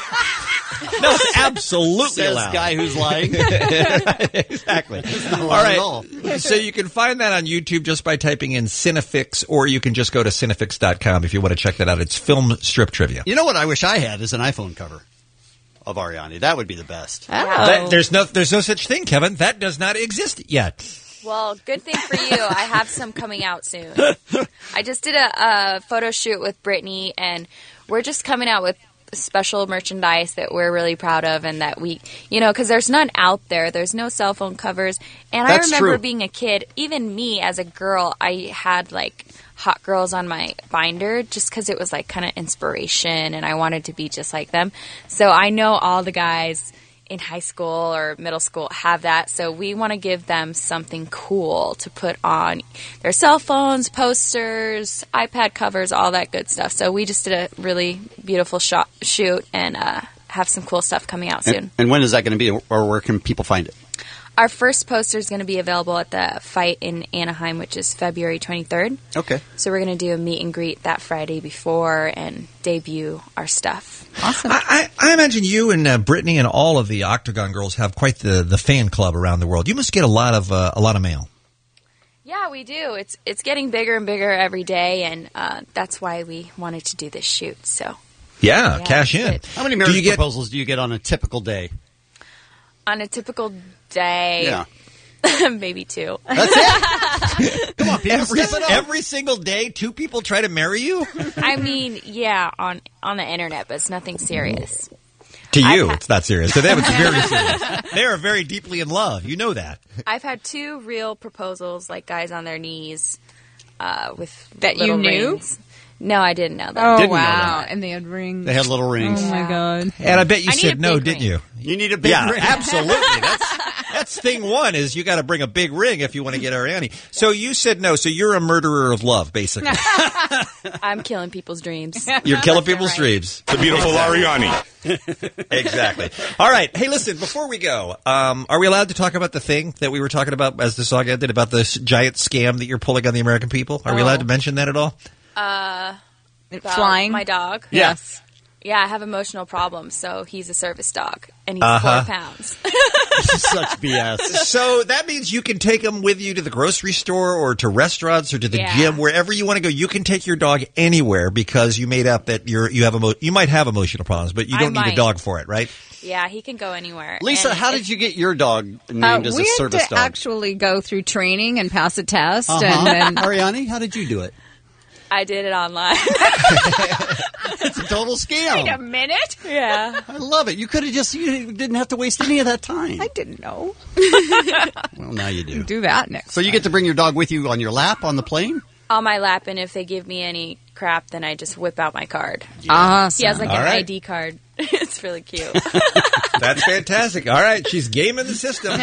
No, it's absolutely Says allowed. guy who's lying. Exactly. not All allowed right. at all. So you can find that on YouTube just by typing in Cinefix, or you can just go to cinefix dot com if you want to check that out. It's film strip trivia. You know what I wish I had is an iPhone cover of Ariane. That would be the best. That- there's no there's no such thing, Kevin. That does not exist yet. Well, good thing for you. I have some coming out soon. I just did a, a photo shoot with Brittany, and we're just coming out with special merchandise that we're really proud of, and that we, you know, because there's none out there. There's no cell phone covers. And That's I remember true. being a kid, even me as a girl, I had like hot girls on my binder just because it was like kind of inspiration, and I wanted to be just like them. So I know all the guys in high school or middle school have that, so we want to give them something cool to put on their cell phones, posters, iPad covers, all that good stuff. So we just did a really beautiful shot, shoot and uh, have some cool stuff coming out soon. And, and when is that going to be, or where can people find it? Our first poster is going to be available at the Fight in Anaheim, which is February twenty-third. Okay. So we're going to do a meet and greet that Friday before and debut our stuff. Awesome. I, I, I imagine you and uh, Brittany and all of the Octagon girls have quite the, the fan club around the world. You must get a lot of uh, a lot of mail. Yeah, we do. It's it's getting bigger and bigger every day, and uh, that's why we wanted to do this shoot. So Yeah, Yeah, cash in. it's How many Do marriage you get- proposals do you get on a typical day? on a typical day, Yeah. maybe two. That's it. Come on, people, Every, step it up. every single day, two people try to marry you? I mean, yeah, on on the internet, but it's nothing serious. To you, I've had- it's not serious. To them, it's very serious. They are very deeply in love. You know that. I've had two real proposals, like guys on their knees uh, with That you little knew? rings. No, I didn't know that. Oh, Didn't know wow. that. And they had rings. They had little rings. Oh, my God. And I bet you I need said a no, big didn't ring. you? You need a big Yeah, ring. absolutely. That's that's thing one is you got to bring a big ring if you want to get Ariane. So you said no. So you're a murderer of love, basically. I'm killing people's dreams. You're killing people's dreams. The beautiful Ariane. Exactly. All right. Hey, listen, before we go, um, are we allowed to talk about the thing that we were talking about as the song ended, about this giant scam that you're pulling on the American people? Are we Oh. allowed to mention that at all? Uh, about Flying? my dog. Yes. Yeah, I have emotional problems, so he's a service dog, and he's Uh-huh. four pounds. Such B S. So that means you can take him with you to the grocery store or to restaurants or to the Yeah. gym, wherever you want to go. You can take your dog anywhere because you made up that you're you have emo- you might have emotional problems, but you I don't need a might. dog for it, right? Yeah, he can go anywhere. Lisa, And how if- did you get your dog named Uh, as we a had service to dog? actually go through training and pass a test. Uh-huh. And then Ariane, how did you do it? I did it online. It's a total scam. Wait a minute. Yeah. I love it. You could have just, you didn't have to waste any of that time. I didn't know. Well, now you do. Do that next. So you get to bring your dog with you on your lap on the plane? On my lap, and if they give me any crap, then I just whip out my card. Awesome. He has like All an right. I D card. It's really cute. That's fantastic. All right, she's gaming the system.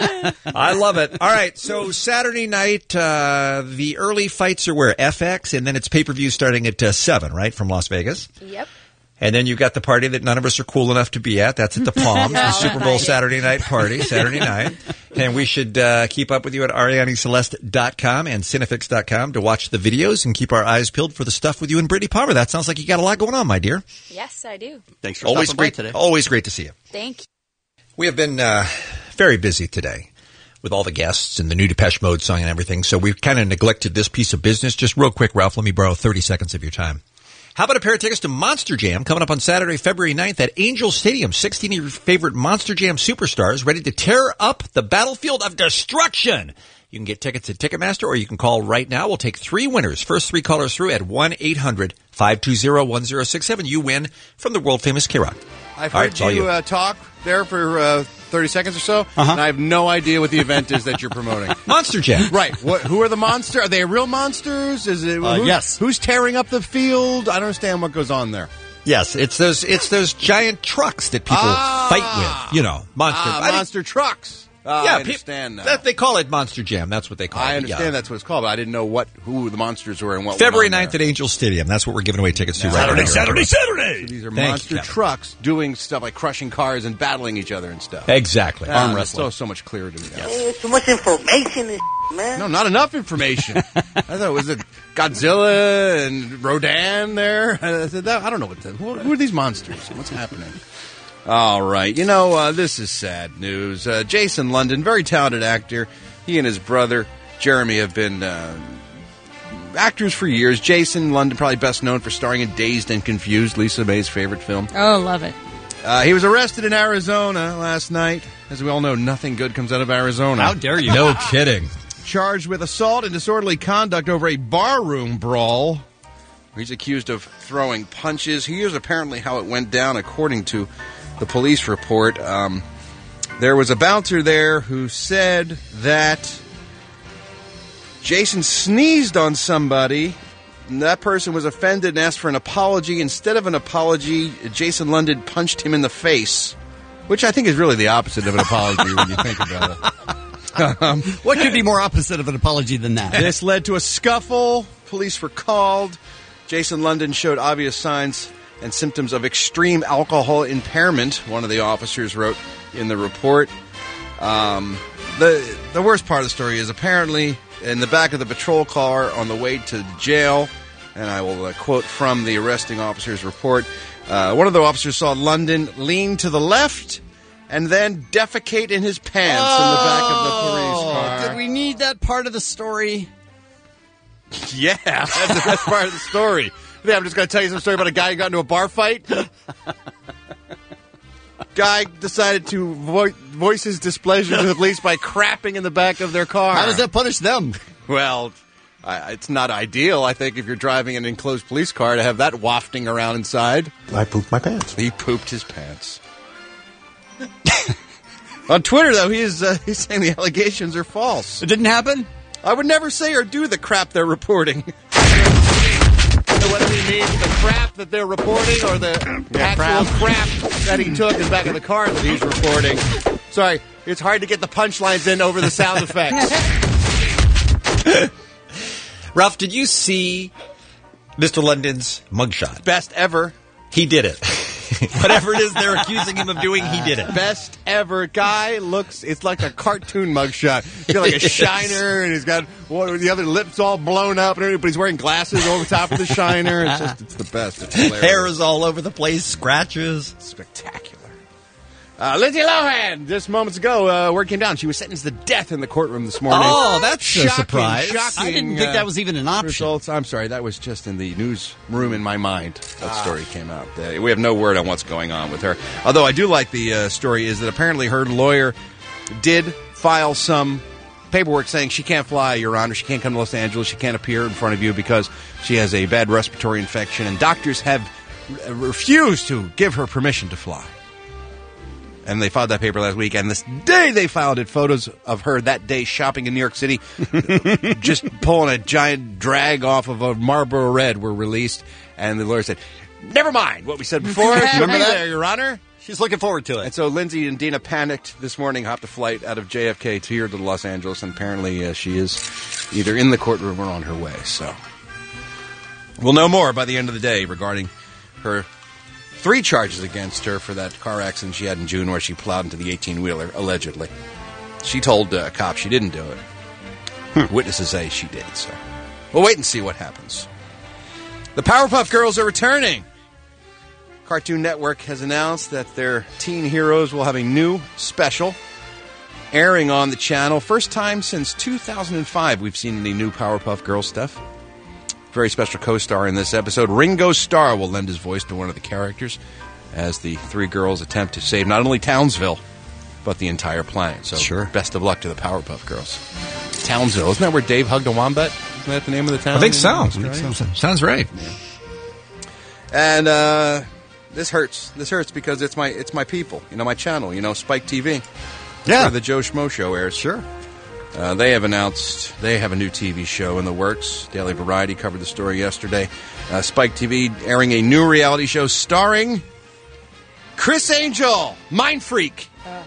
I love it. All right, so Saturday night, uh, the early fights are where? F X, and then it's pay-per-view starting at uh, seven, right, from Las Vegas? Yep. And then you've got the party that none of us are cool enough to be at. That's at the Palms, the I'll Super Bowl invite it. Saturday night party, Saturday night. And we should uh, keep up with you at Ariane Celeste dot com and Cinefix dot com to watch the videos and keep our eyes peeled for the stuff with you and Brittany Palmer. That sounds like you got a lot going on, my dear. Yes, I do. Thanks for Always stopping by great today. Always great to see you. Thank you. We have been uh, very busy today with all the guests and the new Depeche Mode song and everything, so we've kind of neglected this piece of business. Just real quick, Ralph, let me borrow thirty seconds of your time. How about a pair of tickets to Monster Jam coming up on Saturday, February ninth at Angel Stadium? sixteen of your favorite Monster Jam superstars ready to tear up the battlefield of destruction. You can get tickets at Ticketmaster, or you can call right now. We'll take three winners. First three callers through at one eight hundred five two zero one zero six seven. You win from the world-famous K-Rock. I've All heard right, it's all you, you. Uh, talk there for uh, thirty seconds or so, Uh-huh. and I have no idea what the event is that you're promoting. Monster Jam. Right. What, who are the monsters? Are they real monsters? Is it? Uh, who- yes. Who's tearing up the field? I don't understand what goes on there. Yes, it's those it's those giant trucks that people Ah. fight with. You know, monster. Ah, I didn't- monster trucks. Ah, yeah, I pe- understand now. That, they call it Monster Jam. That's what they call it. I understand Yeah. that's what it's called, but I didn't know what who the monsters were and what. February went on ninth there. at Angel Stadium. That's what we're giving away tickets to right Saturday, now. Saturday, Saturday. So these are Thank monster you, Kevin. trucks doing stuff like crushing cars and battling each other and stuff. Exactly. Ah, Arm that's wrestling. so so much clearer to me now. Too much information, and man. No, not enough information. I thought it was a Godzilla and Rodan there. I said, that, I don't know what. The, who, who are these monsters? What's happening? All right, you know uh, this is sad news. Uh, Jason London, very talented actor. He and his brother Jeremy have been uh, actors for years. Jason London, probably best known for starring in Dazed and Confused, Lisa May's favorite film. Oh, love it. Uh, he was arrested in Arizona last night. As we all know, nothing good comes out of Arizona. How dare you? No kidding. Charged with assault and disorderly conduct over a barroom brawl. He's accused of throwing punches. Here's apparently how it went down, according to the police report. Um, there was a bouncer there who said that Jason sneezed on somebody. And that person was offended and asked for an apology. Instead of an apology, Jason London punched him in the face, which I think is really the opposite of an apology when you think about it. Um, What could be more opposite of an apology than that? This led to a scuffle. Police were called. Jason London showed obvious signs and symptoms of extreme alcohol impairment, one of the officers wrote in the report. Um, the the worst part of the story is apparently in the back of the patrol car on the way to jail, and I will uh, quote from the arresting officer's report, uh, one of the officers saw London lean to the left and then defecate in his pants in the back of the police car. Did we need that part of the story? Yeah, that's the best part of the story. Yeah, I'm just going to tell you some story about a guy who got into a bar fight. Guy decided to vo- voice his displeasure to the police by crapping in the back of their car. How does that punish them? Well, I, it's not ideal, I think, if you're driving an enclosed police car to have that wafting around inside. I pooped my pants. He pooped his pants. On Twitter, though, he is uh, he's saying the allegations are false. It didn't happen? I would never say or do the crap they're reporting. what do we mean? The crap that they're reporting or the Yeah, actual crap. crap that he took in back of the car that he's reporting? Sorry, it's hard to get the punchlines in over the sound effects. Ralph, did you see Mister London's mugshot? Best ever. He did it. Whatever it is they're accusing him of doing, he did it. Best ever. Guy looks, it's like a cartoon mugshot. He's got like a shiner, and he's got one, the other lip's all blown up, and everything, but he's wearing glasses over top of the shiner. It's just, it's the best. It's hilarious. Hair is all over the place, scratches. Spectacular. Uh, Lindsay Lohan, just moments ago, uh, word came down. She was sentenced to death in the courtroom this morning. Oh, that's a shocking, surprise. Shocking, I didn't think uh, that was even an option. Results. I'm sorry, that was just in the newsroom in my mind. That story came out. Uh, we have no word on what's going on with her. Although I do like the uh, story is that apparently her lawyer did file some paperwork saying she can't fly, Your Honor. She can't come to Los Angeles. She can't appear in front of you because she has a bad respiratory infection, and doctors have r- refused to give her permission to fly. And they filed that paper last week, and this day they filed it, photos of her that day shopping in New York City, just pulling a giant drag off of a Marlboro Red were released, and the lawyer said, never mind what we said before. Remember that, there, Your Honor? She's looking forward to it. And so Lindsay and Dina panicked this morning, hopped a flight out of J F K to here to Los Angeles, and apparently uh, she is either in the courtroom or on her way. So we'll know more by the end of the day regarding her three charges against her for that car accident she had in June where she plowed into the eighteen-wheeler, allegedly. She told uh, cops she didn't do it. Witnesses say she did, so we'll wait and see what happens. The Powerpuff Girls are returning. Cartoon Network has announced that their teen heroes will have a new special airing on the channel. First time since two thousand five we've seen any new Powerpuff Girls stuff. Very special co-star in this episode. Ringo Starr will lend his voice to one of the characters as the three girls attempt to save not only Townsville, but the entire planet. So sure. Best of luck to the Powerpuff Girls. Townsville. Isn't that where Dave hugged a wombat? Isn't that the name of the town? I think so. I think so. Sounds right. Yeah. And uh, this hurts. This hurts because it's my it's my people. You know, my channel. You know, Spike T V. Yeah. Where the Joe Schmo Show airs. Sure. Uh, they have announced they have a new T V show in the works. Daily Variety covered the story yesterday. Uh, Spike T V airing a new reality show starring Chris Angel, Mind Freak. Uh.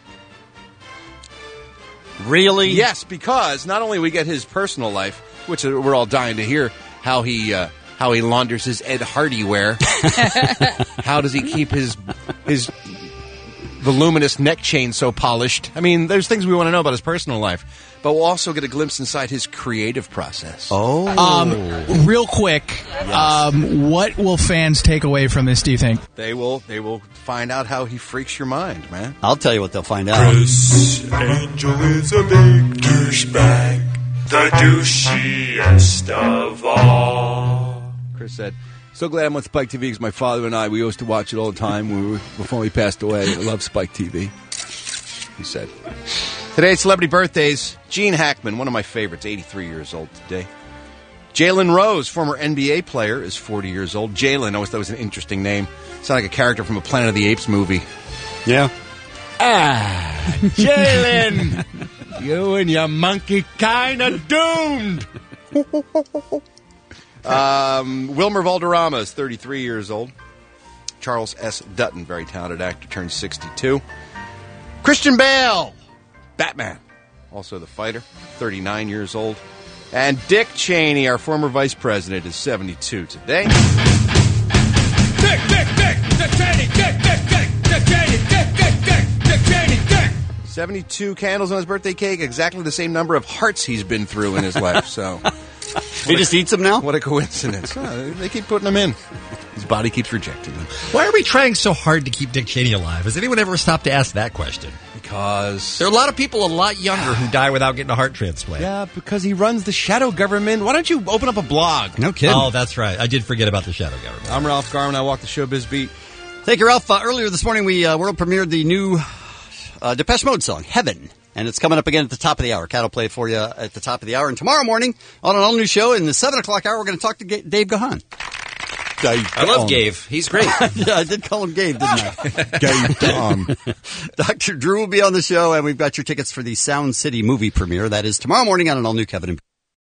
Really? Yes, because not only we get his personal life, which we're all dying to hear, how he uh, how he launders his Ed Hardy wear. How does he keep his his voluminous neck chain so polished? I mean, there's things we want to know about his personal life. But we'll also get a glimpse inside his creative process. Oh. Um, real quick, Yes. um, what will fans take away from this, do you think? They will they will find out how he freaks your mind, man. I'll tell you what they'll find out. Chris Angel is a big douchebag, the douchiest of all. Chris said, so glad I'm on Spike T V because my father and I, we used to watch it all the time when we were, before we passed away. I love Spike T V, he said. Today's celebrity birthdays. Gene Hackman, one of my favorites, eighty-three years old today. Jalen Rose, former N B A player, is forty years old. Jalen, I always thought was an interesting name. Sounded like a character from a Planet of the Apes movie. Yeah. Ah, Jalen, you and your monkey kind of doomed. um, Wilmer Valderrama is thirty-three years old. Charles S. Dutton, very talented actor, turned sixty-two. Christian Bale, Batman, also the fighter, thirty-nine years old. And Dick Cheney, our former vice president, is seventy-two today. Dick, Dick, Dick, Dick Cheney, Dick, Dick, Dick, Dick Cheney, Dick, Dick, Dick, Dick Cheney, Dick. seventy-two candles on his birthday cake, exactly the same number of hearts he's been through in his life. So he just eats them now? What a coincidence. Oh, they keep putting them in. His body keeps rejecting them. Why are we trying so hard to keep Dick Cheney alive? Has anyone ever stopped to ask that question? Because there are a lot of people a lot younger who die without getting a heart transplant. Yeah, because he runs the shadow government. Why don't you open up a blog? No kidding. Oh, that's right. I did forget about the shadow government. I'm Ralph Garman. I walk the showbiz beat. Thank you, Ralph. Uh, earlier this morning, we uh, world premiered the new uh, Depeche Mode song, Heaven. And it's coming up again at the top of the hour. Cat will play it for you at the top of the hour. And tomorrow morning, on an all-new show in the seven o'clock hour, we're going to talk to G- Dave Gahan. Dave I love Gabe. He's great. Yeah, I did call him Gabe, didn't I? Gabe Gahan. Doctor Drew will be on the show, and we've got your tickets for the Sound City movie premiere. That is tomorrow morning on an all-new Kevin and